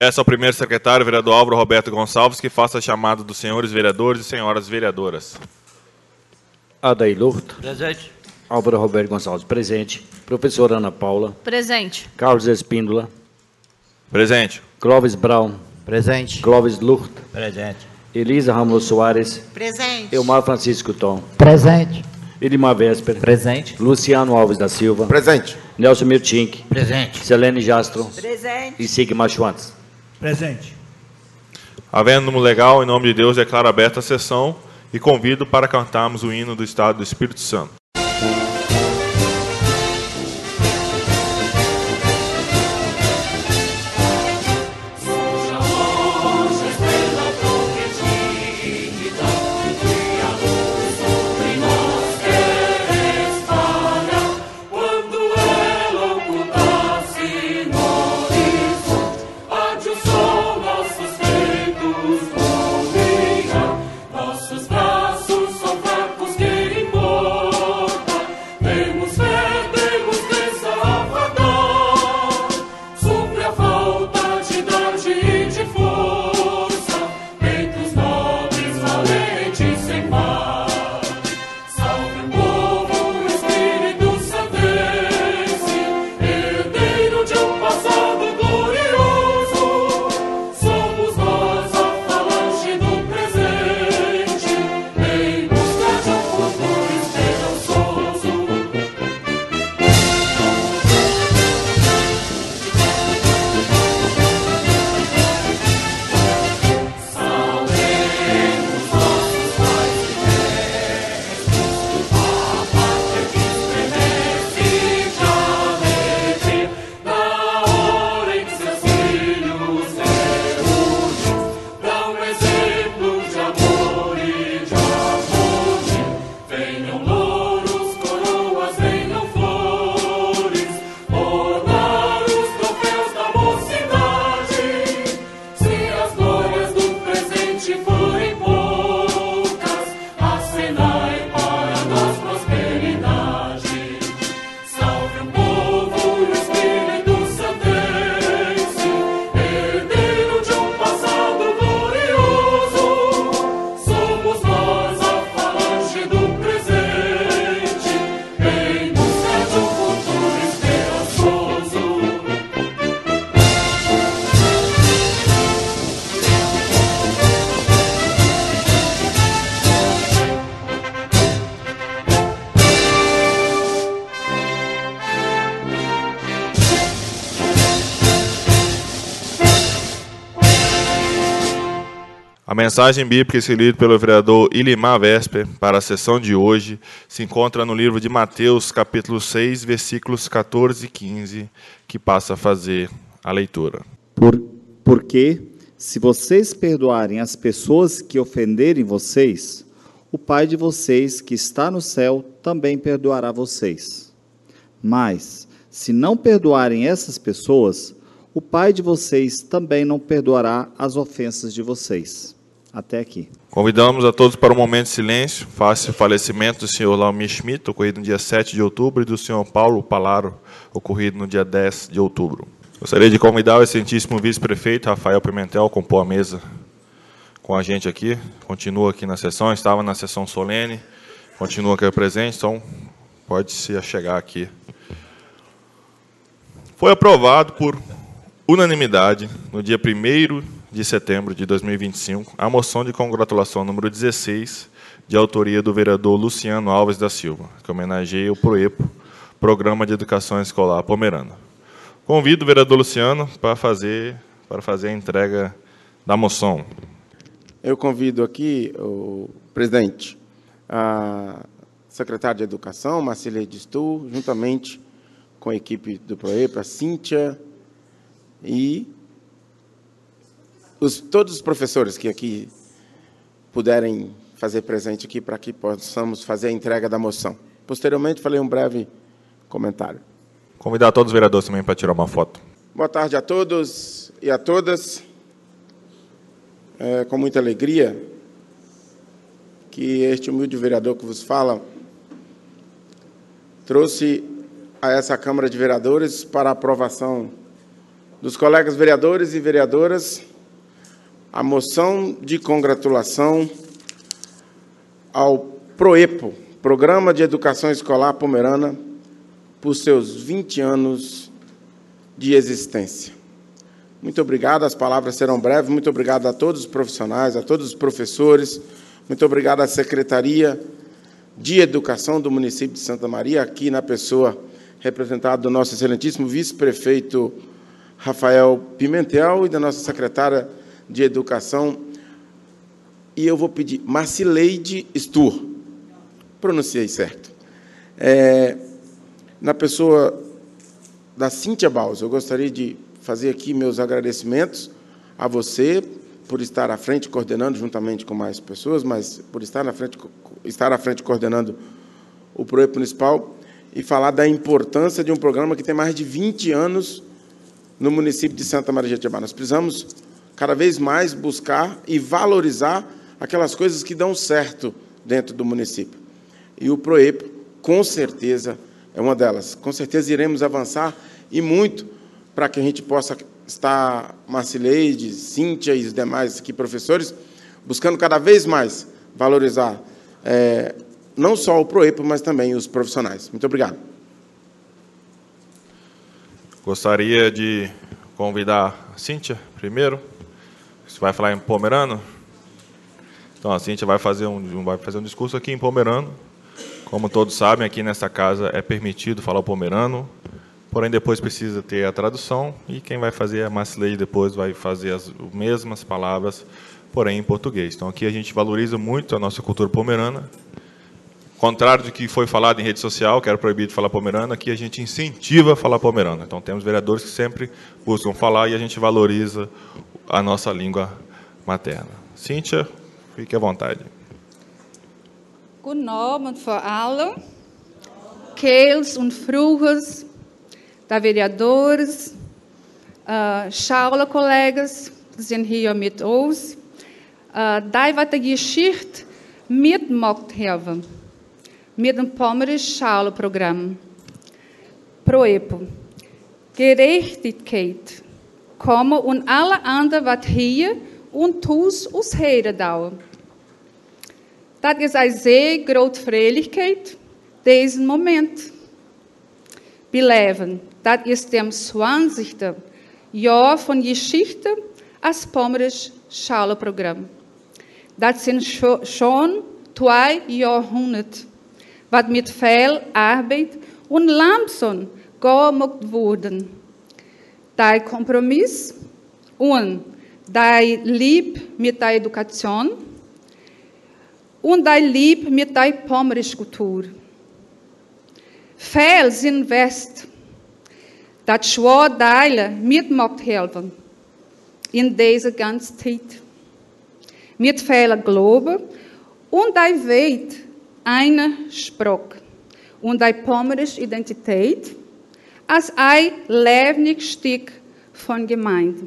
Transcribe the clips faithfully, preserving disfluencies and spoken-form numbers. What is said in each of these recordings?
Peço ao primeiro secretário, vereador Álvaro Roberto Gonçalves, que faça a chamada dos senhores vereadores e senhoras vereadoras. Adair Lurto. Presente. Álvaro Roberto Gonçalves, presente. Professora Ana Paula. Presente. Carlos Espíndola. Presente. Clóvis Brown. Presente. Clóvis Lurto. Presente. Elisa Ramos Soares. Presente. Elmar Francisco Tom. Presente. Elimar Vesper. Presente. Luciano Alves da Silva. Presente. Nelson Mirtink. Presente. Selene Jastro. Presente. E Sigmar Schwantz. Presente. Havendo no legal, em nome de Deus, declaro aberta a sessão e convido para cantarmos o hino do Estado do Espírito Santo. A mensagem bíblica escolhida pelo vereador Elimar Vesper para a sessão de hoje se encontra no livro de Mateus, capítulo seis, versículos quatorze e quinze, que passa a fazer a leitura. Por, porque, se vocês perdoarem as pessoas que ofenderem vocês, o Pai de vocês, que está no céu, também perdoará vocês. Mas, se não perdoarem essas pessoas, o Pai de vocês também não perdoará as ofensas de vocês. Até aqui. Convidamos a todos para um momento de silêncio, face ao falecimento do senhor Laumir Schmidt, ocorrido no dia sete de outubro, e do senhor Paulo Palaro, ocorrido no dia dez de outubro. Gostaria de convidar o excelentíssimo vice-prefeito, Rafael Pimentel, a compor a mesa com a gente aqui. Continua aqui na sessão, estava na sessão solene, continua aqui presente, então pode se achegar aqui. Foi aprovado por unanimidade, no dia primeiro de setembro de dois mil e vinte e cinco, a moção de congratulação número dezesseis, de autoria do vereador Luciano Alves da Silva, que homenageia o PROEPO, Programa de Educação Escolar Pomerana. Convido o vereador Luciano para fazer, para fazer a entrega da moção. Eu convido aqui o presidente, a secretária de Educação, Marcília Distu, juntamente com a equipe do PROEPO, a Cíntia, e os, todos os professores que aqui puderem fazer presente aqui para que possamos fazer a entrega da moção. Posteriormente, farei um breve comentário. Convidar todos os vereadores também para tirar uma foto. Boa tarde a todos e a todas. É com muita alegria que este humilde vereador que vos fala trouxe a essa Câmara de Vereadores para aprovação dos colegas vereadores e vereadoras a moção de congratulação ao PROEPO, Programa de Educação Escolar Pomerana, por seus vinte anos de existência. Muito obrigado, as palavras serão breves. Muito obrigado a todos os profissionais, a todos os professores. Muito obrigado à Secretaria de Educação do município de Santa Maria, aqui na pessoa representada do nosso excelentíssimo vice-prefeito Rafael Pimentel e da nossa secretária de Educação. E eu vou pedir, Marcileide Stur. Pronunciei certo. É, na pessoa da Cíntia Baus, eu gostaria de fazer aqui meus agradecimentos a você por estar à frente, coordenando juntamente com mais pessoas, mas por estar na frente, estar à frente coordenando o PROEPO municipal e falar da importância de um programa que tem mais de vinte anos no município de Santa Maria de Jetibá. Nós precisamos cada vez mais buscar e valorizar aquelas coisas que dão certo dentro do município. E o PROEPO, com certeza, é uma delas. Com certeza iremos avançar e muito para que a gente possa estar, Marcileide, Cíntia e os demais aqui professores, buscando cada vez mais valorizar é, não só o PROEPO, mas também os profissionais. Muito obrigado. Gostaria de convidar a Cíntia primeiro. Você vai falar em pomerano? Então, a Cíntia vai fazer um, vai fazer um discurso aqui em pomerano. Como todos sabem, aqui nesta casa é permitido falar o pomerano, porém depois precisa ter a tradução, e quem vai fazer é a Marcileide, depois vai fazer as mesmas palavras, porém em português. Então, aqui a gente valoriza muito a nossa cultura pomerana. Contrário do que foi falado em rede social, que era proibido falar pomerano, aqui a gente incentiva a falar pomerano. Então, temos vereadores que sempre buscam falar e a gente valoriza a nossa língua materna. Cíntia, fique à vontade. Guten Abend vor allem, Keels und Vroegers, da vereadores, uh, Schaulercolegas sind hier mit uns, uh, die wat die Geschichte mitmacht haben, mit dem Pomerisch Schaulerprogramm. PROEPO, Gerechtigkeit, komme und alle anderen wat hier und tus us Heere dauern. Dat is een zeer grote vrijheid, deze moment. Beleven, dat is dem zwanzigste jaar van Geschichte als Pomerisch Schaulerprogramm. Dat zijn schon twee Jahrhunderte, wat met veel arbeid en langzaam gemaakt worden. Die compromis en die lieb met de educatie und die Liebe mit der pomerischen Kultur. Viel sind West, dat schwer Teile mitmacht helfen in dieser ganzen Zeit. Mit viel Glaube und die Weit eine Sprache und die pomerische Identität als ein lebendiges Stück von Gemeinde.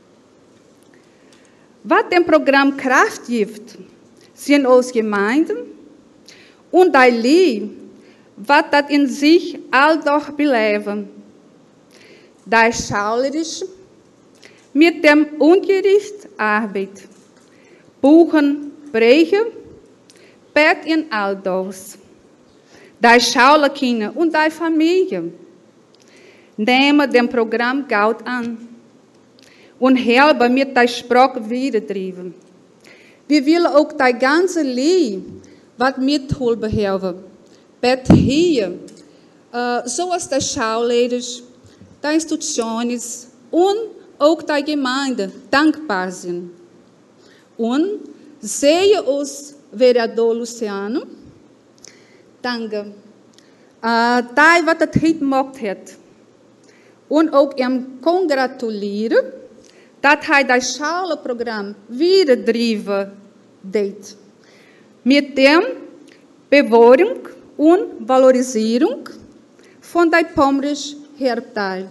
Was dem Programm Kraft gibt, sind aus Gemeinden und die Liebe, was das in sich alldach beleven. Die schaulerische mit dem Ungericht Arbeit, Buchen, Brechen, Bett in Alldachs. Die Schaulerkinder und die Familie nehmen dem Programm Geld an und helfen mit der Sprache wiedertreiben. Wir willen ook die ganze Liebe, wat mithelpen helfen. Bet hier, uh, zoals de schouwleiders, de instituties en ook de gemeente dankbaar zijn. En zeer ons vereador Luciano, danke. Uh, die wat het goed gemaakt heeft. En ook hem congratuleren dat hij dat Schaulerprogramm wieder drijven deed. Met de bewaring en valorisering van de pomerische hertaal.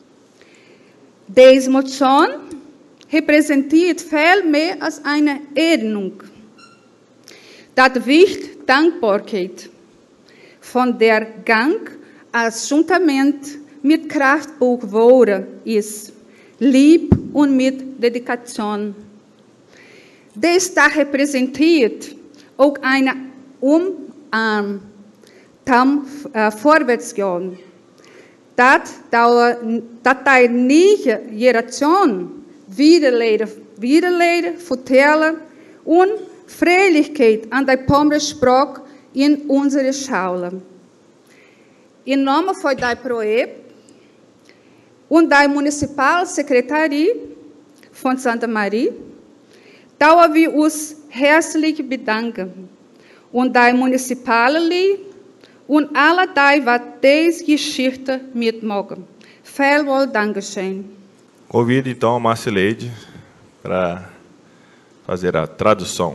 Deze motion representeert veel meer als een erinnerung. Dat wicht dankbaarheid van der Gang als Juntament mit Kraftbuch geworden ist, lieb und mit Dedikation. Dies da repräsentiert auch eine Umarm, tam uh, Vorwärtsgehen. Dat die nieuwe generatie weiterleiden, weiterleiden, vertellen und Freilichkeit an die Pommersprache in unsere Schulen. Em nome foi da P R O E P und da Municipal Secretaria von Santa Maria, da wir uns herzlich bedanken und da Municipality und alle die, was diese Geschichte mitmachen. Vielen Dankeschön. Convido então a Marcileide para fazer a tradução.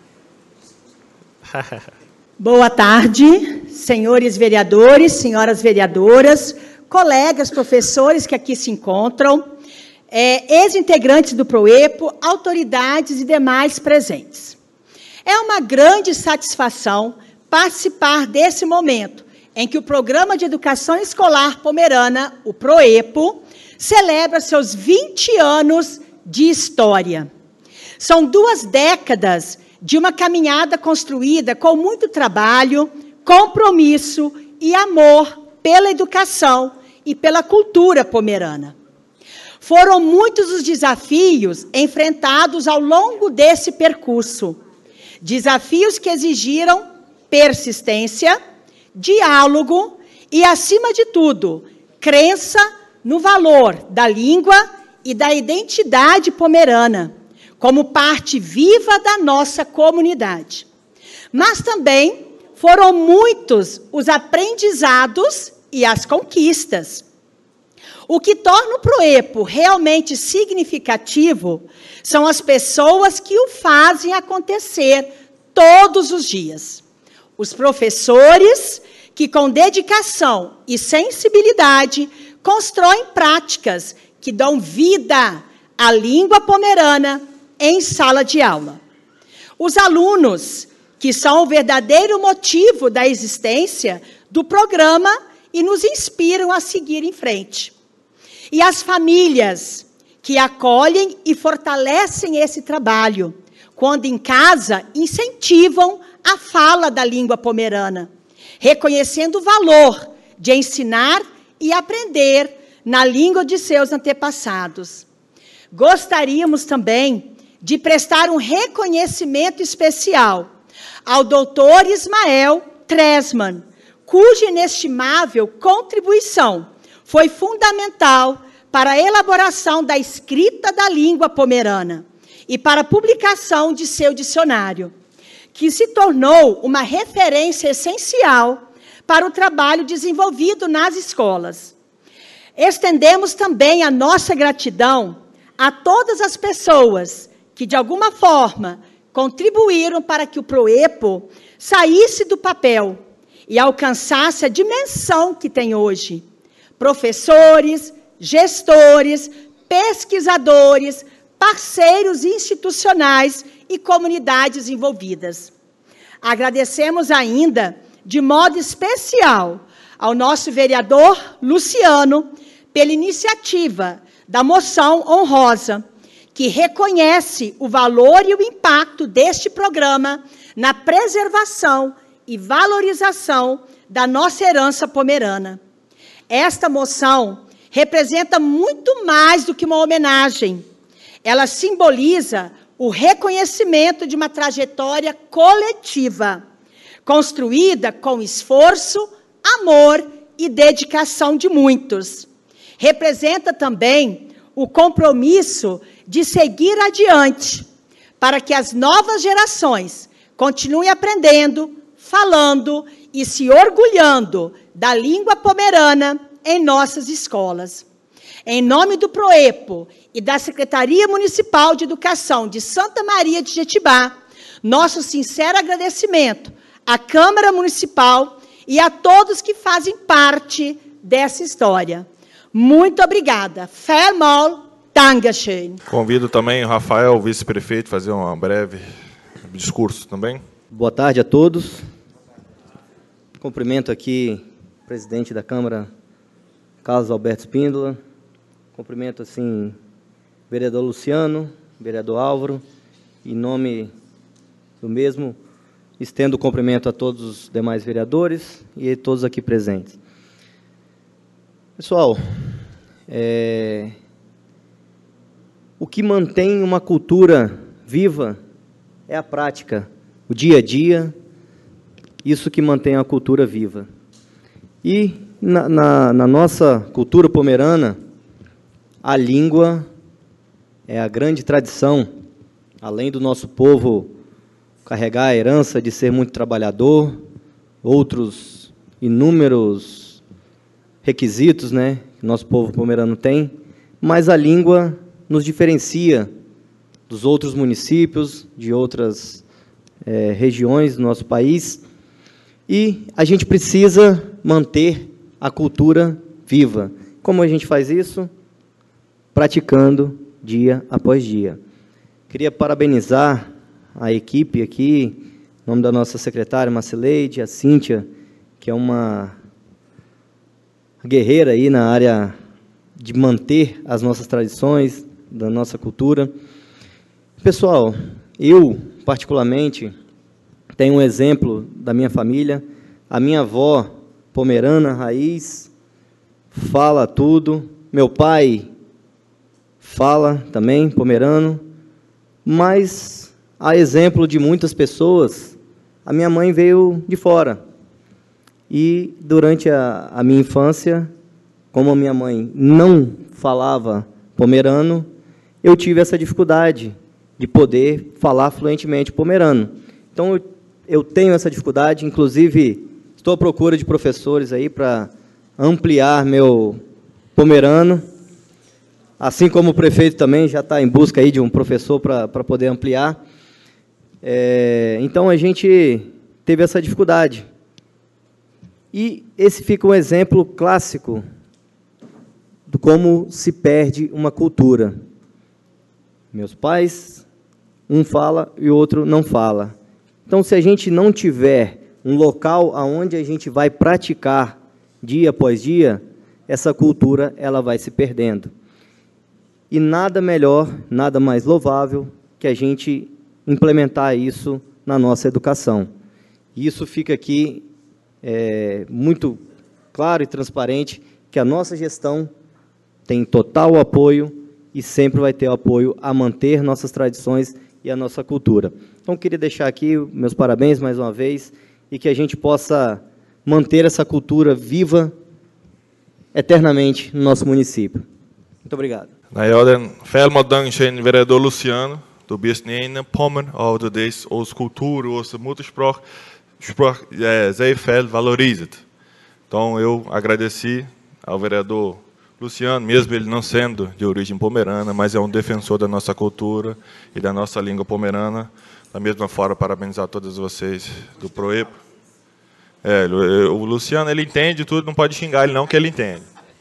Boa tarde, senhores vereadores, senhoras vereadoras, colegas, professores que aqui se encontram, é, ex-integrantes do P R O E P O, autoridades e demais presentes. É uma grande satisfação participar desse momento em que o Programa de Educação Escolar Pomerana, o P R O E P O, celebra seus vinte anos de história. São duas décadas de uma caminhada construída com muito trabalho, compromisso e amor pela educação e pela cultura pomerana. Foram muitos os desafios enfrentados ao longo desse percurso, desafios que exigiram persistência, diálogo e, acima de tudo, crença no valor da língua e da identidade pomerana, como parte viva da nossa comunidade. Mas também foram muitos os aprendizados e as conquistas. O que torna o P R O E P O realmente significativo são as pessoas que o fazem acontecer todos os dias. Os professores que, com dedicação e sensibilidade, constroem práticas que dão vida à língua pomerana em sala de aula. Os alunos, que são o verdadeiro motivo da existência do programa e nos inspiram a seguir em frente. E as famílias, que acolhem e fortalecem esse trabalho, quando em casa incentivam a fala da língua pomerana, reconhecendo o valor de ensinar e aprender na língua de seus antepassados. Gostaríamos também de prestar um reconhecimento especial ao doutor Ismael Tresman, cuja inestimável contribuição foi fundamental para a elaboração da escrita da língua pomerana e para a publicação de seu dicionário, que se tornou uma referência essencial para o trabalho desenvolvido nas escolas. Estendemos também a nossa gratidão a todas as pessoas que, de alguma forma, contribuíram para que o P R O E P O saísse do papel e alcançasse a dimensão que tem hoje. Professores, gestores, pesquisadores, parceiros institucionais e comunidades envolvidas. Agradecemos ainda, de modo especial, ao nosso vereador Luciano, pela iniciativa da moção honrosa, que reconhece o valor e o impacto deste programa na preservação e valorização da nossa herança pomerana. Esta moção representa muito mais do que uma homenagem. Ela simboliza o reconhecimento de uma trajetória coletiva, construída com esforço, amor e dedicação de muitos. Representa também o compromisso de seguir adiante, para que as novas gerações continuem aprendendo, falando e se orgulhando da língua pomerana em nossas escolas. Em nome do P R O E P O e da Secretaria Municipal de Educação de Santa Maria de Jetibá, nosso sincero agradecimento à Câmara Municipal e a todos que fazem parte dessa história. Muito obrigada. Fermal Dankeschön. Convido também o Rafael, vice-prefeito, a fazer um breve discurso também. Boa tarde a todos. Cumprimento aqui o presidente da Câmara, Carlos Alberto Espíndola. Cumprimento, assim, vereador Luciano, vereador Álvaro, em nome do mesmo, estendo o cumprimento a todos os demais vereadores e a todos aqui presentes. Pessoal, é, o que mantém uma cultura viva é a prática, o dia a dia, isso que mantém a cultura viva. E na, na, na nossa cultura pomerana, a língua é a grande tradição, além do nosso povo carregar a herança de ser muito trabalhador, outros inúmeros requisitos, né, que o nosso povo pomerano tem, mas a língua nos diferencia dos outros municípios, de outras é, regiões do nosso país, e a gente precisa manter a cultura viva. Como a gente faz isso? Praticando dia após dia. Queria parabenizar a equipe aqui, em nome da nossa secretária Marcileide, a Cíntia, que é uma guerreira aí na área de manter as nossas tradições, da nossa cultura. Pessoal, eu, particularmente, tenho um exemplo da minha família. A minha avó, pomerana, raiz, fala tudo. Meu pai fala também, pomerano. Mas, a exemplo de muitas pessoas, a minha mãe veio de fora. E, durante a, a minha infância, como a minha mãe não falava pomerano, eu tive essa dificuldade de poder falar fluentemente pomerano. Então, eu, eu tenho essa dificuldade, inclusive, estou à procura de professores aí para ampliar meu pomerano, assim como o prefeito também já está em busca aí de um professor para para poder ampliar. É, então, a gente teve essa dificuldade. E esse fica um exemplo clássico de como se perde uma cultura. Meus pais, um fala e o outro não fala. Então, se a gente não tiver um local onde a gente vai praticar dia após dia, essa cultura ela vai se perdendo. E nada melhor, nada mais louvável que a gente implementar isso na nossa educação. E isso fica aqui é, muito claro e transparente, que a nossa gestão tem total apoio e sempre vai ter o apoio a manter nossas tradições e a nossa cultura. Então, queria deixar aqui meus parabéns mais uma vez e que a gente possa manter essa cultura viva eternamente no nosso município. Muito obrigado. Nou ja, dan veel dankzij vereador Luciano. Du bist nicht in Pommern, aber du bist aus Kultur, aus Muttersprache, Sprache, é, sehr viel valorizado. Então, eu agradeci ao vereador Luciano, mesmo ele não sendo de origem pomerana, mas é um defensor da nossa cultura e da nossa língua pomerana. Da mesma forma, parabenizar todos vocês do PROEPO. É, o Luciano, ele entende tudo, não pode xingar ele não, que ele entende.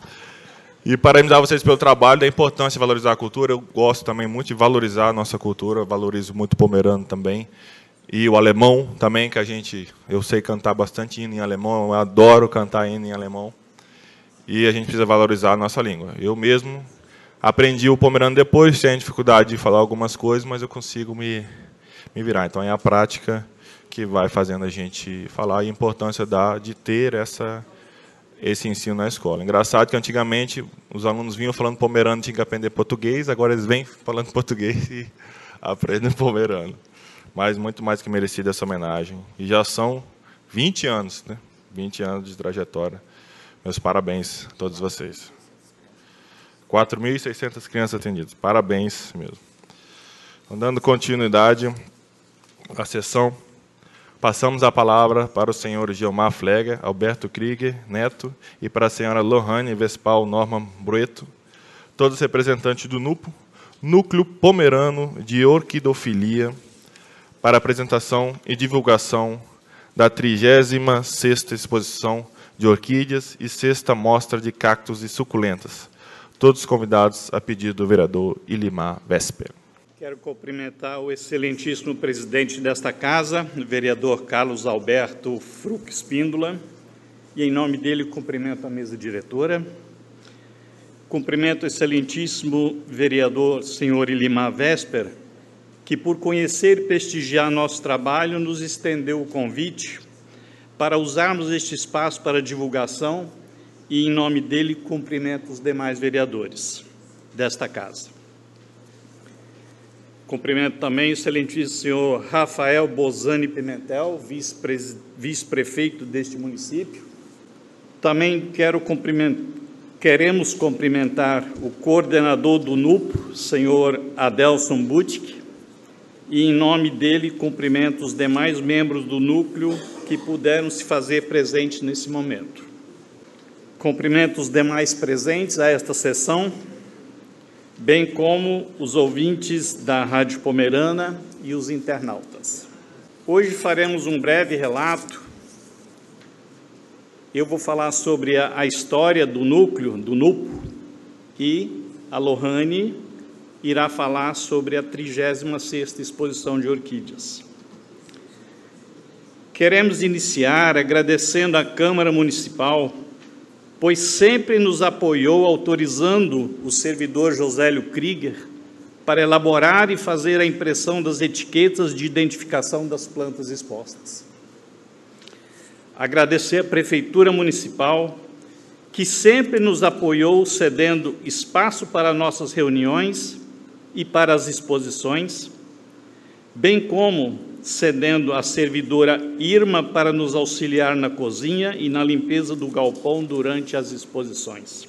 E parabenizar vocês pelo trabalho, da importância de valorizar a cultura. Eu gosto também muito de valorizar a nossa cultura, valorizo muito o pomerano também. E o alemão também, que a gente, eu sei cantar bastante hino em alemão, eu adoro cantar hino em alemão. E a gente precisa valorizar a nossa língua. Eu mesmo aprendi o pomerano depois, tenho dificuldade de falar algumas coisas, mas eu consigo me, me virar. Então, é a prática que vai fazendo a gente falar e a importância da, de ter essa, esse ensino na escola. Engraçado que, antigamente, os alunos vinham falando pomerano, tinham que aprender português, agora eles vêm falando português e aprendem pomerano. Mas muito mais que merecida essa homenagem. E já são vinte anos, né? vinte anos de trajetória. Meus parabéns a todos vocês. quatro mil e seiscentas crianças atendidas. Parabéns mesmo. Então, dando continuidade à sessão, passamos a palavra para o senhor Gilmar Fleger, Alberto Krieger Neto, e para a senhora Lohane Vespal Norman Brueto, todos representantes do NUPO, Núcleo Pomerano de Orquidofilia, para apresentação e divulgação da trigésima sexta exposição de orquídeas e sexta mostra de cactos e suculentas. Todos convidados a pedido do vereador Ilimar Vesper. Quero cumprimentar o excelentíssimo presidente desta casa, o vereador Carlos Alberto Fruc Espíndola, e em nome dele cumprimento a mesa diretora. Cumprimento o excelentíssimo vereador senhor Ilimar Vesper, que, por conhecer e prestigiar nosso trabalho, nos estendeu o convite para usarmos este espaço para divulgação e, em nome dele, cumprimento os demais vereadores desta casa. Cumprimento também o excelentíssimo senhor Rafael Bozani Pimentel, vice-prefeito deste município. Também quero cumprimentar, queremos cumprimentar o coordenador do N U P, senhor Adelson Butic, e, em nome dele, cumprimento os demais membros do núcleo que puderam se fazer presentes nesse momento. Cumprimento os demais presentes a esta sessão, bem como os ouvintes da Rádio Pomerana e os internautas. Hoje faremos um breve relato. Eu vou falar sobre a, a história do núcleo, do N U P, e a Lohane irá falar sobre a trigésima sexta Exposição de Orquídeas. Queremos iniciar agradecendo à Câmara Municipal, pois sempre nos apoiou, autorizando o servidor Josélio Krieger para elaborar e fazer a impressão das etiquetas de identificação das plantas expostas. Agradecer à Prefeitura Municipal, que sempre nos apoiou, cedendo espaço para nossas reuniões e para as exposições, bem como cedendo a servidora Irma para nos auxiliar na cozinha e na limpeza do galpão durante as exposições.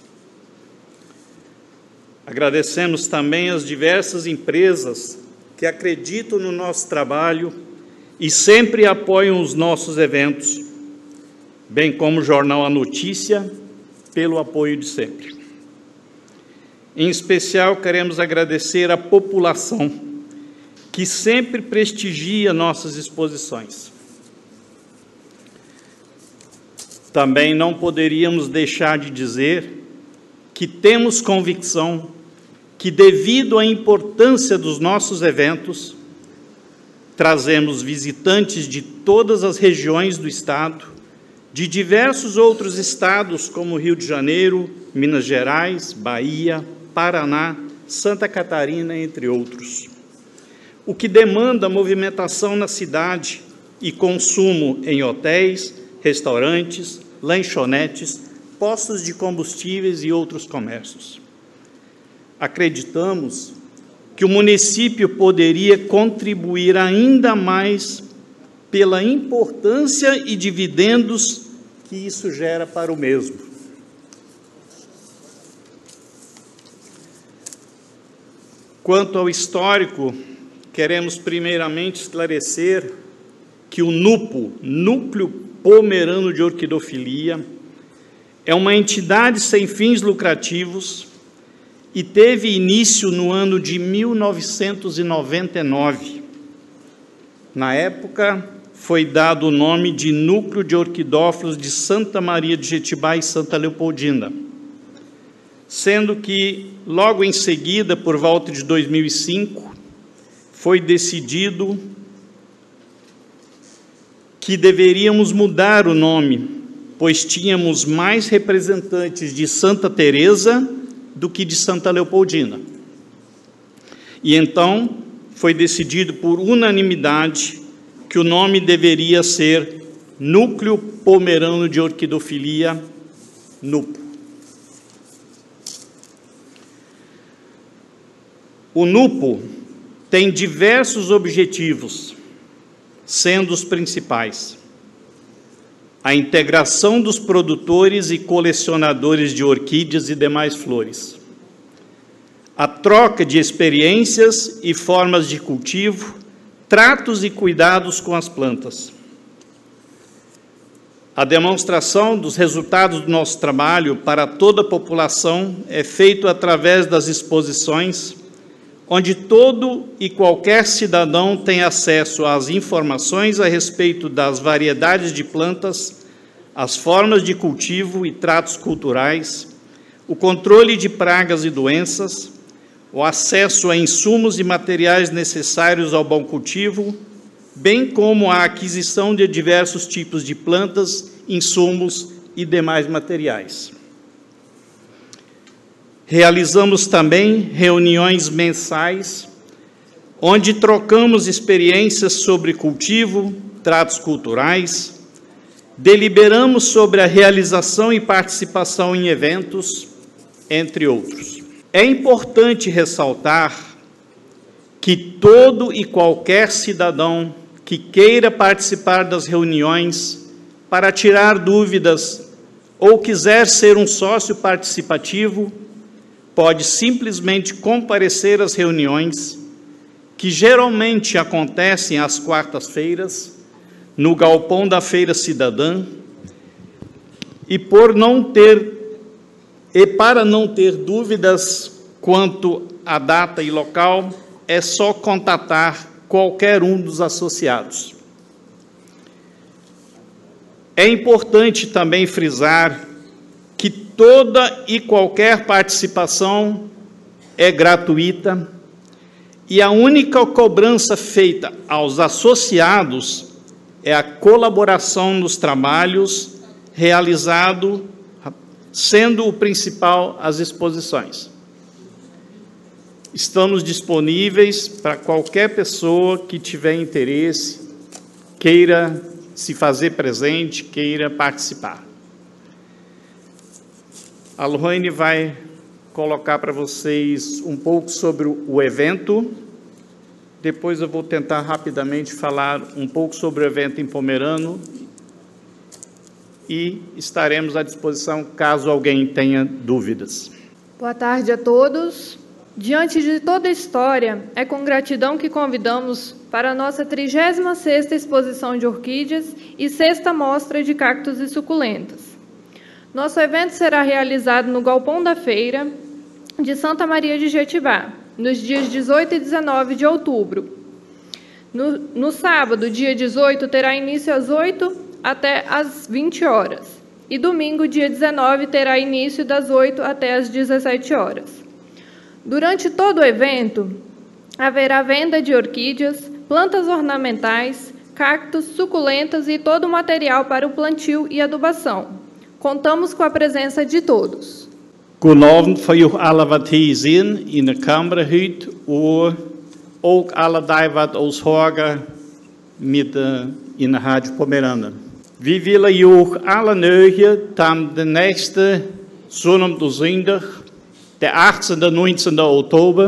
Agradecemos também as diversas empresas que acreditam no nosso trabalho e sempre apoiam os nossos eventos, bem como o jornal A Notícia, pelo apoio de sempre. Em especial, queremos agradecer à população, que sempre prestigia nossas exposições. Também não poderíamos deixar de dizer que temos convicção que, devido à importância dos nossos eventos, trazemos visitantes de todas as regiões do Estado, de diversos outros estados, como Rio de Janeiro, Minas Gerais, Bahia, Paraná, Santa Catarina, entre outros. O que demanda movimentação na cidade e consumo em hotéis, restaurantes, lanchonetes, postos de combustíveis e outros comércios. Acreditamos que o município poderia contribuir ainda mais pela importância e dividendos que isso gera para o mesmo. Quanto ao histórico, queremos primeiramente esclarecer que o N U P, Núcleo Pomerano de Orquidofilia, é uma entidade sem fins lucrativos e teve início no ano de mil novecentos e noventa e nove. Na época, foi dado o nome de Núcleo de Orquidófilos de Santa Maria de Jetibá e Santa Leopoldina, sendo que, logo em seguida, por volta de dois mil e cinco, foi decidido que deveríamos mudar o nome, pois tínhamos mais representantes de Santa Teresa do que de Santa Leopoldina. E então foi decidido por unanimidade que o nome deveria ser Núcleo Pomerano de Orquidofilia, N U P. O N U P tem diversos objetivos, sendo os principais: a integração dos produtores e colecionadores de orquídeas e demais flores, a troca de experiências e formas de cultivo, tratos e cuidados com as plantas. A demonstração dos resultados do nosso trabalho para toda a população é feito através das exposições, onde todo e qualquer cidadão tem acesso às informações a respeito das variedades de plantas, as formas de cultivo e tratos culturais, o controle de pragas e doenças, o acesso a insumos e materiais necessários ao bom cultivo, bem como a aquisição de diversos tipos de plantas, insumos e demais materiais. Realizamos também reuniões mensais, onde trocamos experiências sobre cultivo, tratos culturais, deliberamos sobre a realização e participação em eventos, entre outros. É importante ressaltar que todo e qualquer cidadão que queira participar das reuniões para tirar dúvidas ou quiser ser um sócio participativo, pode simplesmente comparecer às reuniões, que geralmente acontecem às quartas-feiras, no galpão da Feira Cidadã, e por não ter e para não ter dúvidas quanto à data e local, é só contatar qualquer um dos associados. É importante também frisar que toda e qualquer participação é gratuita e a única cobrança feita aos associados é a colaboração nos trabalhos realizado, sendo o principal as exposições. Estamos disponíveis para qualquer pessoa que tiver interesse, queira se fazer presente, queira participar. A Lohane vai colocar para vocês um pouco sobre o evento. Depois eu vou tentar rapidamente falar um pouco sobre o evento em Pomerano e estaremos à disposição caso alguém tenha dúvidas. Boa tarde a todos. Diante de toda a história, é com gratidão que convidamos para a nossa trigésima sexta exposição de orquídeas e sexta mostra de cactos e suculentas. Nosso evento será realizado no Galpão da Feira de Santa Maria de Jetibá, nos dias dezoito e dezenove de outubro. No, no sábado, dia dezoito, terá início às oito até às vinte horas. E domingo, dia dezenove, terá início das oito até às dezessete horas. Durante todo o evento, haverá venda de orquídeas, plantas ornamentais, cactos, suculentas e todo o material para o plantio e adubação. Contamos com a presença de todos. Goedenavond voor jullie alle wat hier zijn in de kamerhuid, en ook alle die wat ons horen met uh, in de Rádio Pomerana. We willen jullie alle neugen tam de nächste zondag de zondag, de achttiende en negentiende oktober,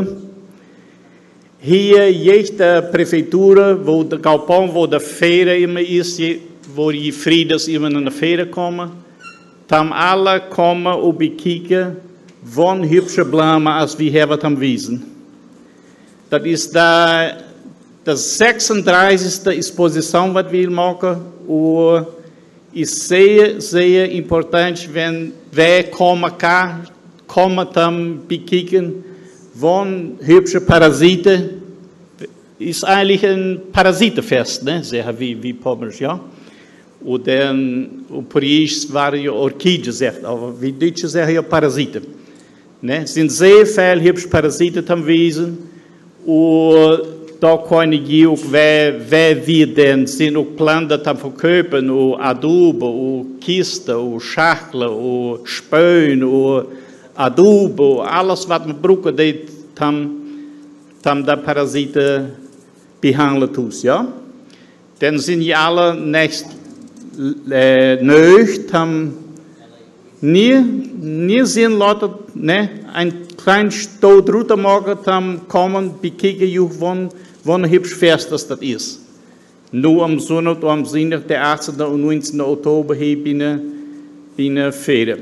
hier jecht de prefeitura, wo de galpão, wo de feira immer is, wo die vrienden immer in de feira komen. Tam alle komen op bekijken van hübsche blamen als we hebben tam wezen. Dat is de, de zesendertigste exposição wat we maken. En is zeer, zeer important, wenn wij komen cá, komen tam bekijken van hübsche parasieten. Is eigenlijk een parasietenfest, ne? Zeggen we, we Pommers, ja. Und dann, und Paris waren ja Orchideen, sagt, aber wie Deutsche sagen ja Parasiten. Ne? Es sind sehr viele hübsche Parasiten am Wesen. Und da kann ich auch, wer, wer wir denn sind, auch Planten am Verkaufen, und Adubo, und Kisten, und Schachteln, und Späuen, und Adubo, alles, was man braucht, das tam, tam da Parasiten behandelt uns, ja. Dann sind die alle nächst neucht haben nie, nie sehen Leute, ne, ein kleines Staudraute morgen haben kommen, bekijken, wann, wann hübsch fest das ist. Nur am Sonntag, am Sonntag, der achtzehnten und neunzehnten Oktober hier binnen, binnen Feier.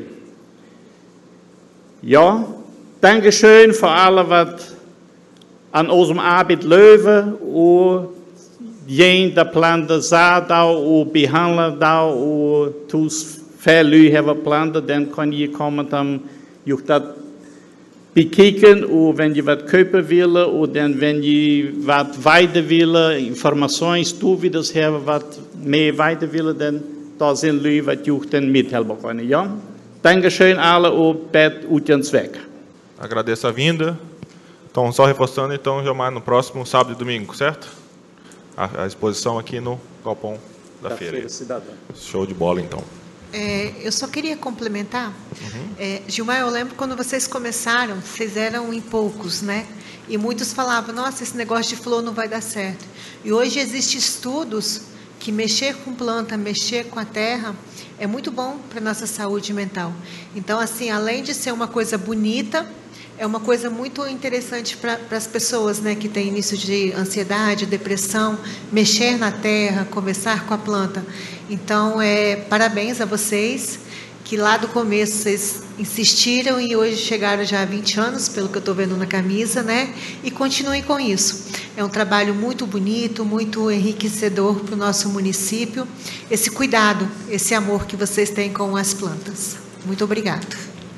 Ja, Dankeschön für alle, was an unserem Arbeit löwen und Jen de planten zaad o behandelen daar o toes veel lui hebben planten, dan kan je komen dan je dat bekijken o wenn je wat kopen willen o dan wenn je wat weiden willen, informaties toewijders hebben wat meer weiden willen, dan daar zijn lui wat je dan mithelpen kunnen, ja? Dankeschön alle o pet utjens weg. Agradeço a vinda. Então, só reforçando, então, Gilmar, no próximo sábado e domingo, certo? A, a exposição aqui no Galpão da, da Feira. Feira Cidadã. Show de bola, então. É, eu só queria complementar. Uhum. É, Gilmar, eu lembro quando vocês começaram, vocês eram em poucos, né? E muitos falavam, nossa, esse negócio de flor não vai dar certo. E hoje existem estudos que mexer com planta, mexer com a terra, é muito bom para a nossa saúde mental. Então, assim, além de ser uma coisa bonita, é uma coisa muito interessante para as pessoas, né, que têm início de ansiedade, depressão, mexer na terra, conversar com a planta. Então, é, parabéns a vocês, que lá do começo vocês insistiram e hoje chegaram já a vinte anos, pelo que eu estou vendo na camisa, né? E continuem com isso. É um trabalho muito bonito, muito enriquecedor para o nosso município. Esse cuidado, esse amor que vocês têm com as plantas. Muito obrigada.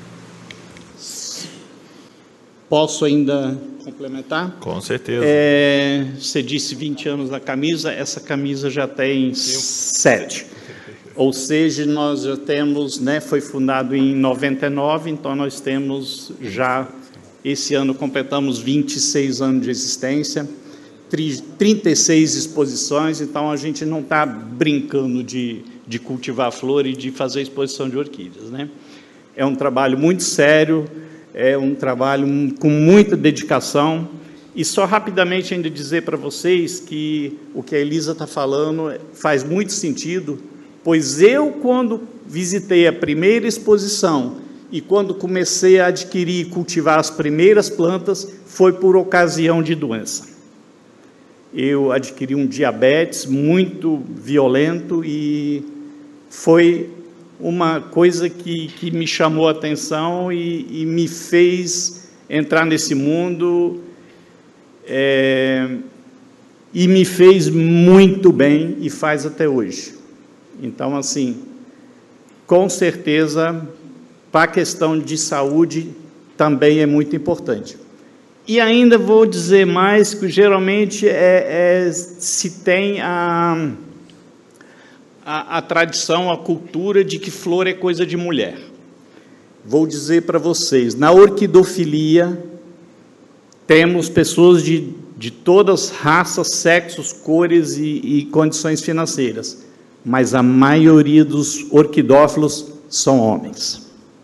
Posso ainda complementar? Com certeza. É, você disse vinte anos na camisa, essa camisa já tem sete. Ou seja, nós já temos, né, foi fundado em noventa e nove, então nós temos já, esse ano completamos vinte e seis anos de existência, trinta e seis exposições, então a gente não está brincando de, de cultivar flor e de fazer exposição de orquídeas, né? É um trabalho muito sério, é um trabalho com muita dedicação, e só rapidamente ainda dizer para vocês que o que a Elisa está falando faz muito sentido, pois eu, quando visitei a primeira exposição e quando comecei a adquirir e cultivar as primeiras plantas, foi por ocasião de doença. Eu adquiri um diabetes muito violento e foi uma coisa que, que me chamou a atenção e, e me fez entrar nesse mundo é, e me fez muito bem e faz até hoje. Então, assim, com certeza, para a questão de saúde, também é muito importante. E ainda vou dizer mais, que geralmente é, é, se tem a, a, a tradição, a cultura de que flor é coisa de mulher. Vou dizer para vocês, na orquidofilia, temos pessoas de, de todas as raças, sexos, cores e, e condições financeiras, mas a maioria dos orquidófilos são homens.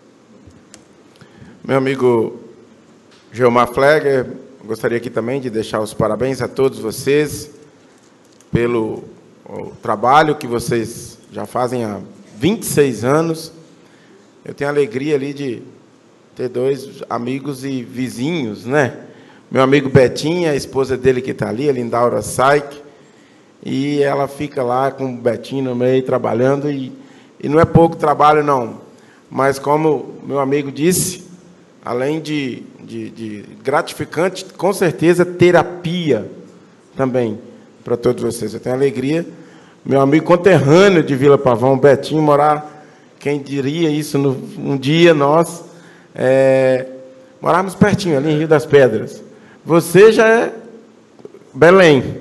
Meu amigo Gilmar Flegger, gostaria aqui também de deixar os parabéns a todos vocês pelo trabalho que vocês já fazem há vinte e seis anos. Eu tenho a alegria ali de ter dois amigos e vizinhos, né? Meu amigo Betinho, a esposa dele que está ali, a Lindaura Saik, e ela fica lá com o Betinho no meio, trabalhando, e, e não é pouco trabalho, não. Mas, como meu amigo disse, além de, de, de gratificante, com certeza, terapia também para todos vocês. Eu tenho alegria, meu amigo conterrâneo de Vila Pavão, Betinho, morar, quem diria isso, no, um dia nós é, morávamos pertinho, ali em Rio das Pedras. Você já é Belém.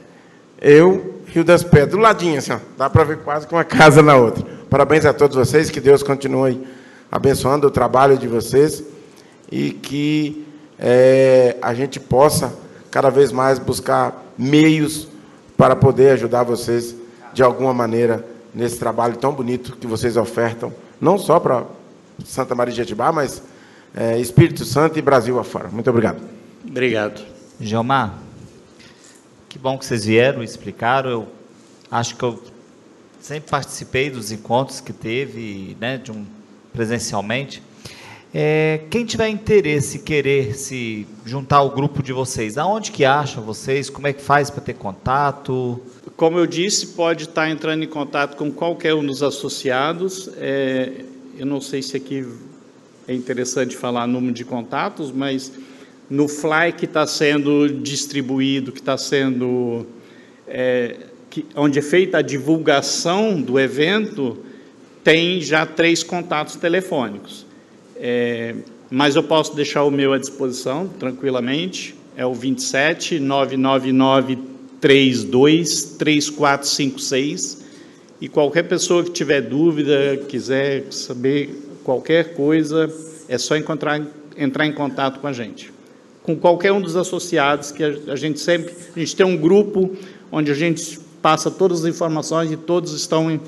Eu, Rio das Pedras, do ladinho, assim, ó, dá para ver quase que uma casa na outra. Parabéns a todos vocês, que Deus continue abençoando o trabalho de vocês e que é, a gente possa cada vez mais buscar meios para poder ajudar vocês de alguma maneira nesse trabalho tão bonito que vocês ofertam, não só para Santa Maria de Jetibá, mas é, Espírito Santo e Brasil afora. Muito obrigado. Obrigado. Gilmar, que bom que vocês vieram e explicaram. Eu acho que eu sempre participei dos encontros que teve, né, de um, presencialmente. É, quem tiver interesse e querer se juntar ao grupo de vocês, aonde que acham vocês? Como é que faz para ter contato? Como eu disse, pode estar entrando em contato com qualquer um dos associados. É, eu não sei se aqui é interessante falar número de contatos, mas no Fly que está sendo distribuído, que está sendo, é, que, onde é feita a divulgação do evento, tem já três contatos telefônicos. É, mas eu posso deixar o meu à disposição, tranquilamente, é o vinte e sete, nove nove nove, três dois, três quatro cinco seis, e qualquer pessoa que tiver dúvida, quiser saber qualquer coisa, é só encontrar, entrar em contato com a gente. Com qualquer um dos associados, que a, a gente sempre, a gente tem um grupo onde a gente passa todas as informações e todos estão em,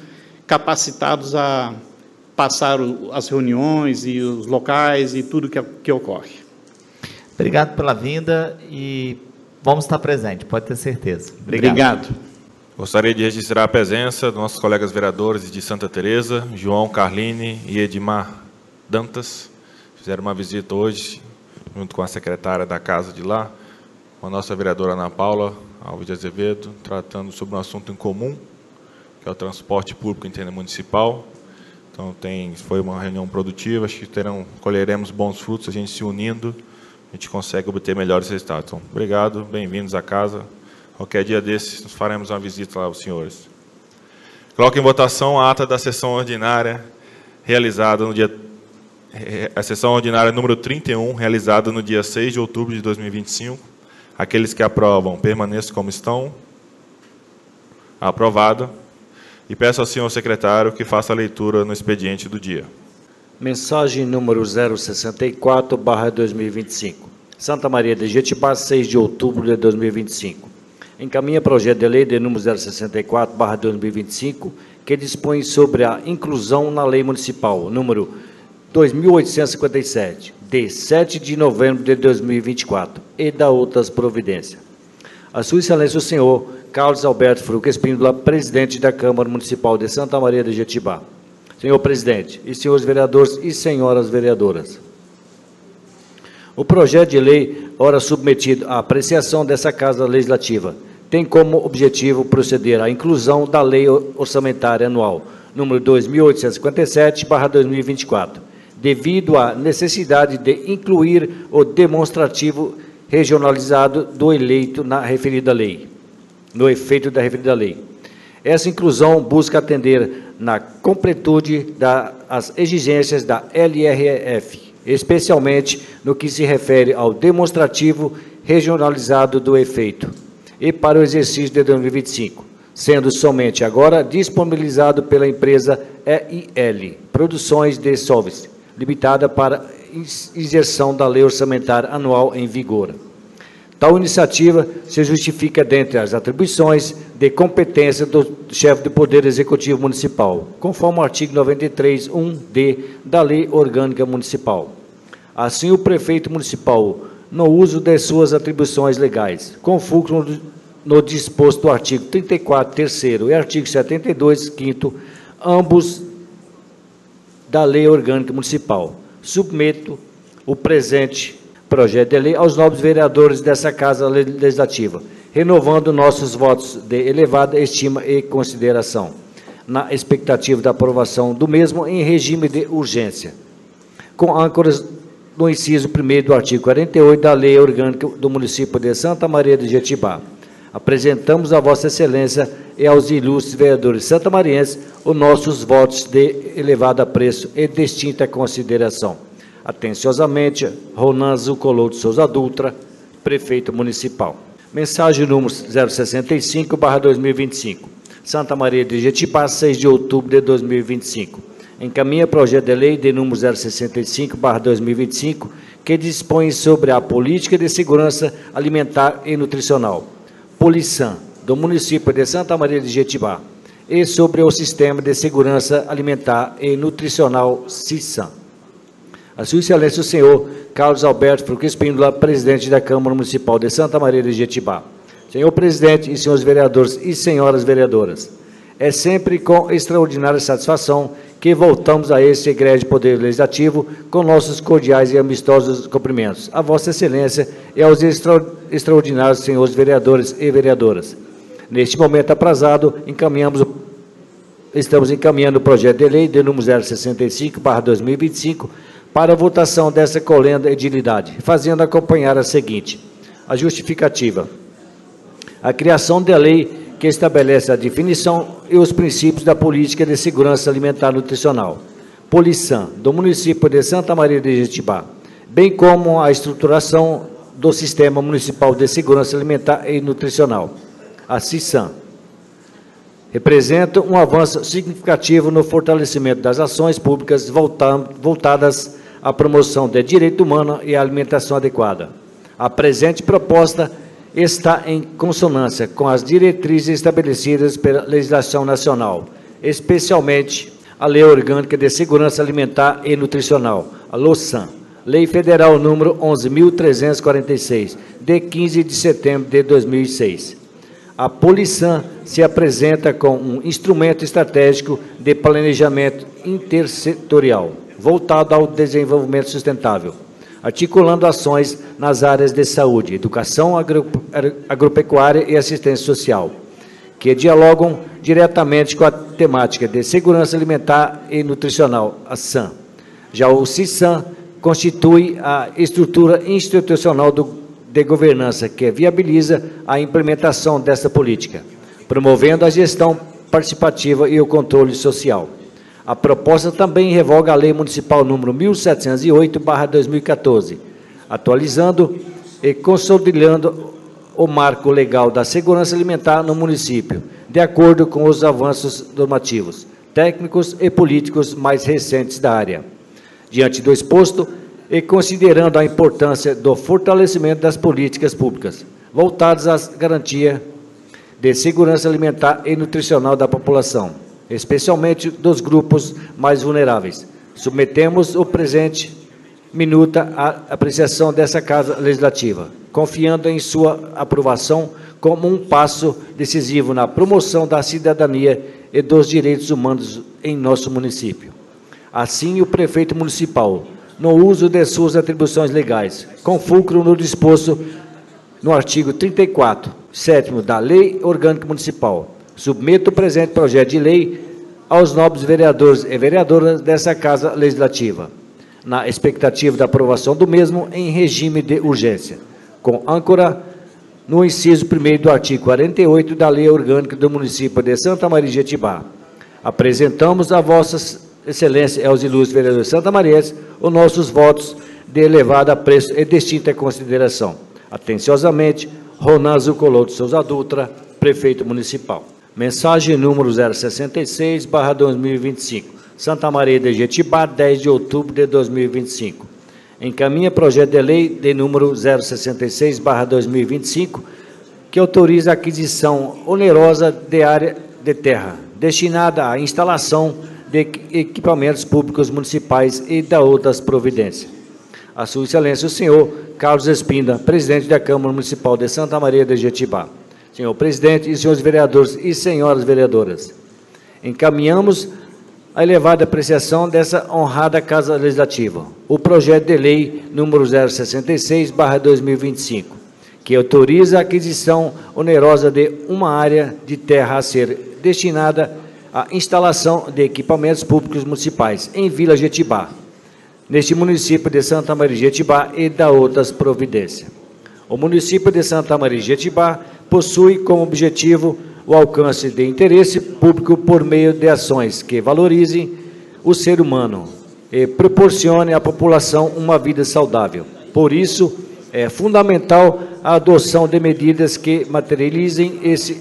capacitados a passar o, as reuniões e os locais e tudo que, que ocorre. Obrigado pela vinda e vamos estar presentes, pode ter certeza. Obrigado. Obrigado. Gostaria de registrar a presença dos nossos colegas vereadores de Santa Teresa, João Carline e Edmar Dantas. Fizeram uma visita hoje, junto com a secretária da casa de lá, com a nossa vereadora Ana Paula Alves de Azevedo, tratando sobre um assunto em comum, que é o transporte público intermunicipal. Então, tem, foi uma reunião produtiva, acho que terão, colheremos bons frutos, a gente se unindo, a gente consegue obter melhores resultados. Então, obrigado, bem-vindos à casa. Qualquer dia desses, nós faremos uma visita lá aos senhores. Coloco em votação a ata da sessão ordinária realizada no dia... A sessão ordinária número trinta e um, realizada no dia seis de outubro de dois mil e vinte e cinco. Aqueles que aprovam, permaneçam como estão. Aprovado. E peço ao senhor secretário que faça a leitura no expediente do dia. Mensagem número zero sessenta e quatro barra dois mil e vinte e cinco. Santa Maria de Jetibá, seis de outubro de dois mil e vinte e cinco. Encaminha projeto de lei de número zero sessenta e quatro barra dois mil e vinte e cinco, que dispõe sobre a inclusão na lei municipal, número dois mil oitocentos e cinquenta e sete, de sete de novembro de dois mil e vinte e quatro, e da outras providências. A sua excelência o senhor Carlos Alberto Fruca Espíndola, presidente da Câmara Municipal de Santa Maria de Jetibá. Senhor presidente, e senhores vereadores e senhoras vereadoras, o projeto de lei, ora submetido à apreciação dessa Casa Legislativa, tem como objetivo proceder à inclusão da Lei Orçamentária Anual, número dois mil oitocentos e cinquenta e sete barra dois mil e vinte e quatro, devido à necessidade de incluir o demonstrativo regionalizado do eleito na referida lei, no efeito da referida lei. Essa inclusão busca atender na completude das exigências da L R F, especialmente no que se refere ao demonstrativo regionalizado do efeito, e para o exercício de dois mil e vinte e cinco, sendo somente agora disponibilizado pela empresa E I L, Produções de Solves, limitada para inserção da Lei Orçamentária Anual em vigor. Tal iniciativa se justifica dentre as atribuições de competência do chefe do Poder Executivo Municipal, conforme o artigo noventa e três, um D da Lei Orgânica Municipal. Assim, o prefeito municipal, no uso de suas atribuições legais, com fulcro no disposto do artigo trinta e quatro, terceiro, e artigo setenta e dois, quinto, ambos da Lei Orgânica Municipal, submeto o presente projeto de lei aos nobres vereadores dessa Casa Legislativa, renovando nossos votos de elevada estima e consideração, na expectativa da aprovação do mesmo em regime de urgência, com âncoras no inciso primeiro do artigo quarenta e oito da Lei Orgânica do município de Santa Maria de Jetibá. Apresentamos a Vossa Excelência e aos ilustres vereadores santamarienses os nossos votos de elevado apreço e distinta consideração. Atenciosamente, Ronan Zucolou de Souza Dutra, prefeito municipal. Mensagem número zero sessenta e cinco barra dois mil e vinte e cinco. Santa Maria de Jetibá, seis de outubro de dois mil e vinte e cinco. Encaminha projeto de lei de número zero sessenta e cinco barra dois mil e vinte e cinco, que dispõe sobre a política de segurança alimentar e nutricional, Polisan, do município de Santa Maria de Jetibá, e sobre o Sistema de Segurança Alimentar e Nutricional, SISAM. A sua excelência o senhor Carlos Alberto Fruca Espíndola, presidente da Câmara Municipal de Santa Maria de Jetibá. Senhor presidente e senhores vereadores e senhoras vereadoras, é sempre com extraordinária satisfação que voltamos a esse egrégio Poder Legislativo com nossos cordiais e amistosos cumprimentos a Vossa Excelência e aos extra, extraordinários senhores vereadores e vereadoras. Neste momento aprazado, encaminhamos o, estamos encaminhando o projeto de lei de número zero sessenta e cinco barra dois mil e vinte e cinco para a votação dessa colenda edilidade, fazendo acompanhar a seguinte: a justificativa. A criação da lei que estabelece a definição e os princípios da política de segurança alimentar e nutricional, Polisan, do município de Santa Maria de Jetibá, bem como a estruturação do Sistema Municipal de Segurança Alimentar e Nutricional, a SISAM, representa um avanço significativo no fortalecimento das ações públicas voltadas à promoção do direito humano e à alimentação adequada. A presente proposta está em consonância com as diretrizes estabelecidas pela legislação nacional especialmente a Lei Orgânica de Segurança Alimentar e Nutricional, a LOSAN, Lei Federal número onze mil trezentos e quarenta e seis, de quinze de setembro de dois mil e seis. A Polisan se apresenta como um instrumento estratégico de planejamento intersetorial, voltado ao desenvolvimento sustentável, articulando ações nas áreas de saúde, educação, agro, agropecuária e assistência social, que dialogam diretamente com a temática de segurança alimentar e nutricional, a S A M. Já o CISAM constitui a estrutura institucional do, de governança que viabiliza a implementação dessa política, promovendo a gestão participativa e o controle social. A proposta também revoga a Lei Municipal número mil setecentos e oito barra dois mil e quatorze, atualizando e consolidando o marco legal da segurança alimentar no município, de acordo com os avanços normativos, técnicos e políticos mais recentes da área. Diante do exposto, e considerando a importância do fortalecimento das políticas públicas voltadas à garantia de segurança alimentar e nutricional da população, especialmente dos grupos mais vulneráveis, submetemos o presente minuta à apreciação dessa Casa Legislativa, confiando em sua aprovação como um passo decisivo na promoção da cidadania e dos direitos humanos em nosso município. Assim, o prefeito municipal, no uso de suas atribuições legais, com fulcro no disposto no artigo trinta e quatro, sétimo da Lei Orgânica Municipal, submete o presente projeto de lei aos nobres vereadores e vereadoras dessa Casa Legislativa, na expectativa da aprovação do mesmo em regime de urgência, com âncora no inciso primeiro do artigo quarenta e oito da Lei Orgânica do Município de Santa Maria de Jetibá. Apresentamos a vossas excelências e aos ilustres vereadores de Santa Maria os nossos votos de elevado apreço e distinta consideração. Atenciosamente, Ronan Zucolou de Souza Dutra, prefeito municipal. Mensagem número zero sessenta e seis barra dois mil e vinte e cinco. Santa Maria de Jetibá, dez de outubro de dois mil e vinte e cinco. Encaminha projeto de lei de número zero sessenta e seis barra dois mil e vinte e cinco, que autoriza a aquisição onerosa de área de terra, destinada à instalação de equipamentos públicos municipais e da outras providências. A sua excelência, o senhor Carlos Espinda, presidente da Câmara Municipal de Santa Maria de Jetibá. Senhor presidente e senhores vereadores e senhoras vereadoras, encaminhamos a elevada apreciação dessa honrada Casa Legislativa, o projeto de lei número zero sessenta e seis barra dois mil e vinte e cinco, que autoriza a aquisição onerosa de uma área de terra a ser destinada à instalação de equipamentos públicos municipais em Vila Jetibá, neste município de Santa Maria de Jetibá e da outras providências. O município de Santa Maria de Jetibá possui como objetivo o alcance de interesse público por meio de ações que valorizem o ser humano e proporcionem à população uma vida saudável. Por isso, é fundamental a adoção de medidas que materializem esse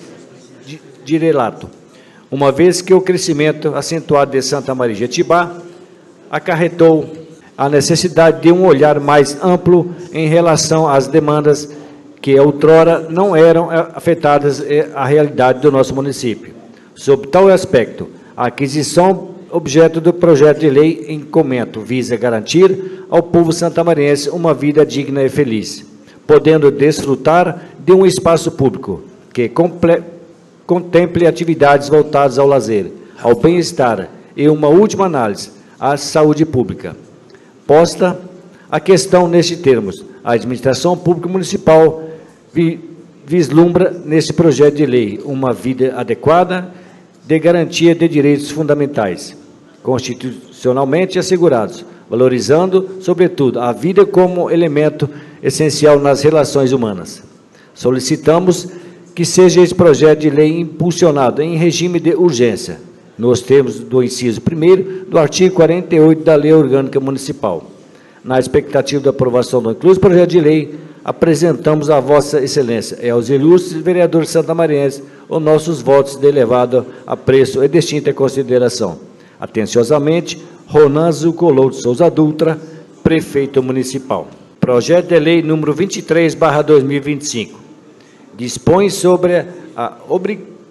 direito, uma vez que o crescimento acentuado de Santa Maria de Jetibá acarretou a necessidade de um olhar mais amplo em relação às demandas que outrora não eram afetadas à realidade do nosso município. Sob tal aspecto, a aquisição objeto do projeto de lei em comento visa garantir ao povo santamariense uma vida digna e feliz, podendo desfrutar de um espaço público que contemple atividades voltadas ao lazer, ao bem-estar e, uma última análise, à saúde pública. Posta a questão nestes termos, a administração pública municipal vislumbra nesse projeto de lei uma vida adequada de garantia de direitos fundamentais, constitucionalmente assegurados, valorizando, sobretudo, a vida como elemento essencial nas relações humanas. Solicitamos que seja esse projeto de lei impulsionado em regime de urgência, nos termos do inciso primeiro do artigo quarenta e oito da Lei Orgânica Municipal. Na expectativa da aprovação do incluso projeto de lei, apresentamos a Vossa Excelência e aos ilustres vereadores santamarienses os nossos votos de elevado apreço e distinta consideração. Atenciosamente, Ronan Zucolou de Souza Dutra, prefeito municipal. Projeto de lei número vinte e três barra dois mil e vinte e cinco. Dispõe sobre a obrigação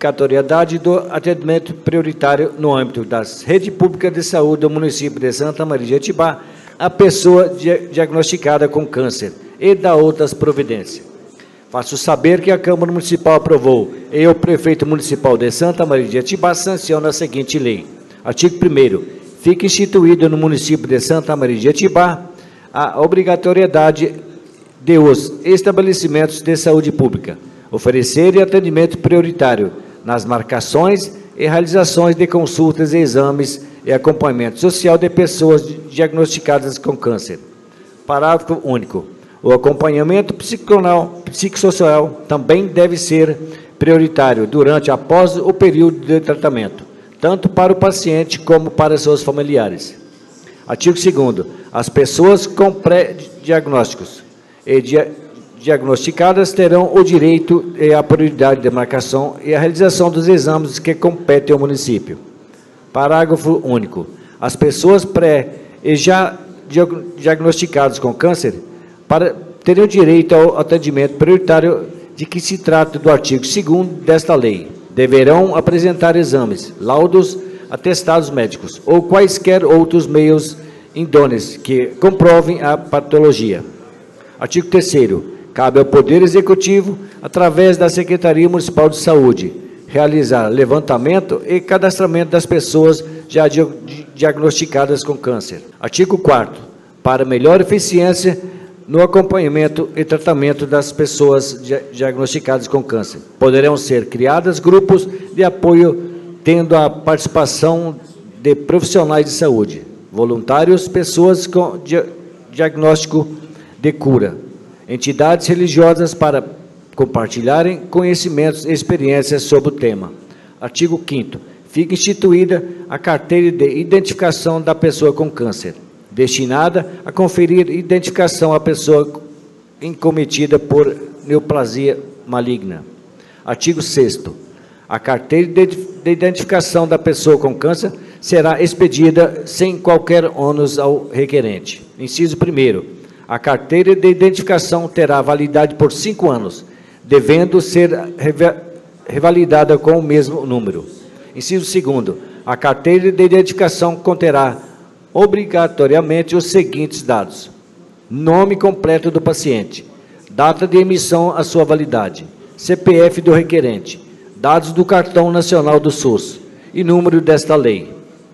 obrigatoriedade do atendimento prioritário no âmbito das redes públicas de saúde do município de Santa Maria de Jetibá a pessoa di- diagnosticada com câncer e da outras providências. Faço saber que a Câmara Municipal aprovou e o Prefeito Municipal de Santa Maria de Jetibá sanciona a seguinte lei. Artigo primeiro. Fica instituído no município de Santa Maria de Jetibá a obrigatoriedade de os estabelecimentos de saúde pública oferecerem atendimento prioritário nas marcações e realizações de consultas e exames e acompanhamento social de pessoas diagnosticadas com câncer. Parágrafo único. O acompanhamento psiconal- psicossocial também deve ser prioritário durante e após o período de tratamento, tanto para o paciente como para seus familiares. Artigo segundo. As pessoas com pré-diagnósticos e dia- diagnosticadas terão o direito e a prioridade de marcação e a realização dos exames que competem ao município. Parágrafo único. As pessoas pré e já diag- diagnosticadas com câncer para, terão direito ao atendimento prioritário de que se trata do artigo segundo desta lei. Deverão apresentar exames, laudos, atestados médicos ou quaisquer outros meios idôneos que comprovem a patologia. Artigo terceiro. Cabe ao Poder Executivo, através da Secretaria Municipal de Saúde, realizar levantamento e cadastramento das pessoas já di- diagnosticadas com câncer. Artigo quarto. Para melhor eficiência no acompanhamento e tratamento das pessoas dia- diagnosticadas com câncer, poderão ser criados grupos de apoio, tendo a participação de profissionais de saúde, voluntários, pessoas com dia- diagnóstico de cura, entidades religiosas para compartilharem conhecimentos e experiências sobre o tema. Artigo quinto. Fica instituída a carteira de identificação da pessoa com câncer, destinada a conferir identificação à pessoa incometida por neoplasia maligna. Artigo sexto. A carteira de de identificação da pessoa com câncer será expedida sem qualquer ônus ao requerente. Inciso primeiro. A carteira de identificação terá validade por cinco anos, devendo ser reva- revalidada com o mesmo número. Inciso segundo. A carteira de identificação conterá obrigatoriamente os seguintes dados: nome completo do paciente, data de emissão à sua validade, C P F do requerente, dados do cartão nacional do SUS e número desta lei.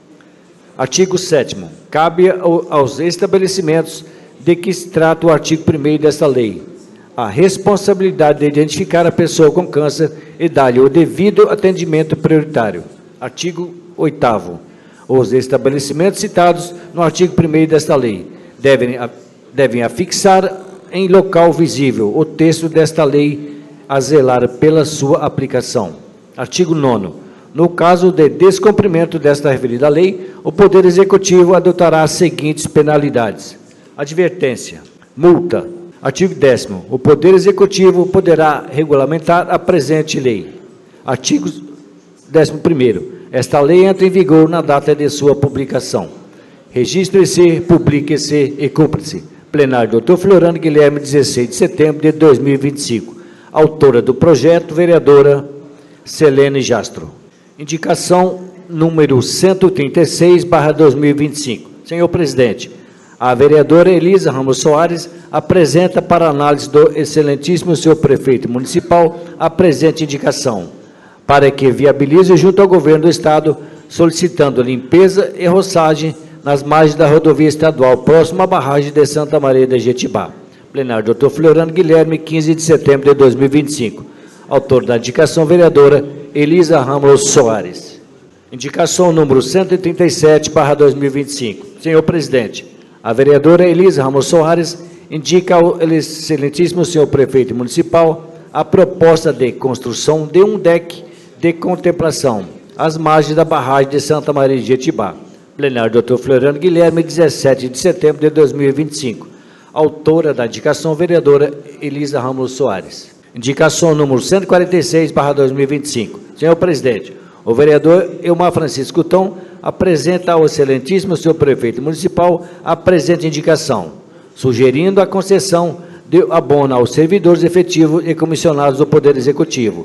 Artigo sétimo. Cabe ao- aos estabelecimentos de que se trata o artigo primeiro desta lei a responsabilidade de identificar a pessoa com câncer e dar-lhe o devido atendimento prioritário. Artigo oitavo. Os estabelecimentos citados no artigo primeiro desta lei devem, a- devem afixar em local visível o texto desta lei a zelar pela sua aplicação. Artigo nono. No caso de descumprimento desta referida lei, o Poder Executivo adotará as seguintes penalidades: advertência, multa. Artigo décimo. O Poder Executivo poderá regulamentar a presente lei. Artigo décimo primeiro. Esta lei entra em vigor na data de sua publicação. Registre-se, publique-se e cumpra-se. Plenário doutor Floriano Guilherme, dezesseis de setembro de dois mil e vinte e cinco. Autora do projeto, vereadora Selene Jastro. Indicação número cento e trinta e seis, barra dois mil e vinte e cinco. Senhor presidente, a vereadora Elisa Ramos Soares apresenta para análise do excelentíssimo senhor prefeito municipal a presente indicação, para que viabilize junto ao governo do estado, solicitando limpeza e roçagem nas margens da rodovia estadual próxima à barragem de Santa Maria de Jetibá. Plenário doutor Floriano Guilherme, quinze de setembro de dois mil e vinte e cinco. Autor da indicação, vereadora Elisa Ramos Soares. Indicação número cento e trinta e sete, barra dois mil e vinte e cinco. Senhor presidente, a vereadora Elisa Ramos Soares indica ao excelentíssimo senhor prefeito municipal a proposta de construção de um deck de contemplação às margens da barragem de Santa Maria de Jetibá. Plenário doutor Floriano Guilherme, dezessete de setembro de dois mil e vinte e cinco. Autora da indicação, vereadora Elisa Ramos Soares. Indicação número cento e quarenta e seis, barra dois mil e vinte e cinco. Senhor presidente, o vereador Elmar Francisco Tom apresenta ao excelentíssimo senhor prefeito municipal a presente indicação, sugerindo a concessão de abono aos servidores efetivos e comissionados do Poder Executivo,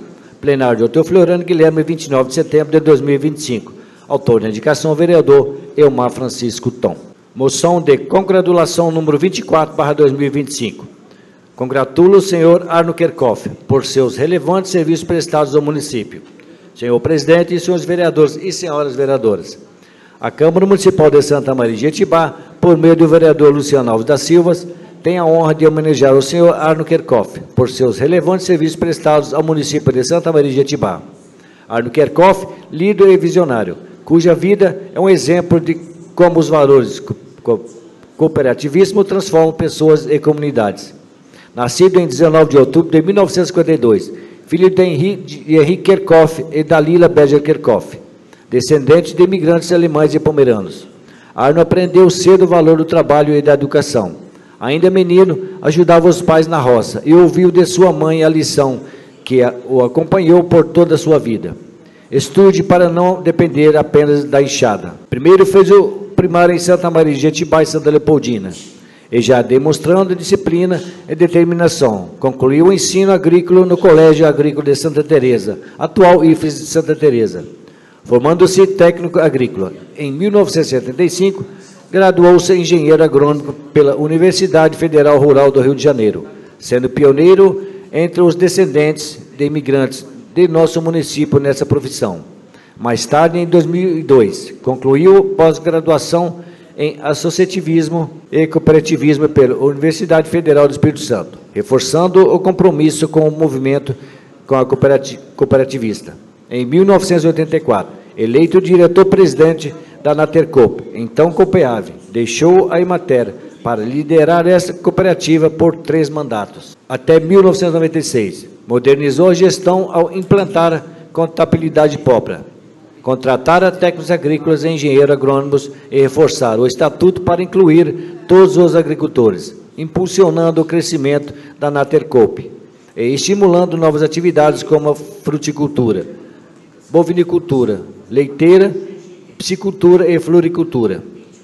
plenário, doutor Floriano Guilherme, vinte e nove de setembro de dois mil e vinte e cinco. Autor da indicação, o vereador Elmar Francisco Tom. Moção de congratulação número vinte e quatro, barra dois mil e vinte e cinco. Congratulo o senhor Arno Kerkhoff por seus relevantes serviços prestados ao município. Senhor presidente, e senhores vereadores e senhoras vereadoras, a Câmara Municipal de Santa Maria de Jetibá, por meio do vereador Luciano Alves da Silva, tem a honra de homenagear o senhor Arno Kerkhoff por seus relevantes serviços prestados ao município de Santa Maria de Jetibá. Arno Kerkhoff, líder e visionário, cuja vida é um exemplo de como os valores co cooperativismo transformam pessoas e comunidades. Nascido em dezenove de outubro de mil novecentos e cinquenta e dois, filho de Henrique Kerkhoff e Dalila Berger Kerkhoff, descendente de imigrantes alemães e pomeranos. Arno aprendeu cedo o valor do trabalho e da educação. Ainda menino, ajudava os pais na roça e ouviu de sua mãe a lição que o acompanhou por toda a sua vida. Estude para não depender apenas da enxada. Primeiro fez o primário em Santa Maria de Jetibá e Santa Leopoldina, e já demonstrando disciplina e determinação, concluiu o ensino agrícola no Colégio Agrícola de Santa Teresa, atual I F E S de Santa Teresa. Formando-se técnico agrícola. Em mil novecentos e setenta e cinco, graduou-se em engenheiro agrônomo pela Universidade Federal Rural do Rio de Janeiro, sendo pioneiro entre os descendentes de imigrantes de nosso município nessa profissão. Mais tarde, em dois mil e dois, concluiu pós-graduação em associativismo e cooperativismo pela Universidade Federal do Espírito Santo, reforçando o compromisso com o movimento com a cooperati cooperativista. Em mil novecentos e oitenta e quatro, eleito diretor-presidente da Natercoop, então Copeave, deixou a Emater para liderar essa cooperativa por três mandatos. Até mil novecentos e noventa e seis, modernizou a gestão ao implantar contabilidade própria, contratar técnicos agrícolas e engenheiros agrônomos e reforçar o estatuto para incluir todos os agricultores, impulsionando o crescimento da Natercoop e estimulando novas atividades como a fruticultura, bovinicultura, leiteira, piscicultura e floricultura.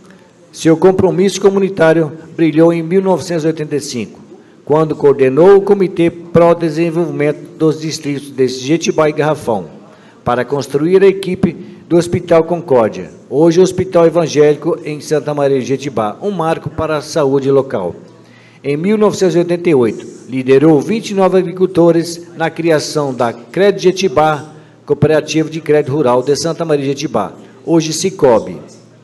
Seu compromisso comunitário brilhou em mil novecentos e oitenta e cinco, quando coordenou o Comitê Pró-Desenvolvimento dos Distritos de Jetibá e Garrafão, para construir a equipe do Hospital Concórdia, hoje o Hospital Evangélico em Santa Maria de Jetibá, um marco para a saúde local. Em mil novecentos e oitenta e oito, liderou vinte e nove agricultores na criação da Crédito Jetibá, Cooperativa de Crédito Rural de Santa Maria de Jetibá, hoje Sicob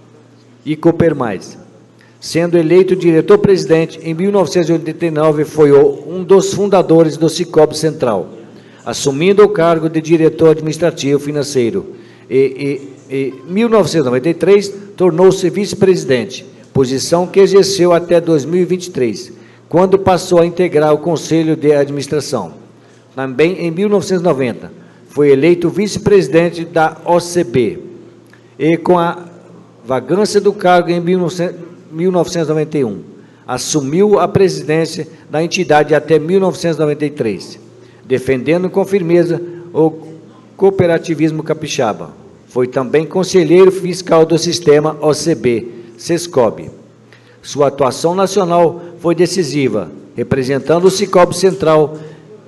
e Coopermais. Sendo eleito diretor-presidente, em mil novecentos e oitenta e nove foi um dos fundadores do Sicob Central, assumindo o cargo de diretor administrativo financeiro. E em mil novecentos e noventa e três, tornou-se vice-presidente, posição que exerceu até dois mil e vinte e três, quando passou a integrar o Conselho de Administração. Também em mil novecentos e noventa, foi eleito vice-presidente da O C B, e com a vagância do cargo em mil novecentos e noventa e um, assumiu a presidência da entidade até mil novecentos e noventa e três, defendendo com firmeza o cooperativismo capixaba. Foi também conselheiro fiscal do sistema O C B, Sescob. Sua atuação nacional foi decisiva, representando o Sicob Central,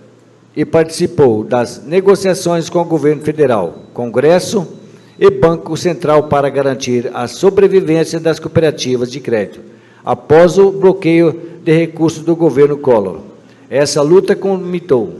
e participou das negociações com o governo federal, Congresso e Banco Central para garantir a sobrevivência das cooperativas de crédito, após o bloqueio de recursos do governo Collor. Essa luta culminou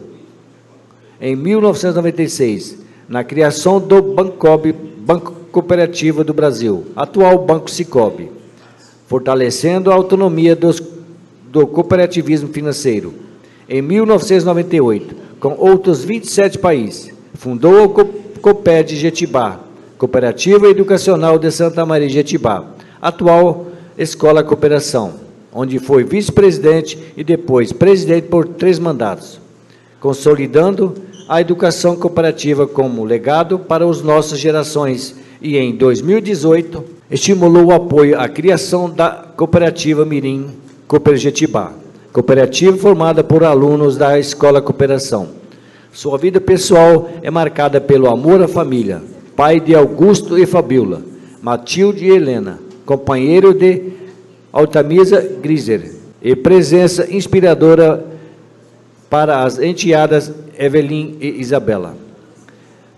em mil novecentos e noventa e seis, na criação do Bancob, Banco Cooperativo do Brasil, atual Banco Sicob, fortalecendo a autonomia dos, do cooperativismo financeiro. Em mil novecentos e noventa e oito, com outros vinte e sete países, fundou o Coped Jetibá, Cooperativa Educacional de Santa Maria de Jetibá, atual Escola Cooperação, onde foi vice-presidente e depois presidente por três mandatos, consolidando a educação cooperativa como legado para as nossas gerações e, em dois mil e dezoito, estimulou o apoio à criação da Cooperativa Mirim Cooper Jetibá, cooperativa formada por alunos da Escola Cooperação. Sua vida pessoal é marcada pelo amor à família, pai de Augusto e Fabiola, Matilde e Helena, companheiro de Altamisa Griser, e presença inspiradora para as enteadas Evelyn e Isabela.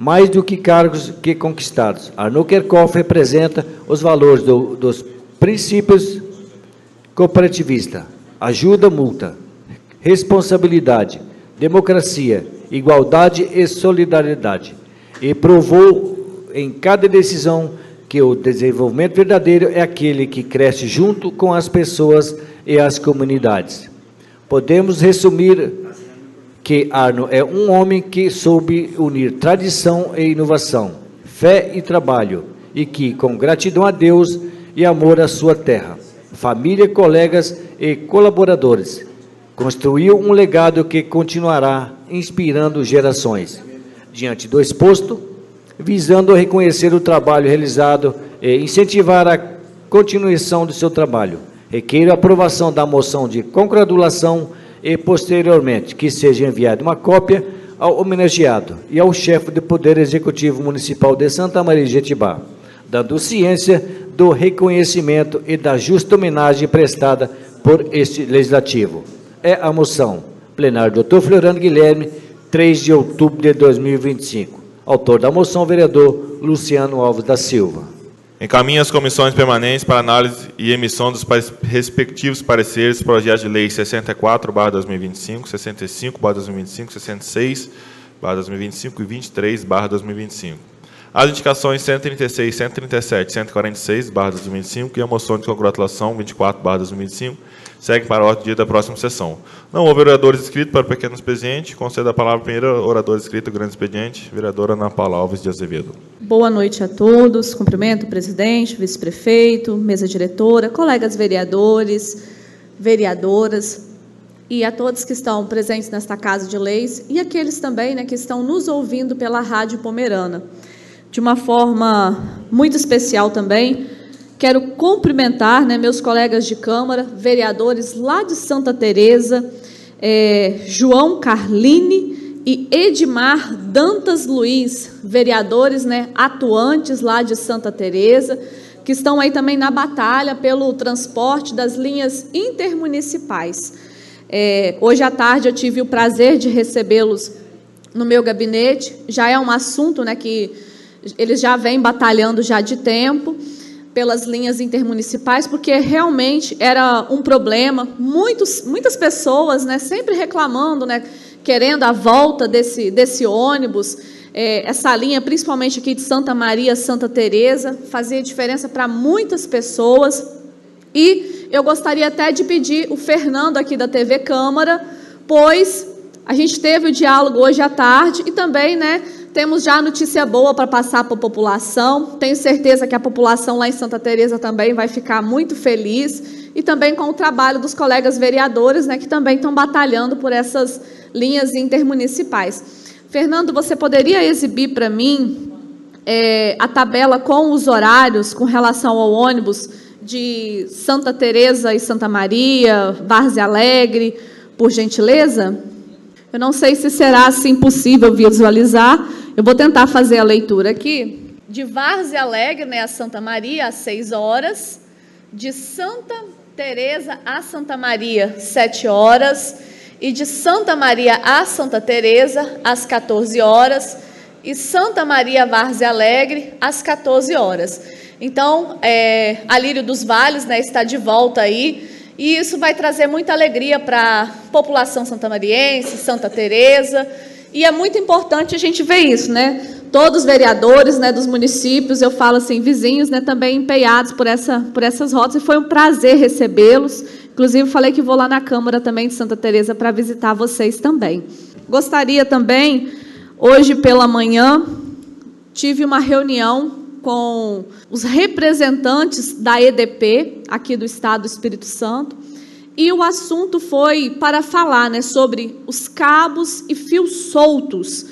mais do que cargos que conquistados. Arnold Kerkhoff representa os valores do, dos princípios cooperativistas: ajuda mútua, responsabilidade, democracia, igualdade e solidariedade. E provou em cada decisão que o desenvolvimento verdadeiro é aquele que cresce junto com as pessoas e as comunidades. Podemos resumir que Arnold é um homem que soube unir tradição e inovação, fé e trabalho, e que, com gratidão a Deus e amor à sua terra, família, colegas e colaboradores, construiu um legado que continuará inspirando gerações. Diante do exposto, visando reconhecer o trabalho realizado e incentivar a continuação do seu trabalho, requeiro a aprovação da moção de congratulação e, posteriormente, que seja enviada uma cópia ao homenageado e ao chefe do Poder Executivo Municipal de Santa Maria de Jetibá, dando ciência do reconhecimento e da justa homenagem prestada por este Legislativo. É a moção. Plenário, doutor Floriano Guilherme, três de outubro de dois mil e vinte e cinco. Autor da moção, vereador Luciano Alves da Silva. Encaminha as comissões permanentes para análise e emissão dos respectivos pareceres, projeto de lei sessenta e quatro barra dois mil e vinte e cinco, sessenta e cinco barra dois mil e vinte e cinco, sessenta e seis barra dois mil e vinte e cinco e vinte e três barra dois mil e vinte e cinco. As indicações cento e trinta e seis, cento e trinta e sete, cento e quarenta e seis barra dois mil e vinte e cinco e a moção de congratulação vinte e quatro barra dois mil e vinte e cinco segue para a ordem do dia da próxima sessão. Não houve oradores inscritos para o pequeno expediente. Concedo a palavra primeiro ao orador inscrito do grande expediente, vereadora Ana Paula Alves de Azevedo. Boa noite a todos. Cumprimento o presidente, vice-prefeito, mesa diretora, colegas vereadores, vereadoras e a todos que estão presentes nesta Casa de Leis e aqueles também, né, que estão nos ouvindo pela Rádio Pomerana. De uma forma muito especial também, quero cumprimentar, né, meus colegas de Câmara, vereadores lá de Santa Teresa, é, João Carline e Edmar Dantas Luiz, vereadores, né, atuantes lá de Santa Teresa, que estão aí também na batalha pelo transporte das linhas intermunicipais. É, hoje à tarde eu tive o prazer de recebê-los no meu gabinete. Já é um assunto, né, que eles já vêm batalhando já de tempo pelas linhas intermunicipais, porque realmente era um problema. Muitos, muitas pessoas, né, sempre reclamando, né, querendo a volta desse, desse ônibus. É, essa linha, principalmente aqui de Santa Maria, Santa Teresa, fazia diferença para muitas pessoas. E eu gostaria até de pedir o Fernando aqui da T V Câmara, pois a gente teve o diálogo hoje à tarde e também, né, temos já notícia boa para passar para a população. Tenho certeza que a população lá em Santa Teresa também vai ficar muito feliz e também com o trabalho dos colegas vereadores, né, que também estão batalhando por essas linhas intermunicipais. Fernando, você poderia exibir para mim é, a tabela com os horários com relação ao ônibus de Santa Teresa e Santa Maria, Várzea Alegre, por gentileza? Eu não sei se será assim possível visualizar. Eu vou tentar fazer a leitura aqui. De Várzea Alegre, né, a Santa Maria, às seis horas. De Santa Teresa a Santa Maria, sete horas. E de Santa Maria a Santa Teresa, às quatorze horas. E Santa Maria, Várzea Alegre, às quatorze horas. Então, é, a Lírio dos Vales, né, está de volta aí. E isso vai trazer muita alegria para a população santamariense, Santa Teresa, e é muito importante a gente ver isso, né? Todos os vereadores, né, dos municípios, eu falo assim, vizinhos, né, também empenhados por, essa, por essas rotas, e foi um prazer recebê-los. Inclusive, falei que vou lá na Câmara também de Santa Teresa para visitar vocês também. Gostaria também, hoje pela manhã, tive uma reunião com os representantes da E D P, aqui do Estado do Espírito Santo, e o assunto foi para falar, né, sobre os cabos e fios soltos,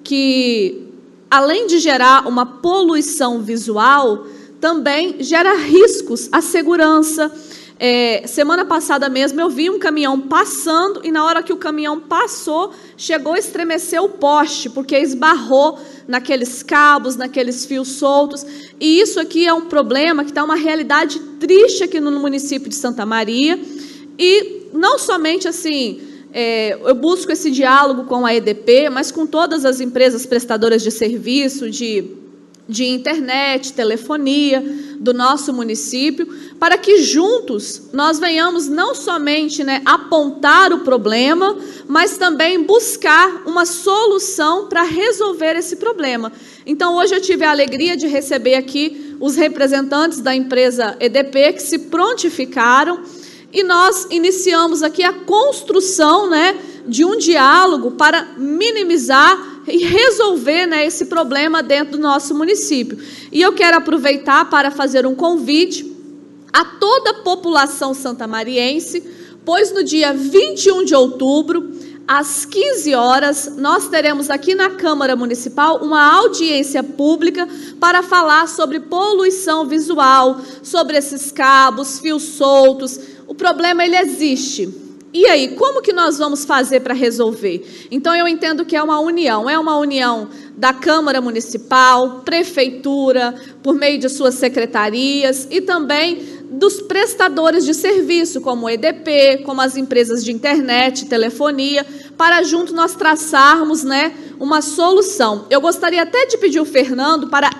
que, além de gerar uma poluição visual, também gera riscos à segurança. É, semana passada mesmo eu vi um caminhão passando e na hora que o caminhão passou, chegou a estremecer o poste, porque esbarrou naqueles cabos, naqueles fios soltos. E isso aqui é um problema que está uma realidade triste aqui no município de Santa Maria. E não somente assim, é, eu busco esse diálogo com a E D P, mas com todas as empresas prestadoras de serviço, de, de internet, telefonia, do nosso município, para que juntos nós venhamos não somente, né, apontar o problema, mas também buscar uma solução para resolver esse problema. Então, hoje eu tive a alegria de receber aqui os representantes da empresa E D P, que se prontificaram, e nós iniciamos aqui a construção, né, de um diálogo para minimizar e resolver, né, esse problema dentro do nosso município. E eu quero aproveitar para fazer um convite a toda a população santamariense, pois no dia vinte e um de outubro, às quinze horas, nós teremos aqui na Câmara Municipal uma audiência pública para falar sobre poluição visual, sobre esses cabos, fios soltos. O problema, ele existe. E aí, como que nós vamos fazer para resolver? Então, eu entendo que é uma união, é uma união da Câmara Municipal, Prefeitura, por meio de suas secretarias, e também dos prestadores de serviço, como o E D P, como as empresas de internet, telefonia, para junto nós traçarmos, né, uma solução. Eu gostaria até de pedir o Fernando para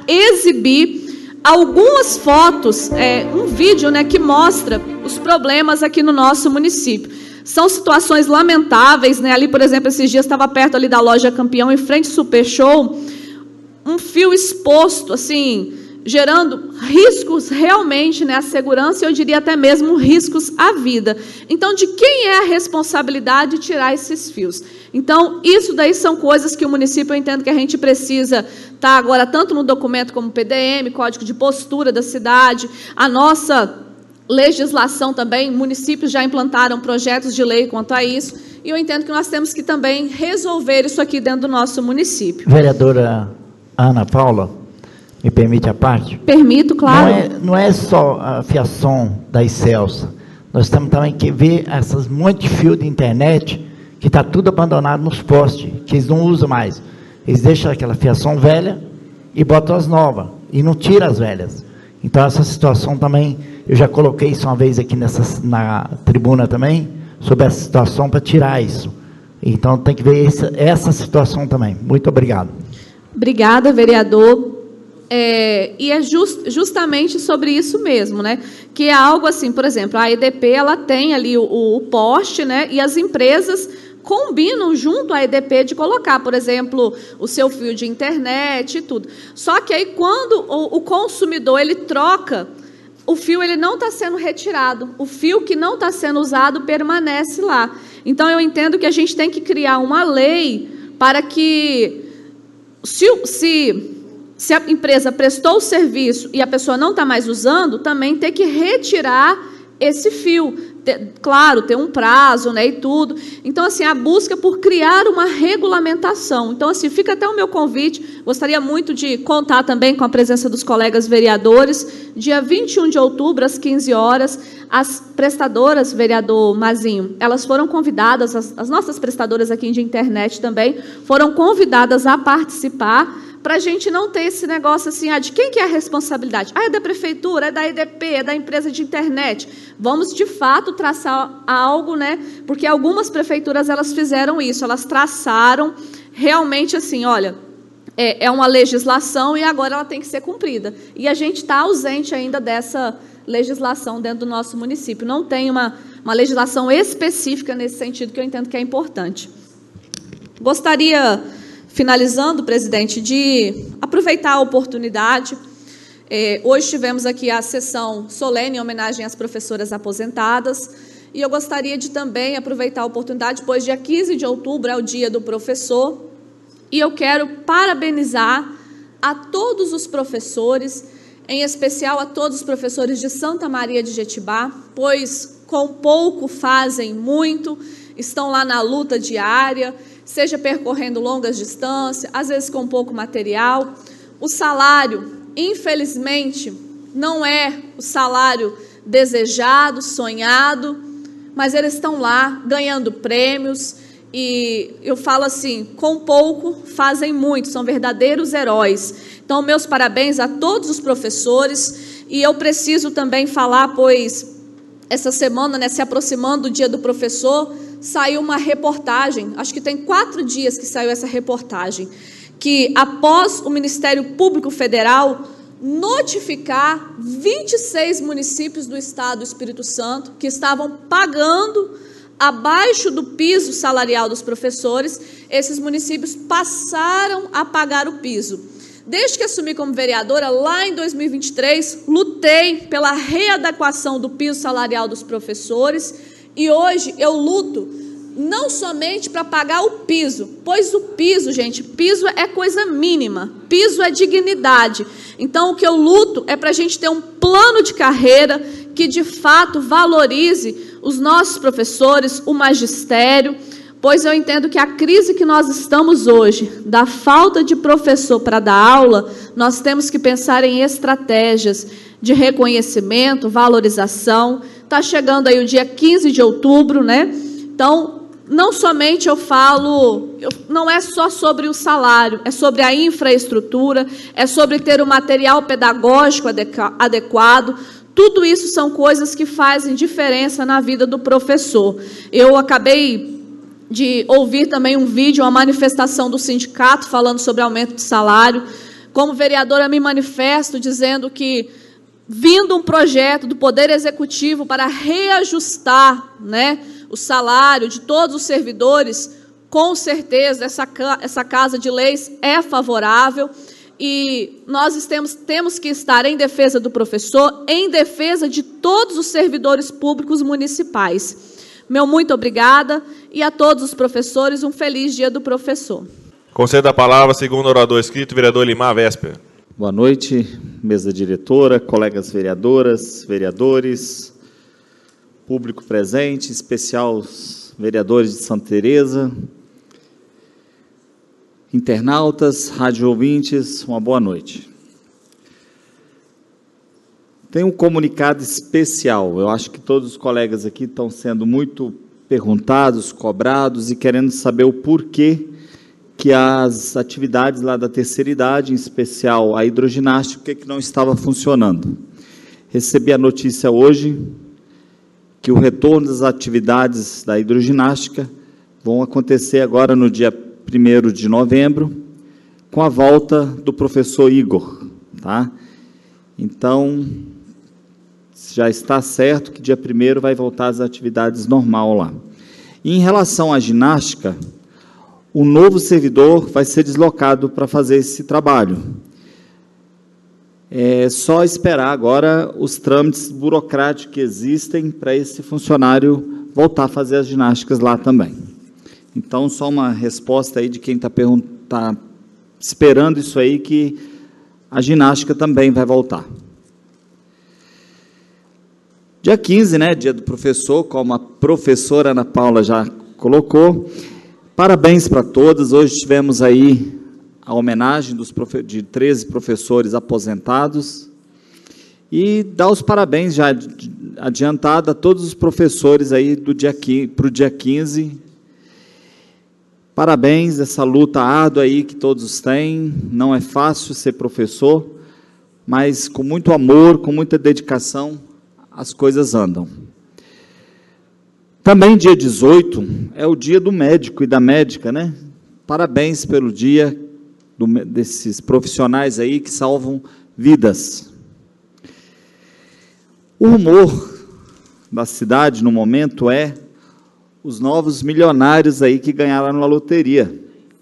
exibir algumas fotos, é, um vídeo, né, que mostra os problemas aqui no nosso município. São situações lamentáveis, né? Ali, por exemplo, esses dias estava perto ali da loja Campeão, em frente ao Super Show, um fio exposto, assim, gerando riscos realmente, né, à segurança, e eu diria até mesmo riscos à vida. Então, de quem é a responsabilidade de tirar esses fios? Então, isso daí são coisas que o município, eu entendo que a gente precisa estar agora, tanto no documento como P D M, Código de Postura da cidade, a nossa legislação também, municípios já implantaram projetos de lei quanto a isso, e eu entendo que nós temos que também resolver isso aqui dentro do nosso município. Vereadora Ana Paula, me permite a parte? Permito, claro. Não é, não é só a fiação da Excelsa, nós temos também que ver essas monte de fio de internet que está tudo abandonado nos postes, que eles não usam mais. Eles deixam aquela fiação velha e botam as novas, e não tiram as velhas. Então, essa situação também, eu já coloquei isso uma vez aqui nessa, na tribuna também, sobre essa situação para tirar isso. Então, tem que ver essa, essa situação também. Muito obrigado. Obrigada, vereador. É, e é just, justamente sobre isso mesmo, né? Que é algo assim, por exemplo, a E D P, ela tem ali o, o poste, né? E as empresas combinam junto à E D P de colocar, por exemplo, o seu fio de internet e tudo. Só que aí, quando o, o consumidor ele troca, o fio ele não está sendo retirado. O fio que não está sendo usado permanece lá. Então, eu entendo que a gente tem que criar uma lei para que, se, se, se a empresa prestou o serviço e a pessoa não está mais usando, também tem que retirar esse fio. Ter, claro, ter um prazo, né, e tudo. Então, assim, a busca por criar uma regulamentação. Então, assim, fica até o meu convite. Gostaria muito de contar também com a presença dos colegas vereadores. Dia vinte e um de outubro, às quinze horas, as prestadoras, vereador Mazinho, elas foram convidadas, as, as nossas prestadoras aqui de internet também, foram convidadas a participar, para a gente não ter esse negócio assim, ah, de quem que é a responsabilidade? Ah, é da prefeitura, é da E D P, é da empresa de internet. Vamos, de fato, traçar algo, né? Porque algumas prefeituras, elas fizeram isso, elas traçaram realmente assim, olha, é, é uma legislação e agora ela tem que ser cumprida. E a gente está ausente ainda dessa legislação dentro do nosso município. Não tem uma, uma legislação específica nesse sentido, que eu entendo que é importante. Gostaria, finalizando, presidente, de aproveitar a oportunidade. É, hoje tivemos aqui a sessão solene em homenagem às professoras aposentadas, e eu gostaria de também aproveitar a oportunidade, pois dia quinze de outubro é o dia do professor, e eu quero parabenizar a todos os professores, em especial a todos os professores de Santa Maria de Jetibá, pois com pouco fazem muito, estão lá na luta diária, seja percorrendo longas distâncias, às vezes com pouco material. O salário, infelizmente, não é o salário desejado, sonhado, mas eles estão lá ganhando prêmios, e eu falo assim, com pouco fazem muito, são verdadeiros heróis. Então, meus parabéns a todos os professores, e eu preciso também falar, pois essa semana, né, se aproximando do Dia do Professor, saiu uma reportagem, acho que tem quatro dias que saiu essa reportagem, que após o Ministério Público Federal notificar vinte e seis municípios do estado do Espírito Santo que estavam pagando abaixo do piso salarial dos professores, esses municípios passaram a pagar o piso. Desde que assumi como vereadora, lá em dois mil e vinte e três, lutei pela readequação do piso salarial dos professores e hoje eu luto não somente para pagar o piso, pois o piso, gente, piso é coisa mínima, piso é dignidade. Então, o que eu luto é para a gente ter um plano de carreira que, de fato, valorize os nossos professores, o magistério, pois eu entendo que a crise que nós estamos hoje, da falta de professor para dar aula, nós temos que pensar em estratégias de reconhecimento, valorização. Está chegando aí o dia quinze de outubro, né? Então, não somente eu falo, eu, não é só sobre o salário, é sobre a infraestrutura, é sobre ter o material pedagógico adequa, adequado. Tudo isso são coisas que fazem diferença na vida do professor. Eu acabei de ouvir também um vídeo, uma manifestação do sindicato falando sobre aumento de salário. Como vereadora, me manifesto dizendo que, vindo um projeto do Poder Executivo para reajustar, né, o salário de todos os servidores, com certeza essa, essa Casa de Leis é favorável e nós temos, temos que estar em defesa do professor, em defesa de todos os servidores públicos municipais. Meu muito obrigada e a todos os professores um feliz dia do professor. Concedo a palavra, segundo orador escrito, vereador Limar Vésper. Boa noite, mesa diretora, colegas vereadoras, vereadores, público presente, em especial os vereadores de Santa Teresa, internautas, rádio ouvintes, uma boa noite. Tem um comunicado especial, eu acho que todos os colegas aqui estão sendo muito perguntados, cobrados e querendo saber o porquê que as atividades lá da terceira idade, em especial a hidroginástica, por que que não estava funcionando. Recebi a notícia hoje que o retorno das atividades da hidroginástica vão acontecer agora no dia primeiro de novembro, com a volta do professor Igor, tá? Então, já está certo que dia primeiro vai voltar às atividades normal lá. E em relação à ginástica, o novo servidor vai ser deslocado para fazer esse trabalho. É só esperar agora os trâmites burocráticos que existem para esse funcionário voltar a fazer as ginásticas lá também. Então, só uma resposta aí de quem está tá esperando isso aí, que a ginástica também vai voltar. Dia quinze, né, dia do professor, como a professora Ana Paula já colocou. Parabéns para todos. Hoje tivemos aí a homenagem dos profe de treze professores aposentados e dar os parabéns já adiantado a todos os professores aí do dia para o dia quinze. Parabéns, essa luta árdua aí que todos têm. Não é fácil ser professor, mas com muito amor, com muita dedicação, as coisas andam. Também dia dezoito é o dia do médico e da médica, né? Parabéns pelo dia do, desses profissionais aí que salvam vidas. O rumor da cidade no momento é os novos milionários aí que ganharam na loteria.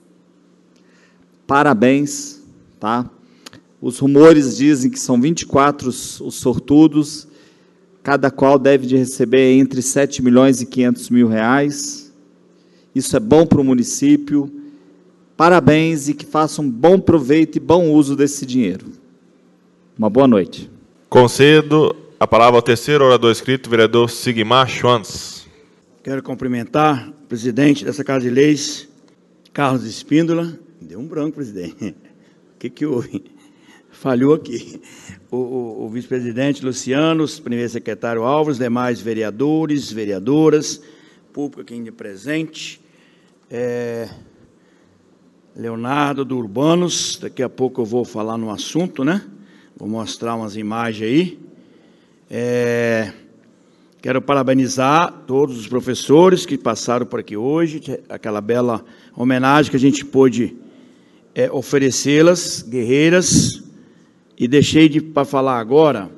Parabéns, tá? Os rumores dizem que são vinte e quatro os, os sortudos, cada qual deve de receber entre sete milhões e quinhentos mil reais. Isso é bom para o município. Parabéns e que façam um bom proveito e bom uso desse dinheiro. Uma boa noite. Concedo a palavra ao terceiro orador inscrito, vereador Sigmar Schwanz. Quero cumprimentar o presidente dessa Casa de Leis, Carlos Espíndola. Deu um branco, presidente. O que que houve? Falhou aqui. O, o, o vice-presidente Luciano, o primeiro secretário Alves, demais vereadores, vereadoras, público aqui ainda presente, é, Leonardo do Urbanos, daqui a pouco eu vou falar no assunto, né? Vou mostrar umas imagens aí. É, Quero parabenizar todos os professores que passaram por aqui hoje, aquela bela homenagem que a gente pôde é, oferecê-las, guerreiras, e deixei de para falar agora,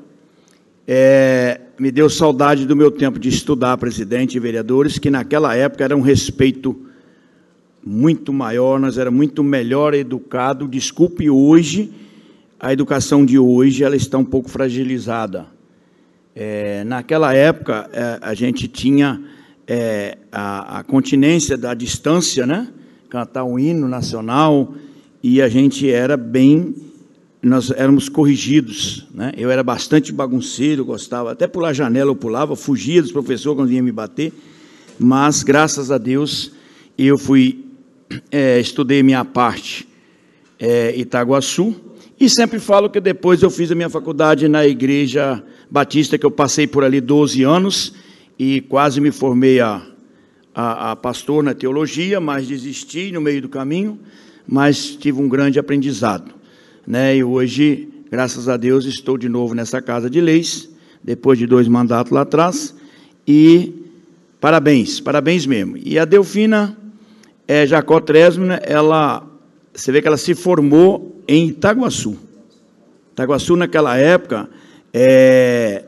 é, me deu saudade do meu tempo de estudar, presidente e vereadores, que naquela época era um respeito muito maior, nós era muito melhor educado. Desculpe, hoje, a educação de hoje, ela está um pouco fragilizada. É, naquela época, é, a gente tinha é, a, a continência da distância, né? Cantar o hino nacional, e a gente era bem, nós éramos corrigidos, né? Eu era bastante bagunceiro, gostava, até pular janela eu pulava, fugia dos professores quando vinha me bater, mas, graças a Deus, eu fui, é, estudei minha parte é, Itaguaçu, e sempre falo que depois eu fiz a minha faculdade na Igreja Batista, que eu passei por ali doze anos, e quase me formei a, a, a pastor na teologia, mas desisti no meio do caminho, mas tive um grande aprendizado, né? E hoje, graças a Deus, estou de novo nessa Casa de Leis, depois de dois mandatos lá atrás, e parabéns, parabéns mesmo. E a Delfina é, Jacó Tresman, ela, você vê que ela se formou em Itaguaçu. Itaguaçu, naquela época, é,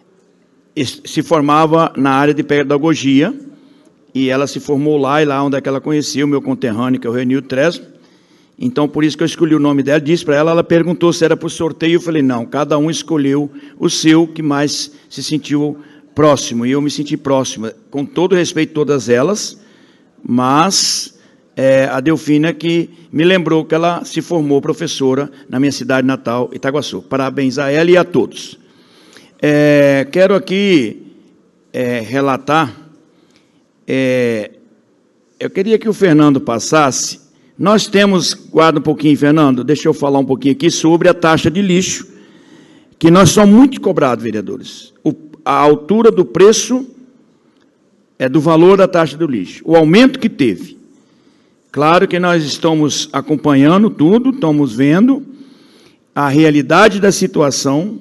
se formava na área de pedagogia, e ela se formou lá, e lá onde é que ela conheceu o meu conterrâneo, que é o Renil Tresman. Então, por isso que eu escolhi o nome dela, disse para ela, ela perguntou se era por sorteio, eu falei, não, cada um escolheu o seu, que mais se sentiu próximo, e eu me senti próximo, com todo respeito a todas elas, mas é, a Delfina que me lembrou que ela se formou professora na minha cidade natal, Itaguaçu. Parabéns a ela e a todos. É, quero aqui é, relatar, é, eu queria que o Fernando passasse. Nós temos, guarda um pouquinho, Fernando, deixa eu falar um pouquinho aqui sobre a taxa de lixo, que nós somos muito cobrados, vereadores. O, a altura do preço é do valor da taxa do lixo, o aumento que teve. Claro que nós estamos acompanhando tudo, estamos vendo a realidade da situação.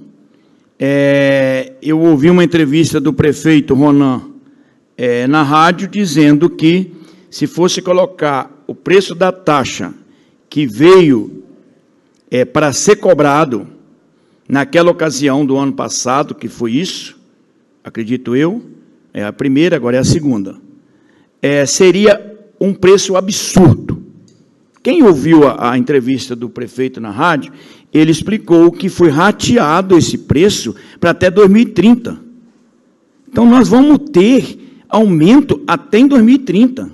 É, eu ouvi uma entrevista do prefeito Ronan é, na rádio, dizendo que, se fosse colocar o preço da taxa que veio é, para ser cobrado naquela ocasião do ano passado, que foi isso, acredito eu, é a primeira, agora é a segunda, é, seria um preço absurdo. Quem ouviu a, a entrevista do prefeito na rádio, ele explicou que foi rateado esse preço para até dois mil e trinta. Então, nós vamos ter aumento até em dois mil e trinta.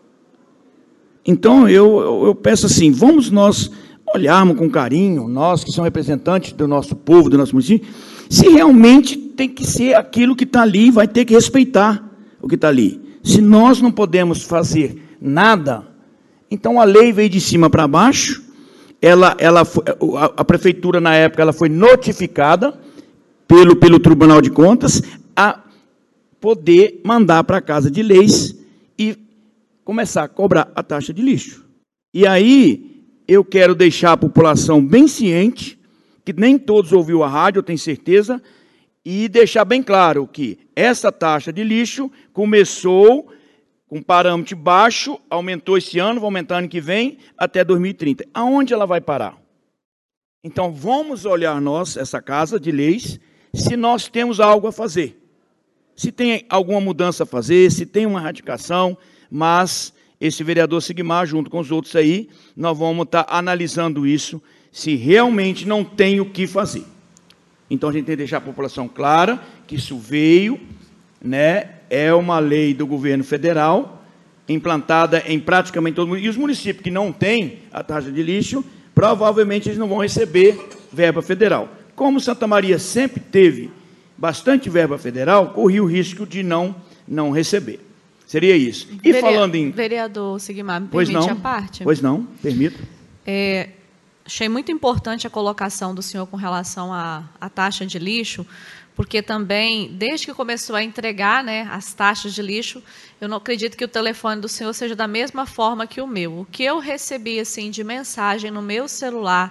Então, eu, eu peço assim, vamos nós olharmos com carinho, nós que somos representantes do nosso povo, do nosso município, se realmente tem que ser aquilo que está ali, vai ter que respeitar o que está ali. Se nós não podemos fazer nada, então a lei veio de cima para baixo, ela, ela, a, a prefeitura, na época, ela foi notificada pelo, pelo Tribunal de Contas a poder mandar para a Casa de Leis e começar a cobrar a taxa de lixo. E aí, eu quero deixar a população bem ciente, que nem todos ouviram a rádio, eu tenho certeza, e deixar bem claro que essa taxa de lixo começou com parâmetro baixo, aumentou esse ano, vai aumentar ano que vem, até dois mil e trinta. Aonde ela vai parar? Então, vamos olhar nós, essa Casa de Leis, se nós temos algo a fazer. Se tem alguma mudança a fazer, se tem uma erradicação, mas esse vereador Sigmar, junto com os outros aí, nós vamos estar analisando isso, se realmente não tem o que fazer. Então, a gente tem que deixar a população clara que isso veio, né, é uma lei do governo federal, implantada em praticamente todo mundo, e os municípios que não têm a taxa de lixo, provavelmente eles não vão receber verba federal. Como Santa Maria sempre teve bastante verba federal, corria o risco de não, não receber. Seria isso. E Vereador, falando em... Vereador Sigmar, me pois permite não, a parte? Pois não, permito. É, achei muito importante a colocação do senhor com relação à, à taxa de lixo, porque também, desde que começou a entregar, né, as taxas de lixo, eu não acredito que o telefone do senhor seja da mesma forma que o meu. O que eu recebi assim, de mensagem no meu celular,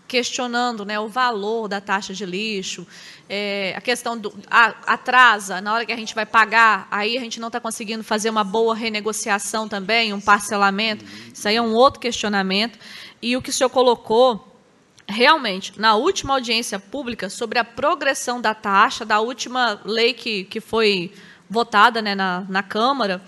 questionando, né, o valor da taxa de lixo, é, a questão do a, atrasa, na hora que a gente vai pagar, aí a gente não está conseguindo fazer uma boa renegociação também, um parcelamento, isso aí é um outro questionamento. E o que o senhor colocou, realmente, na última audiência pública, sobre a progressão da taxa, da última lei que, que foi votada, né, na, na Câmara,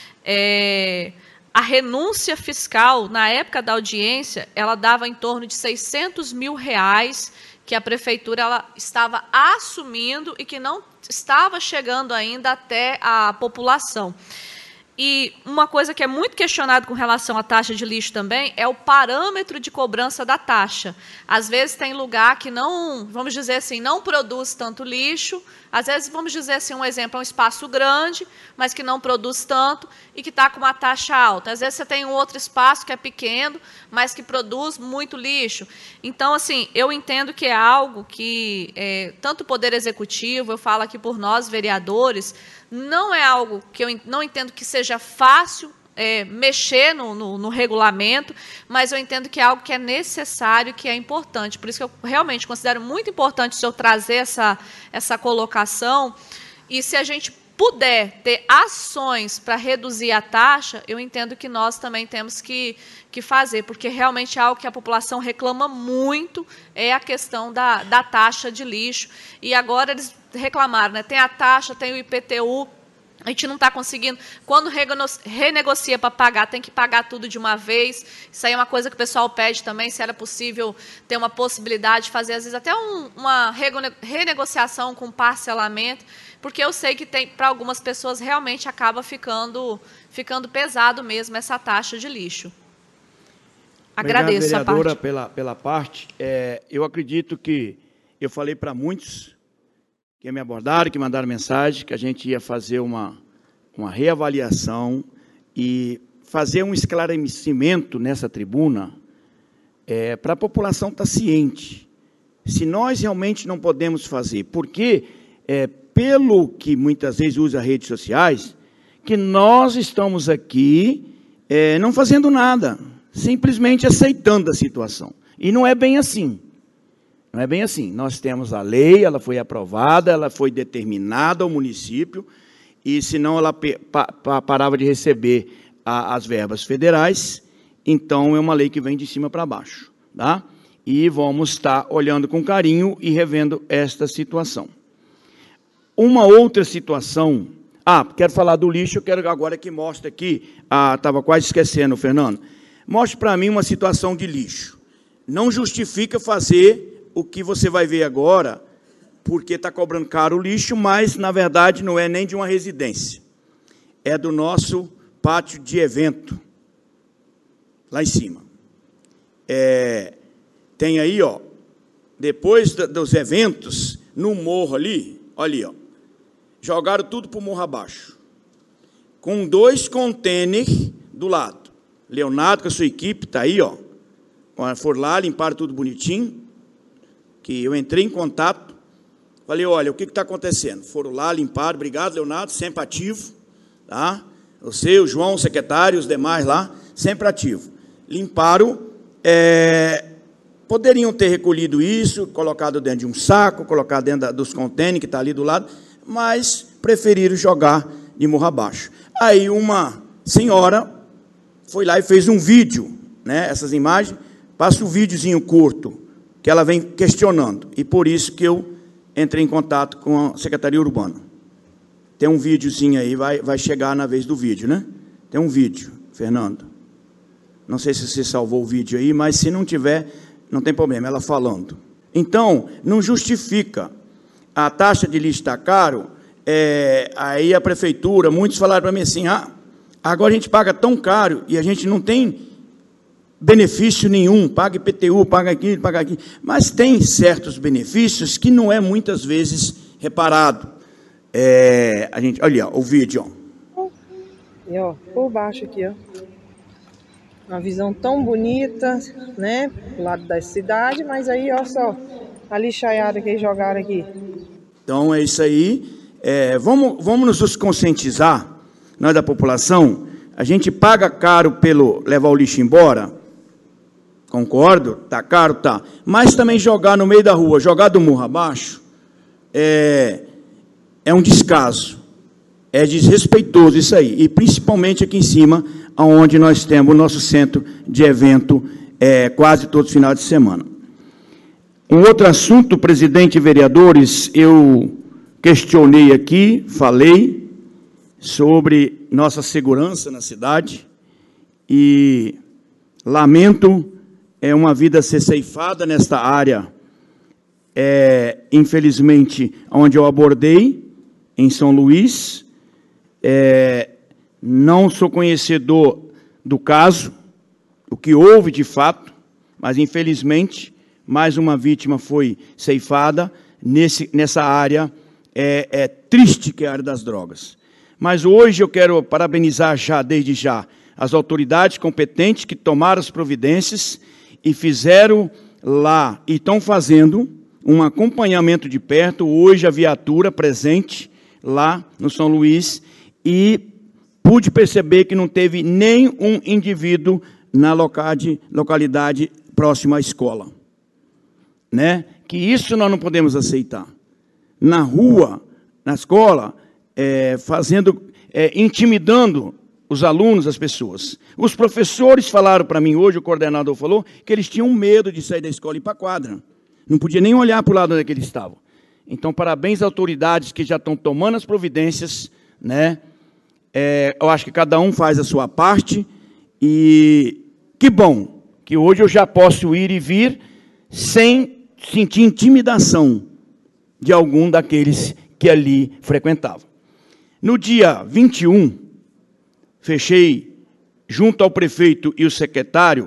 é, a renúncia fiscal, na época da audiência, ela dava em torno de seiscentos mil reais que a prefeitura ela estava assumindo e que não estava chegando ainda até a população. E uma coisa que é muito questionada com relação à taxa de lixo também é o parâmetro de cobrança da taxa. Às vezes tem lugar que não, vamos dizer assim, não produz tanto lixo, às vezes, vamos dizer assim, um exemplo, é um espaço grande, mas que não produz tanto e que está com uma taxa alta. Às vezes você tem um outro espaço que é pequeno, mas que produz muito lixo. Então, assim, eu entendo que é algo que, é, tanto o Poder Executivo, eu falo aqui por nós, vereadores, não é algo que eu não entendo que seja fácil é, mexer no, no, no regulamento, mas eu entendo que é algo que é necessário, que é importante. Por isso que eu realmente considero muito importante o senhor trazer essa, essa colocação. E se a gente puder ter ações para reduzir a taxa, eu entendo que nós também temos que, que fazer, porque realmente é algo que a população reclama muito, é a questão da, da taxa de lixo. E agora eles reclamaram, né? Tem a taxa, tem o I P T U, a gente não está conseguindo. Quando renegocia para pagar, tem que pagar tudo de uma vez. Isso aí é uma coisa que o pessoal pede também, se era possível ter uma possibilidade de fazer, às vezes, até um, uma renegociação com parcelamento, porque eu sei que tem, para algumas pessoas realmente acaba ficando, ficando pesado mesmo essa taxa de lixo. Agradeço a vereadora parte. pela, pela parte. É, eu acredito que eu falei para muitos que me abordaram, que mandaram mensagem, que a gente ia fazer uma, uma reavaliação e fazer um esclarecimento nessa tribuna é, para a população estar ciente. Se nós realmente não podemos fazer, porque, é, pelo que muitas vezes usa redes sociais, que nós estamos aqui é, não fazendo nada, simplesmente aceitando a situação. E não é bem assim. Não é bem assim. Nós temos a lei, ela foi aprovada, ela foi determinada ao município, e senão ela parava de receber a, as verbas federais, então é uma lei que vem de cima para baixo. Tá? E vamos estar olhando com carinho e revendo esta situação. Uma outra situação... Ah, quero falar do lixo, eu quero agora que mostre aqui, ah, estava quase esquecendo, Fernando, mostre para mim uma situação de lixo. Não justifica fazer o que você vai ver agora, porque está cobrando caro o lixo, mas, na verdade, não é nem de uma residência. É do nosso pátio de evento, lá em cima. É, tem aí, ó, depois dos eventos, no morro ali, olha ali, ó, jogaram tudo para o morro abaixo, com dois contêineres do lado. Leonardo, com a sua equipe, está aí, ó, foram lá, limparam tudo bonitinho, que eu entrei em contato, falei, olha, o que está acontecendo? Foram lá, limparam, obrigado, Leonardo, sempre ativo, tá? Você, o João, o secretário, os demais lá, sempre ativo. Limparam, é, poderiam ter recolhido isso, colocado dentro de um saco, colocado dentro da, dos contêineres que está ali do lado, mas preferiram jogar de morro abaixo. Aí uma senhora foi lá e fez um vídeo, né, essas imagens, passa um videozinho curto, que ela vem questionando, e por isso que eu entrei em contato com a Secretaria Urbana. Tem um videozinho aí, vai, vai chegar na vez do vídeo, né? Tem um vídeo, Fernando. Não sei se você salvou o vídeo aí, mas se não tiver, não tem problema, ela falando. Então, não justifica. A taxa de lixo está caro, é, aí a prefeitura, muitos falaram para mim assim, ah, agora a gente paga tão caro e a gente não tem benefício nenhum, paga I P T U, paga aquilo, paga aquilo, mas tem certos benefícios que não é muitas vezes reparado. É, a gente, olha, ó, o vídeo, ó. E ó, por baixo aqui, ó, uma visão tão bonita, né, do lado da cidade, mas aí, ó, só a lixaiada que eles jogaram aqui. Então é isso aí. É, vamos, vamos nos conscientizar, nós da população. A gente paga caro pelo levar o lixo embora. Concordo, tá caro, tá. Mas também jogar no meio da rua, jogar do morro abaixo, é, é um descaso, é desrespeitoso isso aí. E principalmente aqui em cima, onde nós temos o nosso centro de evento é, quase todos os finais de semana. Um outro assunto, presidente e vereadores, eu questionei aqui, falei sobre nossa segurança na cidade e lamento é uma vida ser ceifada nesta área, é, infelizmente, onde eu abordei, em São Luís. É, não sou conhecedor do caso, o que houve de fato, mas, infelizmente, mais uma vítima foi ceifada nesse, nessa área é, é triste, que é a área das drogas. Mas hoje eu quero parabenizar já, desde já, as autoridades competentes que tomaram as providências e fizeram lá, e estão fazendo, um acompanhamento de perto. Hoje a viatura presente lá no São Luís, e pude perceber que não teve nenhum indivíduo na localidade, localidade próxima à escola. Né? Que isso nós não podemos aceitar. Na rua, na escola, é, fazendo, é, intimidando os alunos, as pessoas. Os professores falaram para mim hoje, o coordenador falou, que eles tinham medo de sair da escola e ir para a quadra. Não podia nem olhar para o lado onde é que eles estavam. Então, parabéns às autoridades que já estão tomando as providências, né? É, eu acho que cada um faz a sua parte, e que bom que hoje eu já posso ir e vir sem sentir intimidação de algum daqueles que ali frequentavam. No dia vinte e um, fechei, junto ao prefeito e o secretário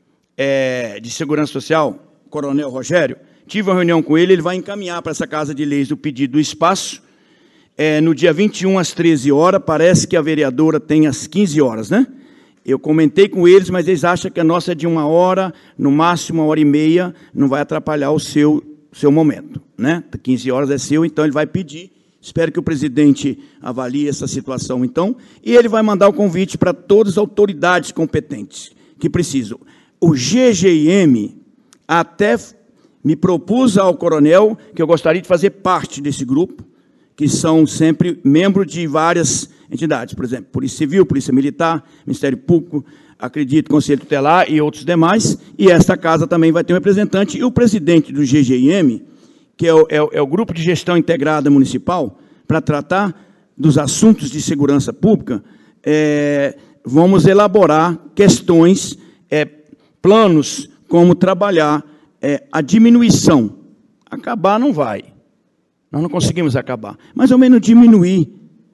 é, de Segurança Social, Coronel Rogério, tive uma reunião com ele, ele vai encaminhar para essa Casa de Leis o pedido do espaço, é, no dia vinte e um, às treze horas, parece que a vereadora tem às quinze horas, né? Eu comentei com eles, mas eles acham que a nossa é de uma hora, no máximo uma hora e meia, não vai atrapalhar o seu, seu momento, né? quinze horas é seu, então ele vai pedir. Espero que o presidente avalie essa situação, então, e ele vai mandar o convite para todas as autoridades competentes que precisam. O G G I M até me propus ao coronel que eu gostaria de fazer parte desse grupo, que são sempre membros de várias entidades, por exemplo, Polícia Civil, Polícia Militar, Ministério Público, acredito, Conselho Tutelar e outros demais, e esta casa também vai ter um representante, e o presidente do G G I M, que é o, é, o, é o Grupo de Gestão Integrada Municipal, para tratar dos assuntos de segurança pública, é, vamos elaborar questões, é, planos, como trabalhar é, a diminuição. Acabar não vai, nós não conseguimos acabar, mais ou menos diminuir.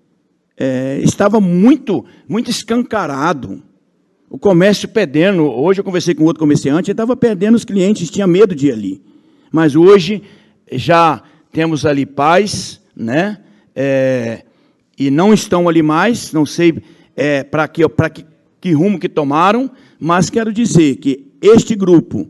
É, estava muito, muito escancarado, o comércio perdendo. Hoje eu conversei com outro comerciante, ele estava perdendo os clientes, tinha medo de ir ali. Mas hoje já temos ali paz, né? É, e não estão ali mais, não sei é, para que, para que, que rumo que tomaram, mas quero dizer que este grupo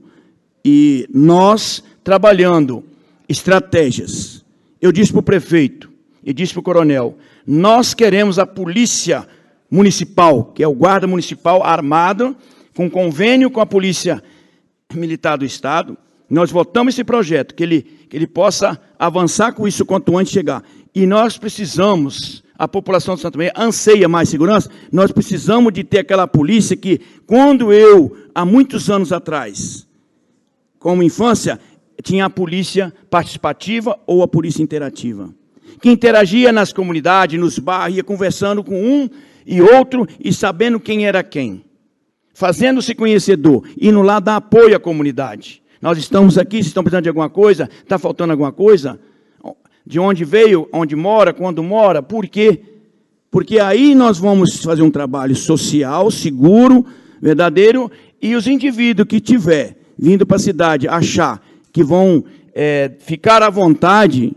e nós trabalhando estratégias, eu disse para o prefeito e disse para o coronel, nós queremos a polícia municipal, que é o guarda municipal armado, com convênio com a polícia militar do Estado. Nós votamos esse projeto, que ele, que ele possa avançar com isso quanto antes chegar. E nós precisamos, a população de Santo Maria anseia mais segurança, nós precisamos de ter aquela polícia que, quando eu, há muitos anos atrás, como infância, tinha a polícia participativa ou a polícia interativa, que interagia nas comunidades, nos bairros, ia conversando com um e outro e sabendo quem era quem, fazendo-se conhecedor, indo lá dar apoio à comunidade. Nós estamos aqui, se estão precisando de alguma coisa, está faltando alguma coisa, de onde veio, onde mora, quando mora, por quê? Porque aí nós vamos fazer um trabalho social, seguro, verdadeiro, e os indivíduos que tiver vindo para a cidade achar que vão é, ficar à vontade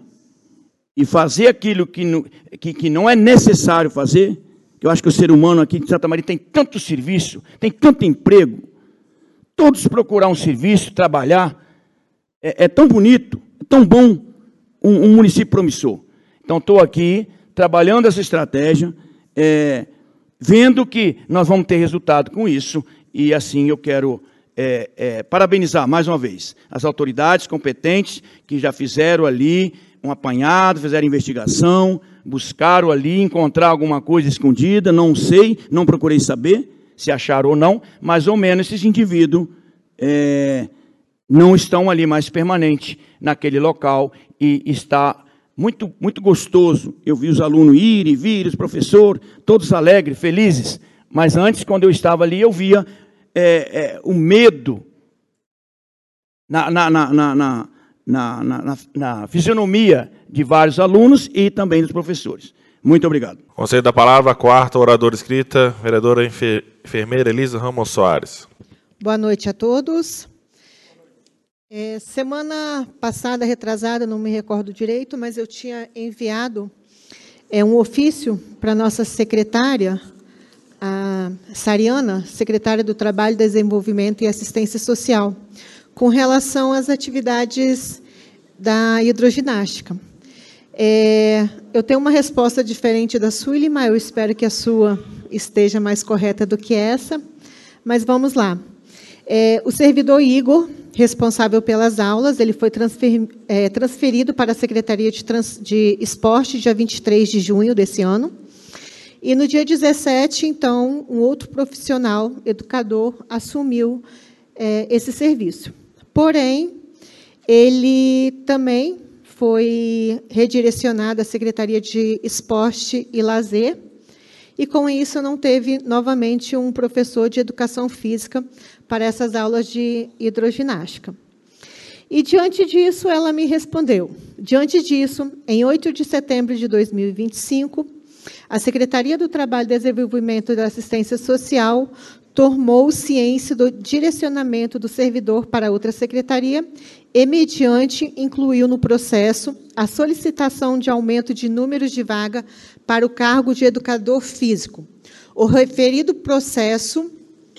e fazer aquilo que não, que, que não é necessário fazer, que eu acho que o ser humano aqui de Santa Maria tem tanto serviço, tem tanto emprego, todos procurar um serviço, trabalhar, é, é tão bonito, é tão bom, um, um município promissor. Então, estou aqui, trabalhando essa estratégia, é, vendo que nós vamos ter resultado com isso, e assim eu quero é, é, parabenizar, mais uma vez, as autoridades competentes que já fizeram ali um apanhado, fizeram investigação, buscaram ali encontrar alguma coisa escondida, não sei, não procurei saber se acharam ou não, mas ao menos esses indivíduos é, não estão ali mais permanente naquele local e está muito, muito gostoso. Eu vi os alunos irem, virem, os professores, todos alegres, felizes, mas antes, quando eu estava ali, eu via é, é, o medo na, na, na, na, na Na, na, na fisionomia de vários alunos e também dos professores. Muito obrigado. Conselho da palavra, quarta oradora escrita, vereadora enfermeira Elisa Ramos Soares. Boa noite a todos. É, semana passada, retrasada, não me recordo direito, mas eu tinha enviado é, um ofício para a nossa secretária, a Sariana, secretária do Trabalho, Desenvolvimento e Assistência Social, com relação às atividades da hidroginástica. É, eu tenho uma resposta diferente da sua, Ilimar, eu espero que a sua esteja mais correta do que essa, mas vamos lá. É, o servidor Igor, responsável pelas aulas, ele foi transfer, é, transferido para a Secretaria de, Trans, de Esporte, dia vinte e três de junho desse ano, e no dia dezessete, então, um outro profissional, educador, assumiu é, esse serviço. Porém, ele também foi redirecionado à Secretaria de Esporte e Lazer, e com isso não teve novamente um professor de Educação Física para essas aulas de hidroginástica. E, diante disso, ela me respondeu. Diante disso, em oito de setembro de dois mil e vinte e cinco, a Secretaria do Trabalho, Desenvolvimento e da Assistência Social tomou ciência do direcionamento do servidor para outra secretaria e, mediante, incluiu no processo a solicitação de aumento de números de vaga para o cargo de educador físico. O referido processo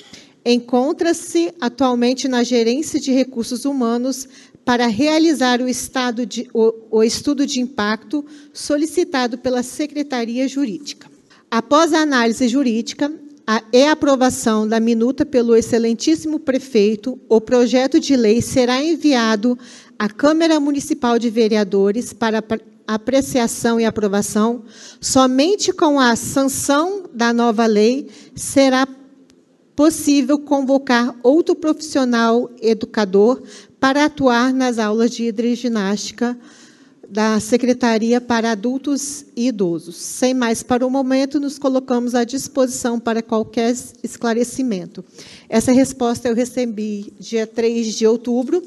encontra-se atualmente na Gerência de Recursos Humanos para realizar o, estado de, o, o estudo de impacto solicitado pela Secretaria Jurídica. Após a análise jurídica a, e a aprovação da minuta pelo excelentíssimo prefeito, o projeto de lei será enviado à Câmara Municipal de Vereadores para apreciação e aprovação. Somente com a sanção da nova lei será possível convocar outro profissional educador para atuar nas aulas de hidroginástica da Secretaria para Adultos e Idosos. Sem mais para o momento, nos colocamos à disposição para qualquer esclarecimento. Essa resposta eu recebi dia três de outubro.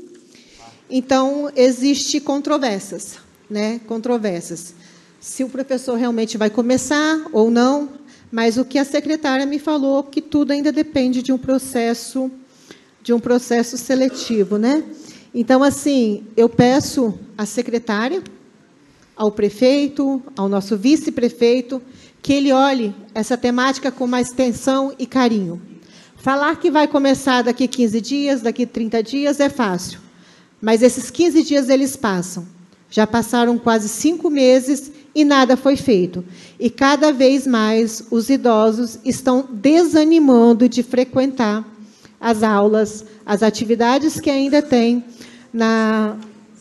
Então, existe controvérsias, né? Controvérsias. Se o professor realmente vai começar ou não, mas o que a secretária me falou, que tudo ainda depende de um processo, de um processo seletivo, né? Então, assim, eu peço à secretária, ao prefeito, ao nosso vice-prefeito, que ele olhe essa temática com mais atenção e carinho. Falar que vai começar daqui quinze dias, daqui trinta dias, é fácil. Mas esses quinze dias, eles passam. Já passaram quase cinco meses e nada foi feito. E, cada vez mais, os idosos estão desanimando de frequentar as aulas, as atividades que ainda tem na,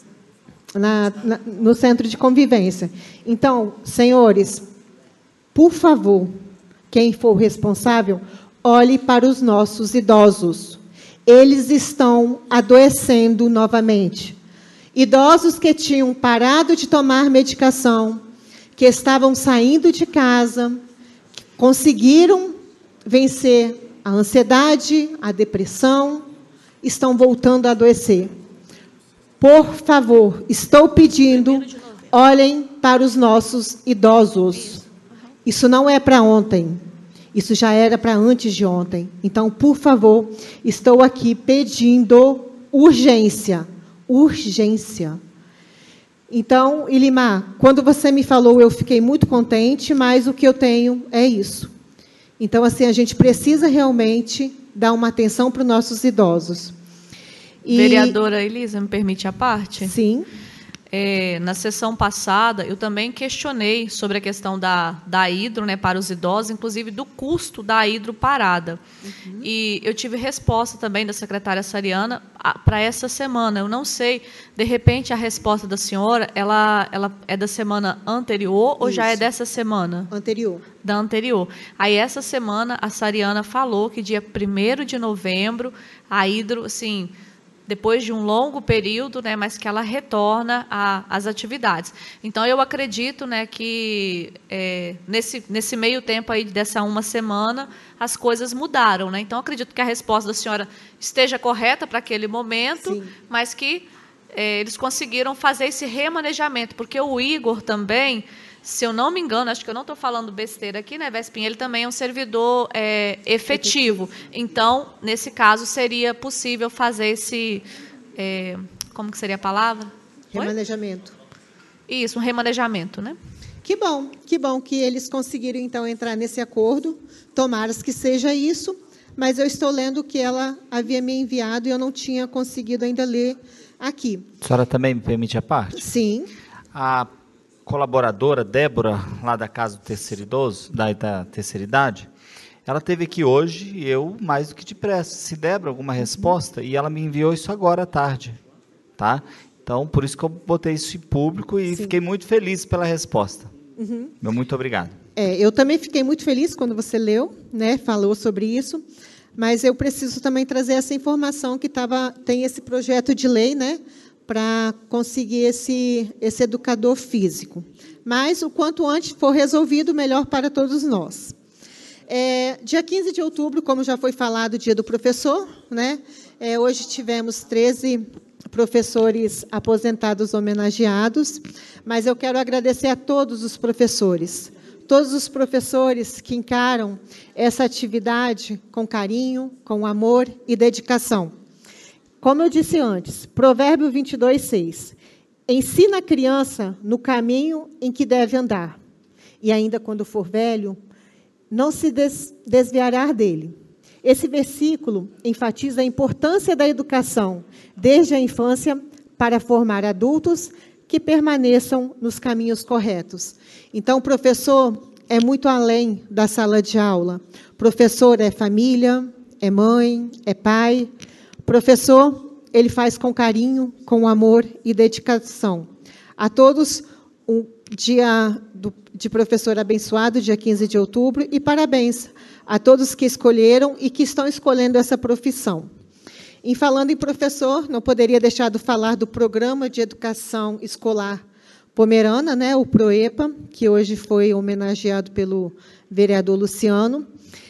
na, na, no centro de convivência. Então, senhores, por favor, quem for responsável, olhe para os nossos idosos. Eles estão adoecendo novamente. Idosos que tinham parado de tomar medicação, que estavam saindo de casa, que conseguiram vencer a ansiedade, a depressão, estão voltando a adoecer. Por favor, estou pedindo, olhem para os nossos idosos. Isso não é para ontem. Isso já era para antes de ontem. Então, por favor, estou aqui pedindo urgência. Urgência. Então, Ilimar, quando você me falou, eu fiquei muito contente, mas o que eu tenho é isso. Então, assim, a gente precisa realmente dar uma atenção para os nossos idosos. E... Vereadora Elisa, me permite a parte? Sim. É, na sessão passada, eu também questionei sobre a questão da, da hidro, né, para os idosos, inclusive do custo da hidro parada. Uhum. E eu tive resposta também da secretária Sariana para essa semana. Eu não sei, de repente, a resposta da senhora, ela, ela é da semana anterior ou Isso. já é dessa semana? Anterior. Da anterior. Aí, essa semana, a Sariana falou que dia primeiro de novembro, a hidro, assim... depois de um longo período, né, mas que ela retorna às atividades. Então, eu acredito, né, que é, nesse, nesse meio tempo aí dessa uma semana, as coisas mudaram. Né? Então, acredito que a resposta da senhora esteja correta para aquele momento, Sim. mas que é, eles conseguiram fazer esse remanejamento, porque o Igor também... Se eu não me engano, acho que eu não estou falando besteira aqui, né, Vespinha? Ele também é um servidor é, efetivo. Então, nesse caso, seria possível fazer esse... É, como que seria a palavra? Remanejamento. Oi? Isso, um remanejamento, né? Que bom, que bom que eles conseguiram, então, entrar nesse acordo. Tomara que seja isso, mas eu estou lendo o que ela havia me enviado e eu não tinha conseguido ainda ler aqui. A senhora também me permite a parte? Sim. A colaboradora Débora, lá da Casa do Terceiro Idoso, da, da Terceira Idade, ela esteve aqui hoje e eu mais do que depressa. Se Débora, alguma resposta, uhum. e ela me enviou isso agora à tarde, tá? Então, por isso que eu botei isso em público e Sim. fiquei muito feliz pela resposta. Uhum. Meu muito obrigado. É, eu também fiquei muito feliz quando você leu, né, falou sobre isso, mas eu preciso também trazer essa informação que tava, tem esse projeto de lei, né, para conseguir esse, esse educador físico. Mas, o quanto antes for resolvido, melhor para todos nós. É, dia quinze de outubro, como já foi falado, dia do professor, né? É, hoje tivemos treze professores aposentados homenageados, mas eu quero agradecer a todos os professores, todos os professores que encaram essa atividade com carinho, com amor e dedicação. Como eu disse antes, Provérbio vinte e dois, seis. Ensina a criança no caminho em que deve andar, e ainda quando for velho, não se des- desviará dele. Esse versículo enfatiza a importância da educação desde a infância para formar adultos que permaneçam nos caminhos corretos. Então, o professor é muito além da sala de aula. O professor é família, é mãe, é pai. Professor, ele faz com carinho, com amor e dedicação. A todos, um dia do, de professor abençoado, dia quinze de outubro, e parabéns a todos que escolheram e que estão escolhendo essa profissão. Em falando em professor, não poderia deixar de falar do Programa de Educação Escolar Pomerana, né, o PROEPA, que hoje foi homenageado pelo vereador Luciano.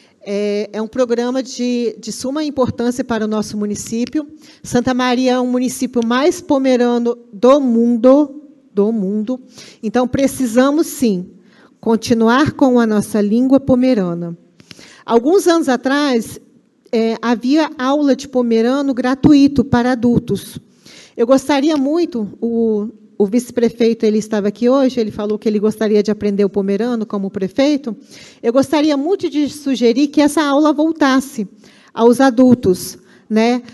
É, é um programa de, de suma importância para o nosso município. Santa Maria é um município mais pomerano do mundo, do mundo. Então, precisamos, sim, continuar com a nossa língua pomerana. Alguns anos atrás, é, havia aula de pomerano gratuito para adultos. Eu gostaria muito, o, o vice-prefeito, ele estava aqui hoje, ele falou que ele gostaria de aprender o pomerano como prefeito. Eu gostaria muito de sugerir que essa aula voltasse aos adultos, né,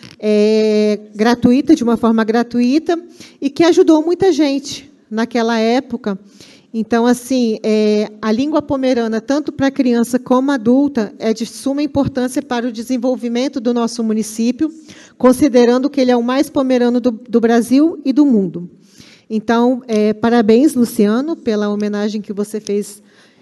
é, gratuita, de uma forma gratuita, e que ajudou muita gente naquela época. Então, assim, é, a língua pomerana, tanto para criança como adulta, é de suma importância para o desenvolvimento do nosso município, considerando que ele é o mais pomerano do, do Brasil e do mundo. Então, é, parabéns, Luciano, pela homenagem que você fez.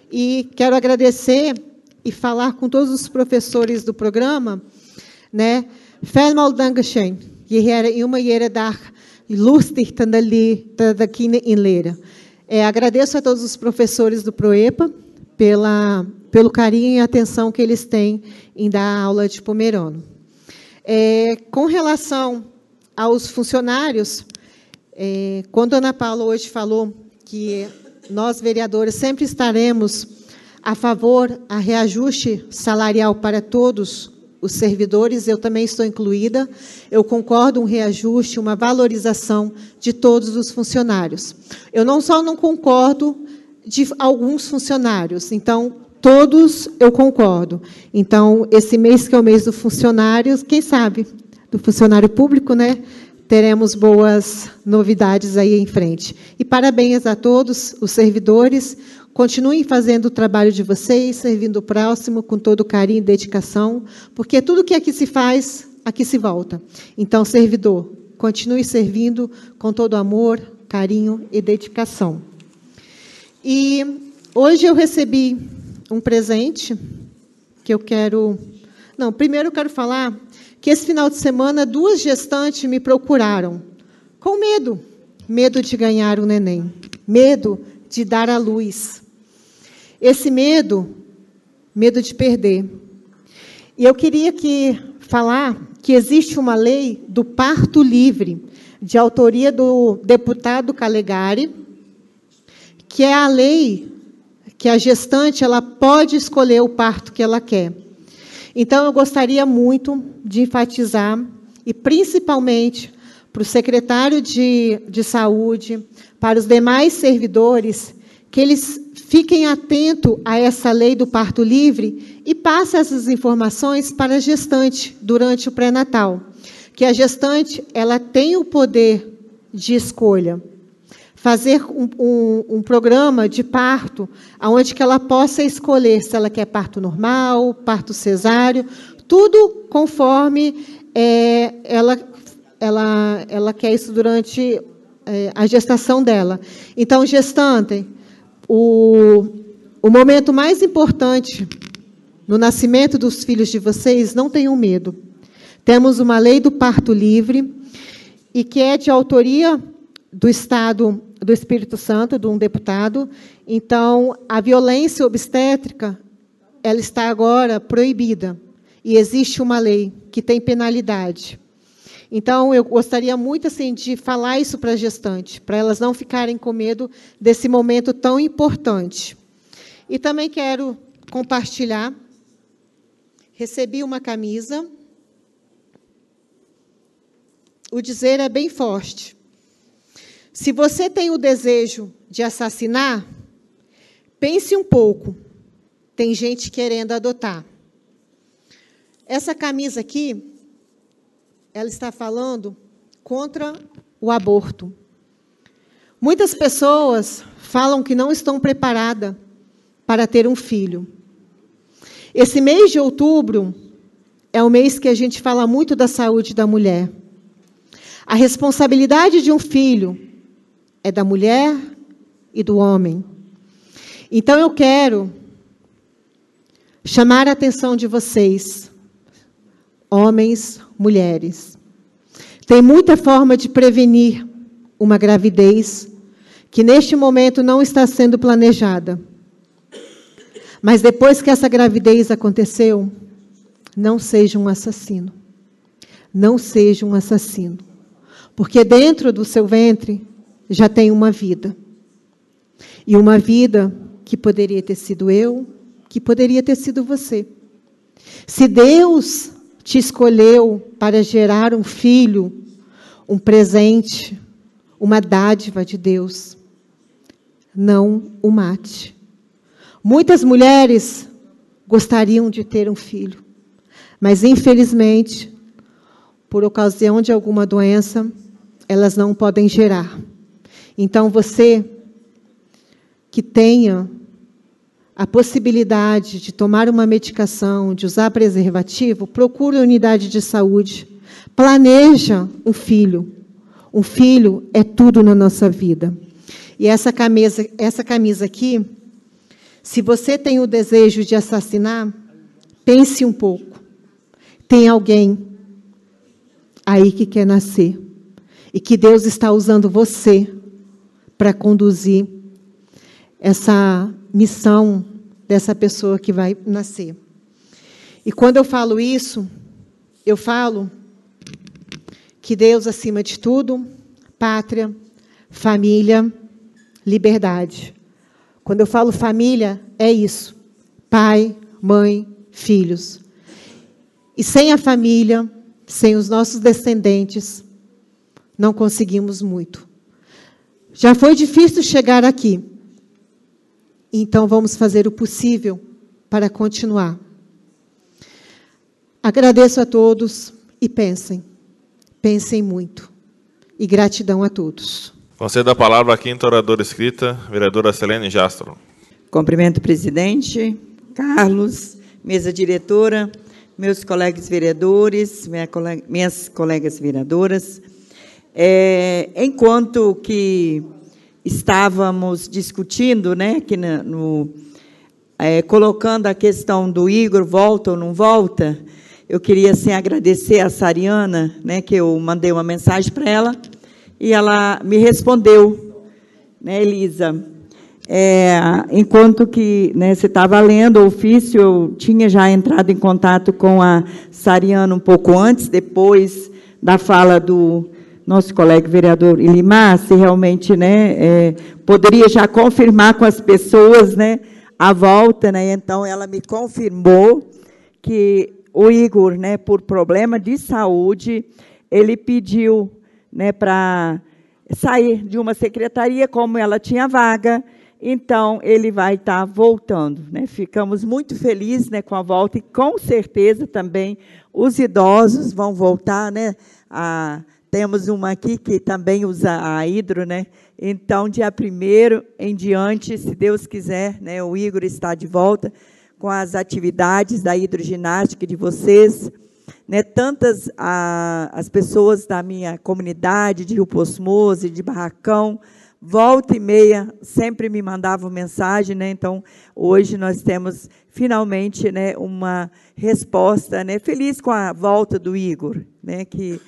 E quero agradecer e falar com todos os professores do programa, né? Vielmal Dankeschön. Je heren uma jere dag lustig tandali tadakine inlera. É, agradeço a todos os professores do PROEPA pela, pelo carinho e atenção que eles têm em dar aula de pomerano. É, com relação aos funcionários, é, quando a Ana Paula hoje falou que nós, vereadores, sempre estaremos a favor a reajuste salarial para todos os servidores, eu também estou incluída, eu concordo um reajuste, uma valorização de todos os funcionários. Eu não só não concordo de alguns funcionários, então, todos eu concordo. Então, esse mês que é o mês do funcionário, quem sabe, do funcionário público, né, teremos boas novidades aí em frente. E parabéns a todos os servidores. Continuem fazendo o trabalho de vocês, servindo o próximo com todo carinho e dedicação, porque tudo que aqui se faz, aqui se volta. Então, servidor, continue servindo com todo amor, carinho e dedicação. E hoje eu recebi um presente que eu quero... Não, primeiro eu quero falar que esse final de semana duas gestantes me procuraram com medo. Medo de ganhar o neném. Medo de dar à luz. Esse medo, medo de perder. E eu queria que, falar que existe uma lei do parto livre, de autoria do deputado Calegari, que é a lei que a gestante ela pode escolher o parto que ela quer. Então, eu gostaria muito de enfatizar, e principalmente para o secretário de, de saúde, para os demais servidores, que eles fiquem atentos a essa lei do parto livre e passem essas informações para a gestante durante o pré-natal. Que a gestante ela tem o poder de escolha. Fazer um, um, um programa de parto, onde que ela possa escolher se ela quer parto normal, parto cesáreo, tudo conforme é, ela, ela, ela quer isso durante é, a gestação dela. Então, gestante, o, o momento mais importante no nascimento dos filhos de vocês, não tenham medo. Temos uma lei do parto livre, e que é de autoria do Estado do Espírito Santo, de um deputado. Então, a violência obstétrica, ela está agora proibida. E existe uma lei que tem penalidade. Então, eu gostaria muito assim, de falar isso para a gestante, para elas não ficarem com medo desse momento tão importante. E também quero compartilhar. Recebi uma camisa. O dizer é bem forte. Se você tem o desejo de assassinar, pense um pouco. Tem gente querendo adotar. Essa camisa aqui, ela está falando contra o aborto. Muitas pessoas falam que não estão preparadas para ter um filho. Esse mês de outubro é o mês que a gente fala muito da saúde da mulher. A responsabilidade de um filho é da mulher e do homem. Então, eu quero chamar a atenção de vocês, homens, mulheres. Tem muita forma de prevenir uma gravidez que, neste momento, não está sendo planejada. Mas, depois que essa gravidez aconteceu, não seja um assassino. Não seja um assassino. Porque dentro do seu ventre já tem uma vida. E uma vida que poderia ter sido eu, que poderia ter sido você. Se Deus te escolheu para gerar um filho, um presente, uma dádiva de Deus, não o mate. Muitas mulheres gostariam de ter um filho, mas, infelizmente, por ocasião de alguma doença, elas não podem gerar. Então, você que tenha a possibilidade de tomar uma medicação, de usar preservativo, procure a unidade de saúde. Planeja um filho. Um filho é tudo na nossa vida. E essa camisa, essa camisa aqui, se você tem o desejo de assassinar, pense um pouco. Tem alguém aí que quer nascer. E que Deus está usando você para conduzir essa missão dessa pessoa que vai nascer. E quando eu falo isso, eu falo que Deus, acima de tudo, pátria, família, liberdade. Quando eu falo família, é isso. Pai, mãe, filhos. E sem a família, sem os nossos descendentes, não conseguimos muito. Já foi difícil chegar aqui. Então, vamos fazer o possível para continuar. Agradeço a todos e pensem. Pensem muito. E gratidão a todos. Concedo a palavra à quinta oradora escrita, vereadora Selene Jastro. Cumprimento o presidente, Carlos, mesa diretora, meus colegas vereadores, minha colega, minhas colegas vereadoras. É, enquanto que estávamos discutindo, né, que no, no, é, colocando a questão do Igor, volta ou não volta, eu queria assim, agradecer a Sariana, né, que eu mandei uma mensagem para ela, e ela me respondeu, né, Elisa, é, enquanto que, né, você estava lendo o ofício, eu tinha já entrado em contato com a Sariana um pouco antes, depois da fala do nosso colega vereador Ilimar, se realmente, né, é, poderia já confirmar com as pessoas, né, a volta, né, então ela me confirmou que o Igor, né, por problema de saúde, ele pediu, né, para sair de uma secretaria, como ela tinha vaga, então ele vai estar voltando, né? Ficamos muito felizes, né, com a volta, e com certeza também os idosos vão voltar, né? A, temos uma aqui que também usa a hidro, né? Então, dia primeiro em diante, se Deus quiser, né, o Igor está de volta com as atividades da hidroginástica de vocês, né, tantas a, as pessoas da minha comunidade, de Rio Poço Mose, de Barracão, volta e meia, sempre me mandavam mensagem, né, então, hoje nós temos, finalmente, né, uma resposta, né, feliz com a volta do Igor, né, que,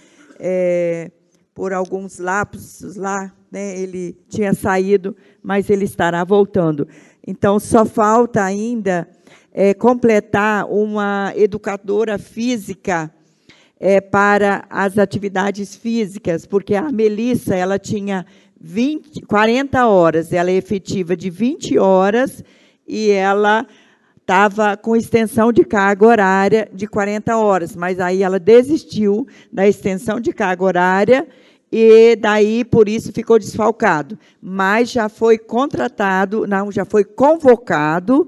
é, por alguns lapsos lá, né, ele tinha saído, mas ele estará voltando. Então, só falta ainda é, completar uma educadora física é, para as atividades físicas, porque a Melissa, ela tinha vinte, quarenta horas, ela é efetiva de vinte horas, e ela estava com extensão de carga horária de quarenta horas, mas aí ela desistiu da extensão de carga horária, e daí, por isso, ficou desfalcado. Mas já foi contratado, não, já foi convocado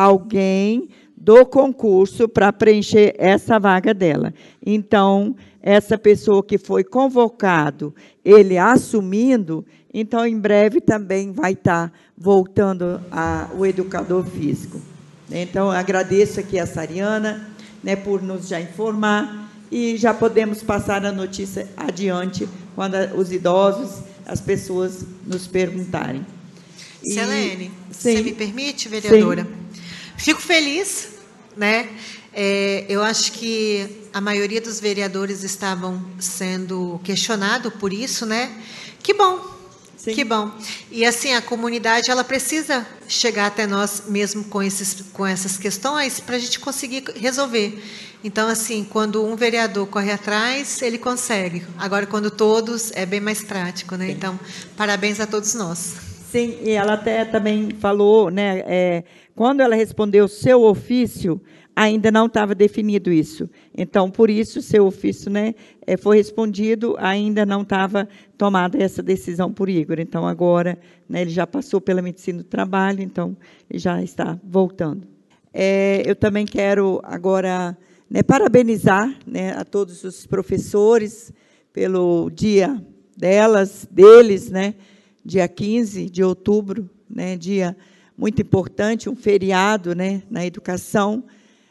alguém do concurso para preencher essa vaga dela. Então, essa pessoa que foi convocado, ele assumindo, então, em breve, também vai estar voltando a, o educador físico. Então, agradeço aqui a Sariana, né, por nos já informar, e já podemos passar a notícia adiante, quando os idosos, as pessoas nos perguntarem. E, Selene, sim, você me permite, vereadora? Sim. Fico feliz, né? É, eu acho que a maioria dos vereadores estavam sendo questionados por isso, né? Que bom. Sim. Que bom. E, assim, a comunidade, ela precisa chegar até nós mesmo com, esses, com essas questões para a gente conseguir resolver. Então, assim, quando um vereador corre atrás, ele consegue. Agora, quando todos, é bem mais prático, né? Sim. Então, parabéns a todos nós. Sim, e ela até também falou, né, é, quando ela respondeu seu ofício, ainda não estava definido isso. Então, por isso, seu ofício, né, foi respondido, ainda não estava tomada essa decisão por Igor. Então, agora, né, ele já passou pela medicina do trabalho, então, ele já está voltando. É, eu também quero, agora, né, parabenizar, né, a todos os professores pelo dia delas, deles, né, dia quinze de outubro, né, dia muito importante, um feriado, né, na educação,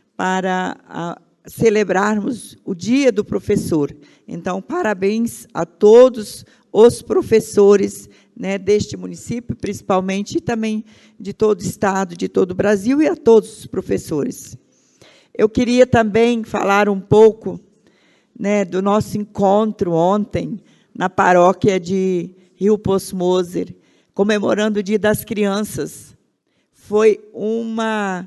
para a, celebrarmos o Dia do Professor. Então, parabéns a todos os professores, né, deste município, principalmente, e também de todo o Estado, de todo o Brasil, e a todos os professores. Eu queria também falar um pouco, né, do nosso encontro ontem, na paróquia de Rio Poço Mose, comemorando o Dia das Crianças. Foi uma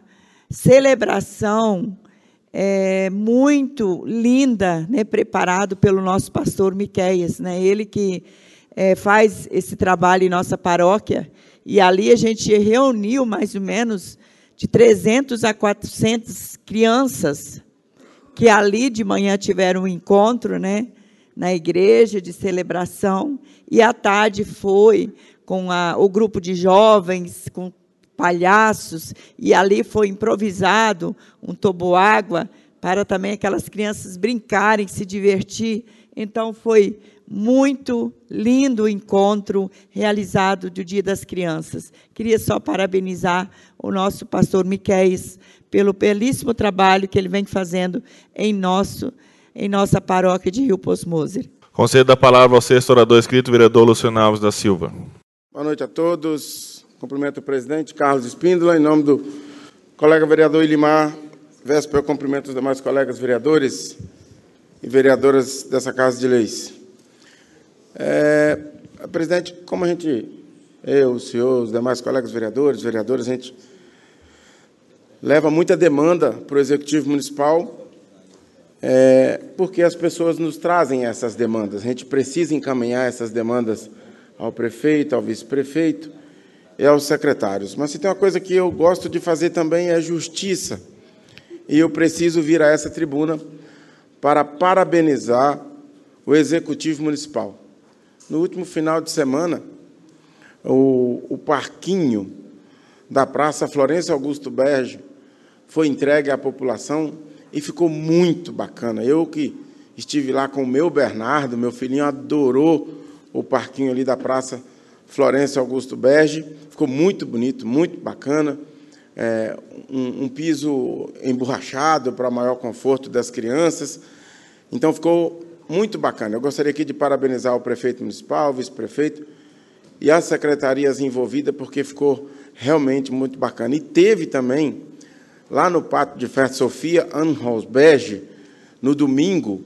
celebração é, muito linda, né, preparado pelo nosso pastor Miqueias, né, ele que é, faz esse trabalho em nossa paróquia, e ali a gente reuniu mais ou menos de trezentas a quatrocentas crianças, que ali de manhã tiveram um encontro, né, na igreja de celebração, e à tarde foi com a, o grupo de jovens, com palhaços, e ali foi improvisado um toboágua para também aquelas crianças brincarem, se divertir. Então, foi muito lindo encontro realizado do Dia das Crianças. Queria só parabenizar o nosso pastor Miquéis pelo belíssimo trabalho que ele vem fazendo em, nosso, em nossa paróquia de Rio Poço Moser. Concedo a palavra ao sexto orador inscrito, vereador Luciano Alves da Silva. Boa noite a todos. Cumprimento o presidente Carlos Espíndola. Em nome do colega vereador Ilimar Vespa, eu cumprimento os demais colegas vereadores e vereadoras dessa Casa de Leis. É, presidente, como a gente, eu, o senhor, os demais colegas vereadores, vereadoras, a gente leva muita demanda para o Executivo Municipal, é, porque as pessoas nos trazem essas demandas. A gente precisa encaminhar essas demandas ao prefeito, ao vice-prefeito e aos secretários. Mas se tem uma coisa que eu gosto de fazer também é justiça. E eu preciso vir a essa tribuna para parabenizar o Executivo Municipal. No último final de semana, o, o parquinho da Praça Florencio Augusto Berge foi entregue à população e ficou muito bacana. Eu que estive lá com o meu Bernardo, meu filhinho adorou o parquinho ali da Praça Florencio Augusto Berge, ficou muito bonito, muito bacana, é, um, um piso emborrachado para maior conforto das crianças, então ficou muito bacana. Eu gostaria aqui de parabenizar o prefeito municipal, o vice-prefeito e as secretarias envolvidas, porque ficou realmente muito bacana. E teve também, lá no Pátio de Festa Sofia Anhosberg, no domingo,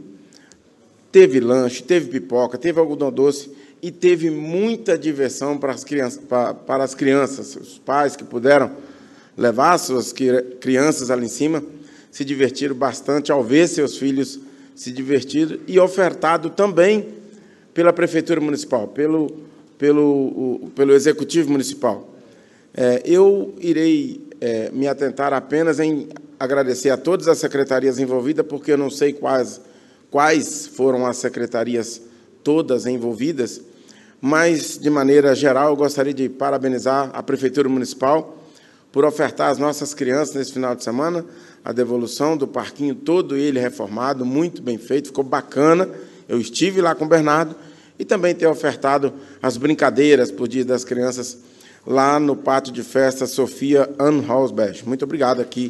teve lanche, teve pipoca, teve algodão doce e teve muita diversão para as crianças, para, para as crianças, os pais que puderam levar suas crianças ali em cima, se divertiram bastante ao ver seus filhos se divertido e ofertado também pela Prefeitura Municipal, pelo, pelo, o, pelo Executivo Municipal. É, eu irei é, me atentar apenas em agradecer a todas as secretarias envolvidas, porque eu não sei quais, quais foram as secretarias todas envolvidas, mas, de maneira geral, eu gostaria de parabenizar a Prefeitura Municipal por ofertar às nossas crianças, nesse final de semana, a devolução do parquinho todo ele reformado, muito bem feito, ficou bacana. Eu estive lá com o Bernardo e também ter ofertado as brincadeiras por Dia das Crianças lá no Pátio de Festa Sofia Anhosberg. Muito obrigado aqui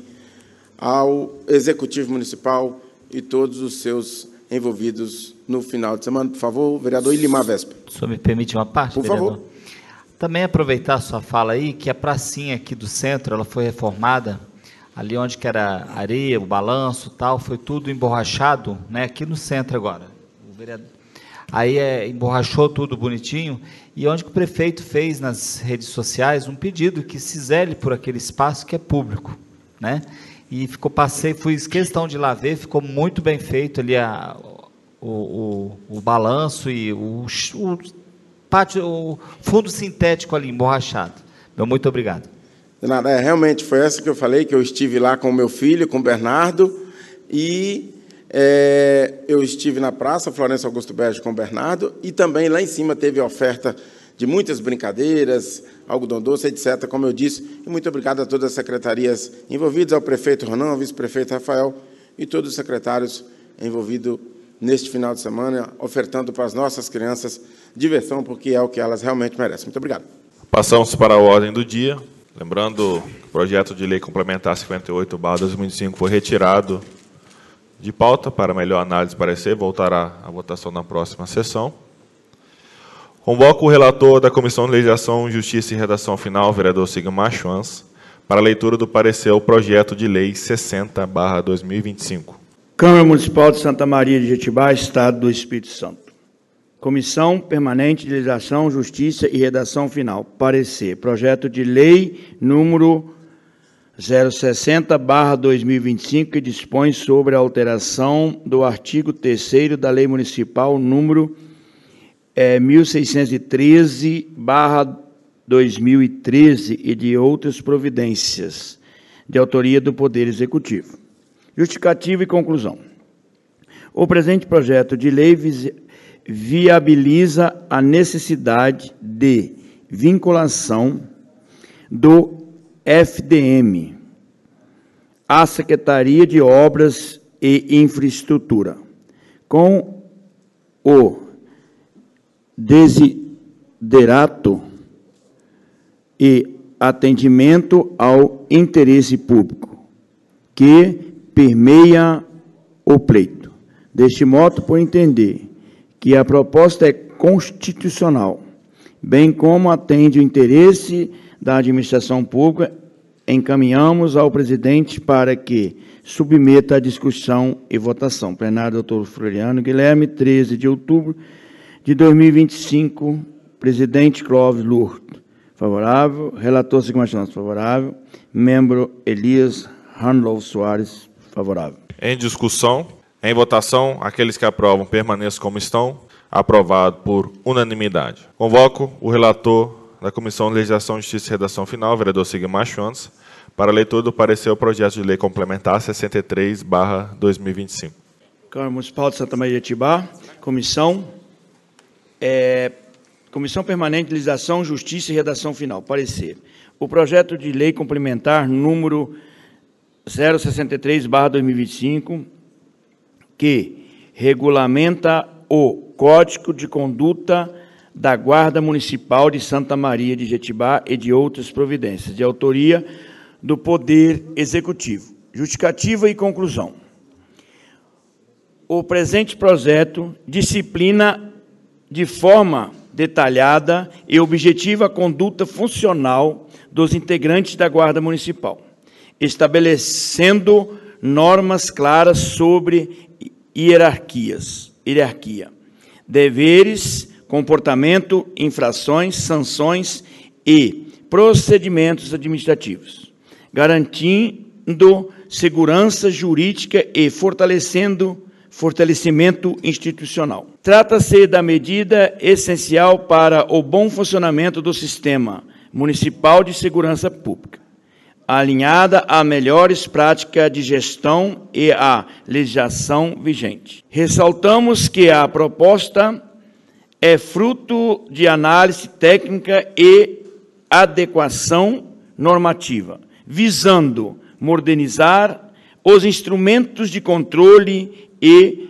ao Executivo Municipal e todos os seus envolvidos no final de semana. Por favor, vereador Ilimar Vespa. O senhor me permite uma parte, Por vereador? favor. Também aproveitar a sua fala aí, que a pracinha aqui do centro, ela foi reformada, ali onde que era areia, o balanço, tal, foi tudo emborrachado, né, aqui no centro agora. O vereador, aí é, emborrachou tudo bonitinho, e onde que o prefeito fez nas redes sociais um pedido que se zele por aquele espaço que é público, né, e ficou, passei, fiz questão de ir lá ver, ficou muito bem feito ali a, o, o, o balanço e o, o pátio, o fundo sintético ali emborrachado. Meu muito obrigado. De nada, é, realmente foi essa que eu falei, que eu estive lá com o meu filho, com o Bernardo, e é, eu estive na Praça Florencio Augusto Berge com o Bernardo, e também lá em cima teve a oferta de muitas brincadeiras, algodão doce, etcétera, como eu disse, e muito obrigado a todas as secretarias envolvidas, ao prefeito Ronan, ao vice-prefeito Rafael, e todos os secretários envolvidos neste final de semana, ofertando para as nossas crianças diversão, porque é o que elas realmente merecem. Muito obrigado. Passamos para a ordem do dia. Lembrando que o projeto de lei complementar cinquenta e oito barra dois mil e vinte e cinco foi retirado de pauta para melhor análise e parecer, voltará à votação na próxima sessão. Convoco o relator da Comissão de Legislação, Justiça e Redação Final, vereador Sigmar Schwanz, para a leitura do parecer ao projeto de lei sessenta barra dois mil e vinte e cinco. Câmara Municipal de Santa Maria de Jetibá, Estado do Espírito Santo. Comissão Permanente de Legislação, Justiça e Redação Final. Parecer. Projeto de lei número zero sessenta barra dois mil e vinte e cinco, que dispõe sobre a alteração do artigo terceiro da Lei Municipal número é, mil seiscentos e treze barra dois mil e treze e de outras providências, de autoria do Poder Executivo. Justificativa e conclusão. O presente projeto de lei viabiliza a necessidade de vinculação do F D M à Secretaria de Obras e Infraestrutura, com o desiderato e atendimento ao interesse público, que permeia o pleito. Deste modo, por entender que a proposta é constitucional, bem como atende o interesse da administração pública, encaminhamos ao presidente para que submeta a discussão e votação. Plenário, doutor Floriano Guilherme, treze de outubro de dois mil e vinte e cinco. Presidente Clóvis Lourdes, favorável. Relator Sigmar Schwanz, favorável. Membro Elias Hanlow Soares, favorável. Em discussão, em votação, aqueles que aprovam permaneçam como estão. Aprovado por unanimidade. Convoco o relator da Comissão de Legislação, Justiça e Redação Final, vereador Sigmar Schwanz, para a leitura do parecer ao projeto de lei complementar sessenta e três barra dois mil e vinte e cinco. Câmara Municipal de Santa Maria de Itibá, comissão, é, Comissão Permanente de Legislação, Justiça e Redação Final. Parecer. O projeto de lei complementar número zero sessenta e três barra dois mil e vinte e cinco, que regulamenta o Código de Conduta da Guarda Municipal de Santa Maria de Jetibá e de outras providências, de autoria do Poder Executivo. Justificativa e conclusão. O presente projeto disciplina de forma detalhada e objetiva a conduta funcional dos integrantes da Guarda Municipal, estabelecendo normas claras sobre hierarquias, hierarquia, deveres, comportamento, infrações, sanções e procedimentos administrativos, garantindo segurança jurídica e fortalecendo fortalecimento institucional. Trata-se da medida essencial para o bom funcionamento do Sistema Municipal de Segurança Pública, alinhada a melhores práticas de gestão e à legislação vigente. Ressaltamos que a proposta é fruto de análise técnica e adequação normativa, visando modernizar os instrumentos de controle e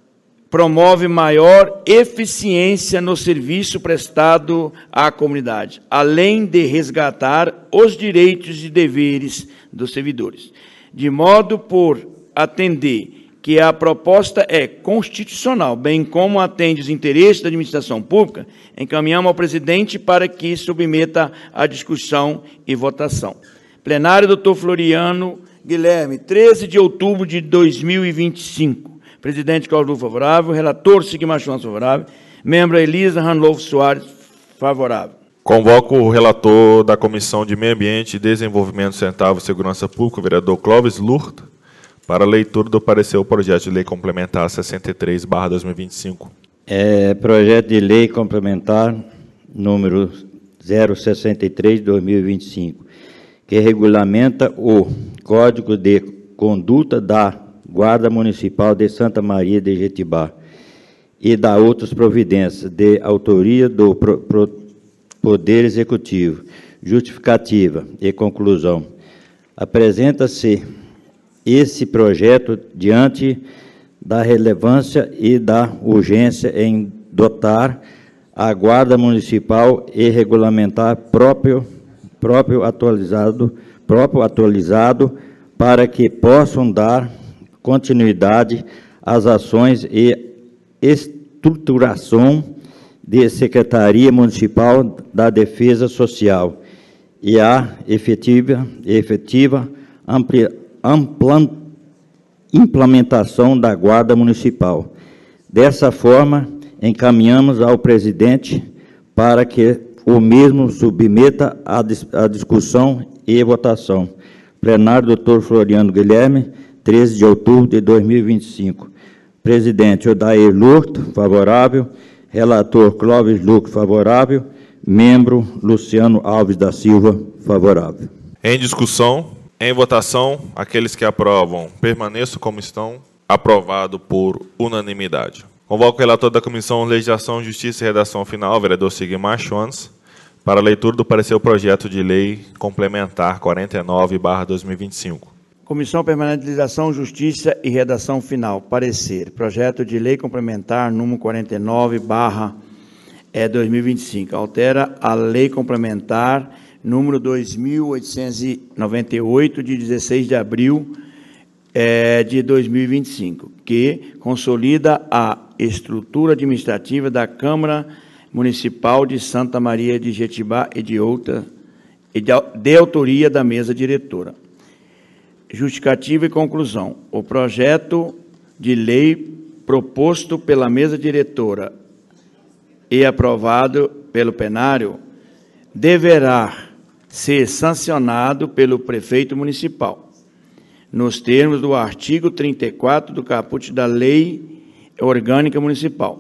promove maior eficiência no serviço prestado à comunidade, além de resgatar os direitos e deveres dos servidores, de modo por atender que a proposta é constitucional, bem como atende os interesses da administração pública, encaminhamos ao presidente para que submeta à discussão e votação. Plenário, doutor Floriano Guilherme, treze de outubro de dois mil e vinte e cinco. Presidente Cláudio favorável. Relator Sigmar Schwanz favorável. Membro Elisa Hanlow Soares favorável. Convoco o relator da Comissão de Meio Ambiente e Desenvolvimento Sustentável e Segurança Pública, vereador Clóvis Lourdes, para a leitura do parecer ao projeto de lei complementar sessenta e três barra dois mil e vinte e cinco. É, projeto de lei complementar número zero sessenta e três barra dois mil e vinte e cinco, que regulamenta o Código de Conduta da Guarda Municipal de Santa Maria de Jetibá e da outras providências de autoria do pro, pro, Poder Executivo. Justificativa e conclusão. Apresenta-se esse projeto diante da relevância e da urgência em dotar a Guarda Municipal e regulamentar próprio, próprio, atualizado, próprio atualizado para que possam dar continuidade às ações e estruturação de Secretaria Municipal da Defesa Social e a efetiva, efetiva ampli, ampla, implementação da Guarda Municipal. Dessa forma, encaminhamos ao presidente para que o mesmo submeta à, à discussão e votação. Plenário, doutor Floriano Guilherme, treze de outubro de dois mil e vinte e cinco. Presidente Odair Lourdes, favorável. Relator Clóvis Lourdes, favorável. Membro Luciano Alves da Silva, favorável. Em discussão, em votação, aqueles que aprovam permaneçam como estão. Aprovado por unanimidade. Convoco o relator da Comissão de Legislação, Justiça e Redação Final, vereador Sigmar Schwanz, para a leitura do parecer ao projeto de lei complementar quarenta e nove barra dois mil e vinte e cinco. Comissão Permanente de Legislação, Justiça e Redação Final. Parecer. Projeto de lei complementar número quarenta e nove barra é, dois mil e vinte e cinco. Altera a Lei Complementar número dois mil oitocentos e noventa e oito, de dezesseis de abril é, de dois mil e vinte e cinco, que consolida a estrutura administrativa da Câmara Municipal de Santa Maria de Jetibá e de outra, e de, de autoria da mesa diretora. Justificativa e conclusão. O projeto de lei proposto pela mesa diretora e aprovado pelo plenário deverá ser sancionado pelo prefeito municipal, nos termos do artigo trinta e quatro do caput da Lei Orgânica Municipal.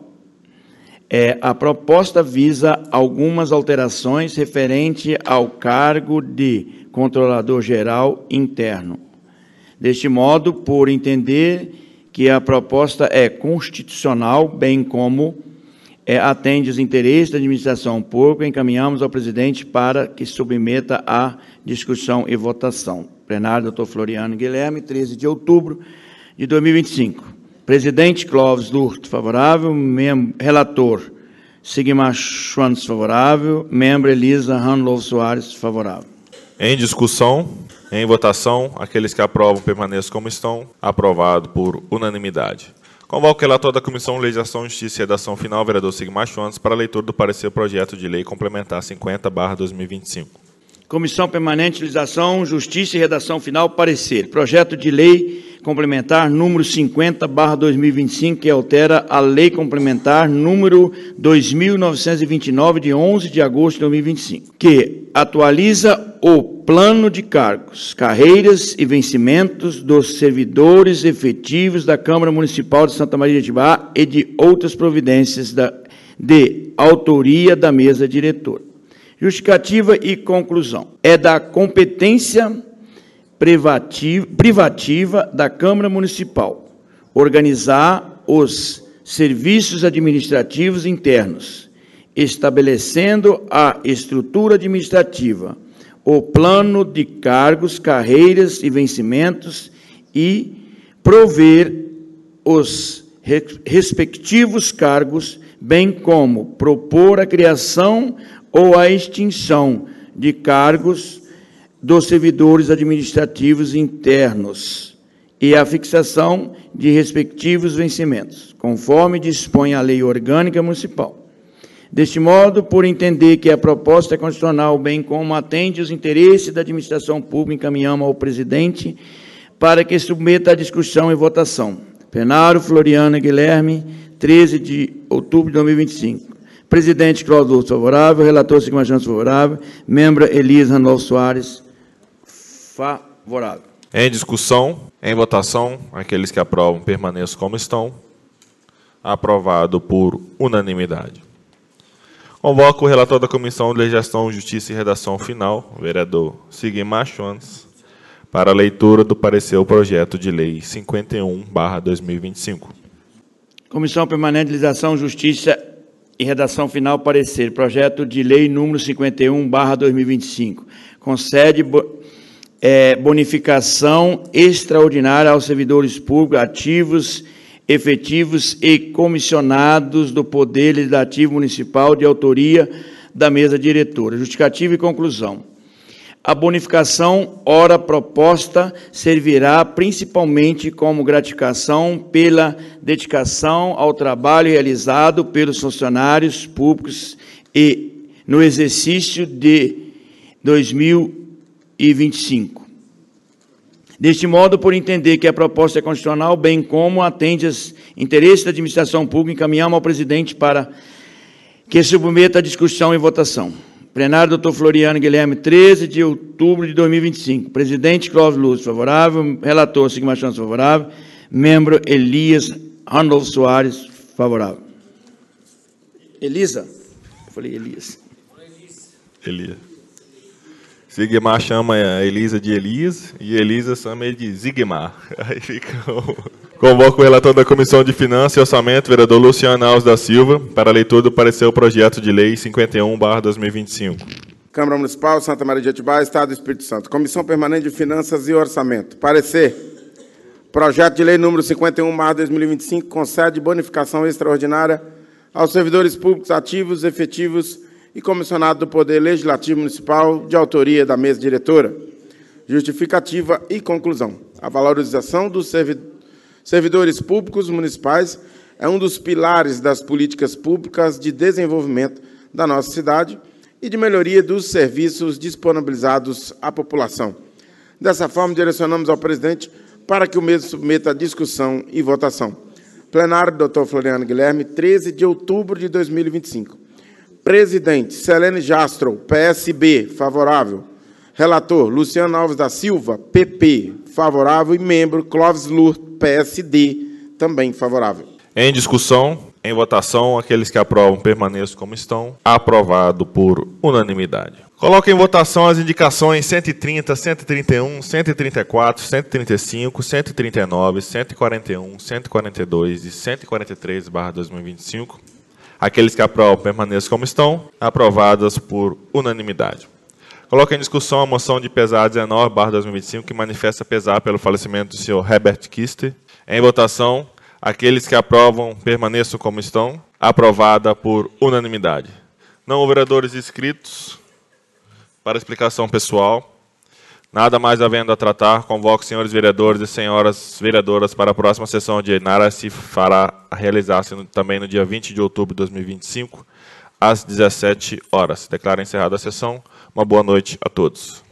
É, a proposta visa algumas alterações referente ao cargo de controlador-geral interno. Deste modo, por entender que a proposta é constitucional, bem como é, atende os interesses da administração pública, encaminhamos ao presidente para que submeta a discussão e votação. Plenário, doutor Floriano Guilherme, treze de outubro de dois mil e vinte e cinco. Presidente Clóvis Durto, favorável. Mem relator Sigmar Schwanz, favorável. Membro Elisa Hanlow Soares, favorável. Em discussão, em votação, aqueles que aprovam permaneçam como estão. Aprovado por unanimidade. Convoco o relator da Comissão Legislação, Justiça e Redação Final, vereador Sigmar Schwanz, para a leitura do parecer projeto de lei complementar cinquenta barra dois mil e vinte e cinco. Comissão Permanente de Legislação, Justiça e Redação Final, parecer. Projeto de lei complementar número cinquenta barra dois mil e vinte e cinco, que altera a lei complementar número dois mil novecentos e vinte e nove, de onze de agosto de dois mil e vinte e cinco, que atualiza o plano de cargos, carreiras e vencimentos dos servidores efetivos da Câmara Municipal de Santa Maria de Jetibá e de outras providências da, de autoria da mesa diretora. Justificativa e conclusão. É da competência privativa, privativa da Câmara Municipal organizar os serviços administrativos internos, estabelecendo a estrutura administrativa, o plano de cargos, carreiras e vencimentos e prover os respectivos cargos, bem como propor a criação ou a extinção de cargos dos servidores administrativos internos e a fixação de respectivos vencimentos, conforme dispõe a Lei Orgânica Municipal. Deste modo, por entender que a proposta é constitucional, bem como atende os interesses da administração pública, encaminhamos ao presidente para que submeta a discussão e votação. Plenário, Floriano Guilherme, treze de outubro de dois mil e vinte e cinco. Presidente Cláudio Lúcio, favorável. Relator Sigmar Schwanz, favorável. Membra Elisa Hanlow Soares, favorável. Em discussão, em votação, aqueles que aprovam permaneçam como estão. Aprovado por unanimidade. Convoco o relator da Comissão de Legislação, Justiça e Redação Final, o vereador Sigmar Schwanz, para a leitura do parecer ao projeto de lei cinquenta e um barra dois mil e vinte e cinco. Comissão Permanente de Legislação, Justiça e Redação Final, parecer. Projeto de lei número cinquenta e um barra dois mil e vinte e cinco. Concede é, bonificação extraordinária aos servidores públicos ativos, efetivos e comissionados do Poder Legislativo Municipal de autoria da mesa diretora. Justificativa e conclusão. A bonificação, ora proposta, servirá principalmente como gratificação pela dedicação ao trabalho realizado pelos funcionários públicos e no exercício de dois mil e vinte e cinco. Deste modo, por entender que a proposta é constitucional, bem como atende aos interesses da administração pública, encaminhamos ao presidente para que submeta a discussão e votação. Plenário, doutor Floriano Guilherme, treze de outubro de dois mil e vinte e cinco. Presidente Cláudio Lúcio, favorável. Relator Sigmar Schwanz, favorável. Membro Elias Hanlow Soares, favorável. Elisa? Eu falei Elias. Elias. Sigmar chama a Elisa de Elias e Elisa chama ele de Zigmar. Aí fica o... Convoco o relator da Comissão de Finanças e Orçamento, vereador Luciano Alves da Silva, para a leitura do parecer ao projeto de lei cinquenta e um barra dois mil e vinte e cinco. Câmara Municipal, Santa Maria de Jetibá, Estado do Espírito Santo. Comissão Permanente de Finanças e Orçamento. Parecer. Projeto de lei número cinquenta e um barra dois mil e vinte e cinco concede bonificação extraordinária aos servidores públicos ativos, efetivos e comissionados do Poder Legislativo Municipal, de autoria da mesa diretora. Justificativa e conclusão. A valorização dos servidores públicos municipais é um dos pilares das políticas públicas de desenvolvimento da nossa cidade e de melhoria dos serviços disponibilizados à população. Dessa forma, direcionamos ao presidente para que o mesmo submeta a discussão e votação. Plenário, doutor Floriano Guilherme, treze de outubro de dois mil e vinte e cinco. Presidente, Selene Jastro, P S B, favorável. Relator, Luciano Alves da Silva, P P, favorável. E membro, Clóvis Lourdes, P S D, também favorável. Em discussão, em votação, aqueles que aprovam permaneçam como estão. Aprovado por unanimidade. Coloco em votação as indicações cento e trinta, cento e trinta e um, cento e trinta e quatro, cento e trinta e cinco, cento e trinta e nove, cento e quarenta e um, cento e quarenta e dois e cento e quarenta e três barra dois mil e vinte e cinco. Aqueles que aprovam permaneçam como estão. Aprovadas por unanimidade. Coloco em discussão a moção de pesar dezenove barra dois mil e vinte e cinco, que manifesta pesar pelo falecimento do senhor Herbert Kister. Em votação, aqueles que aprovam permaneçam como estão. Aprovada por unanimidade. Não houve vereadores inscritos para explicação pessoal. Nada mais havendo a tratar, convoco os senhores vereadores e senhoras vereadoras para a próxima sessão ordinária, se fará realizar-se também no dia vinte de outubro de dois mil e vinte e cinco, às dezessete horas. Declaro encerrada a sessão. Uma boa noite a todos.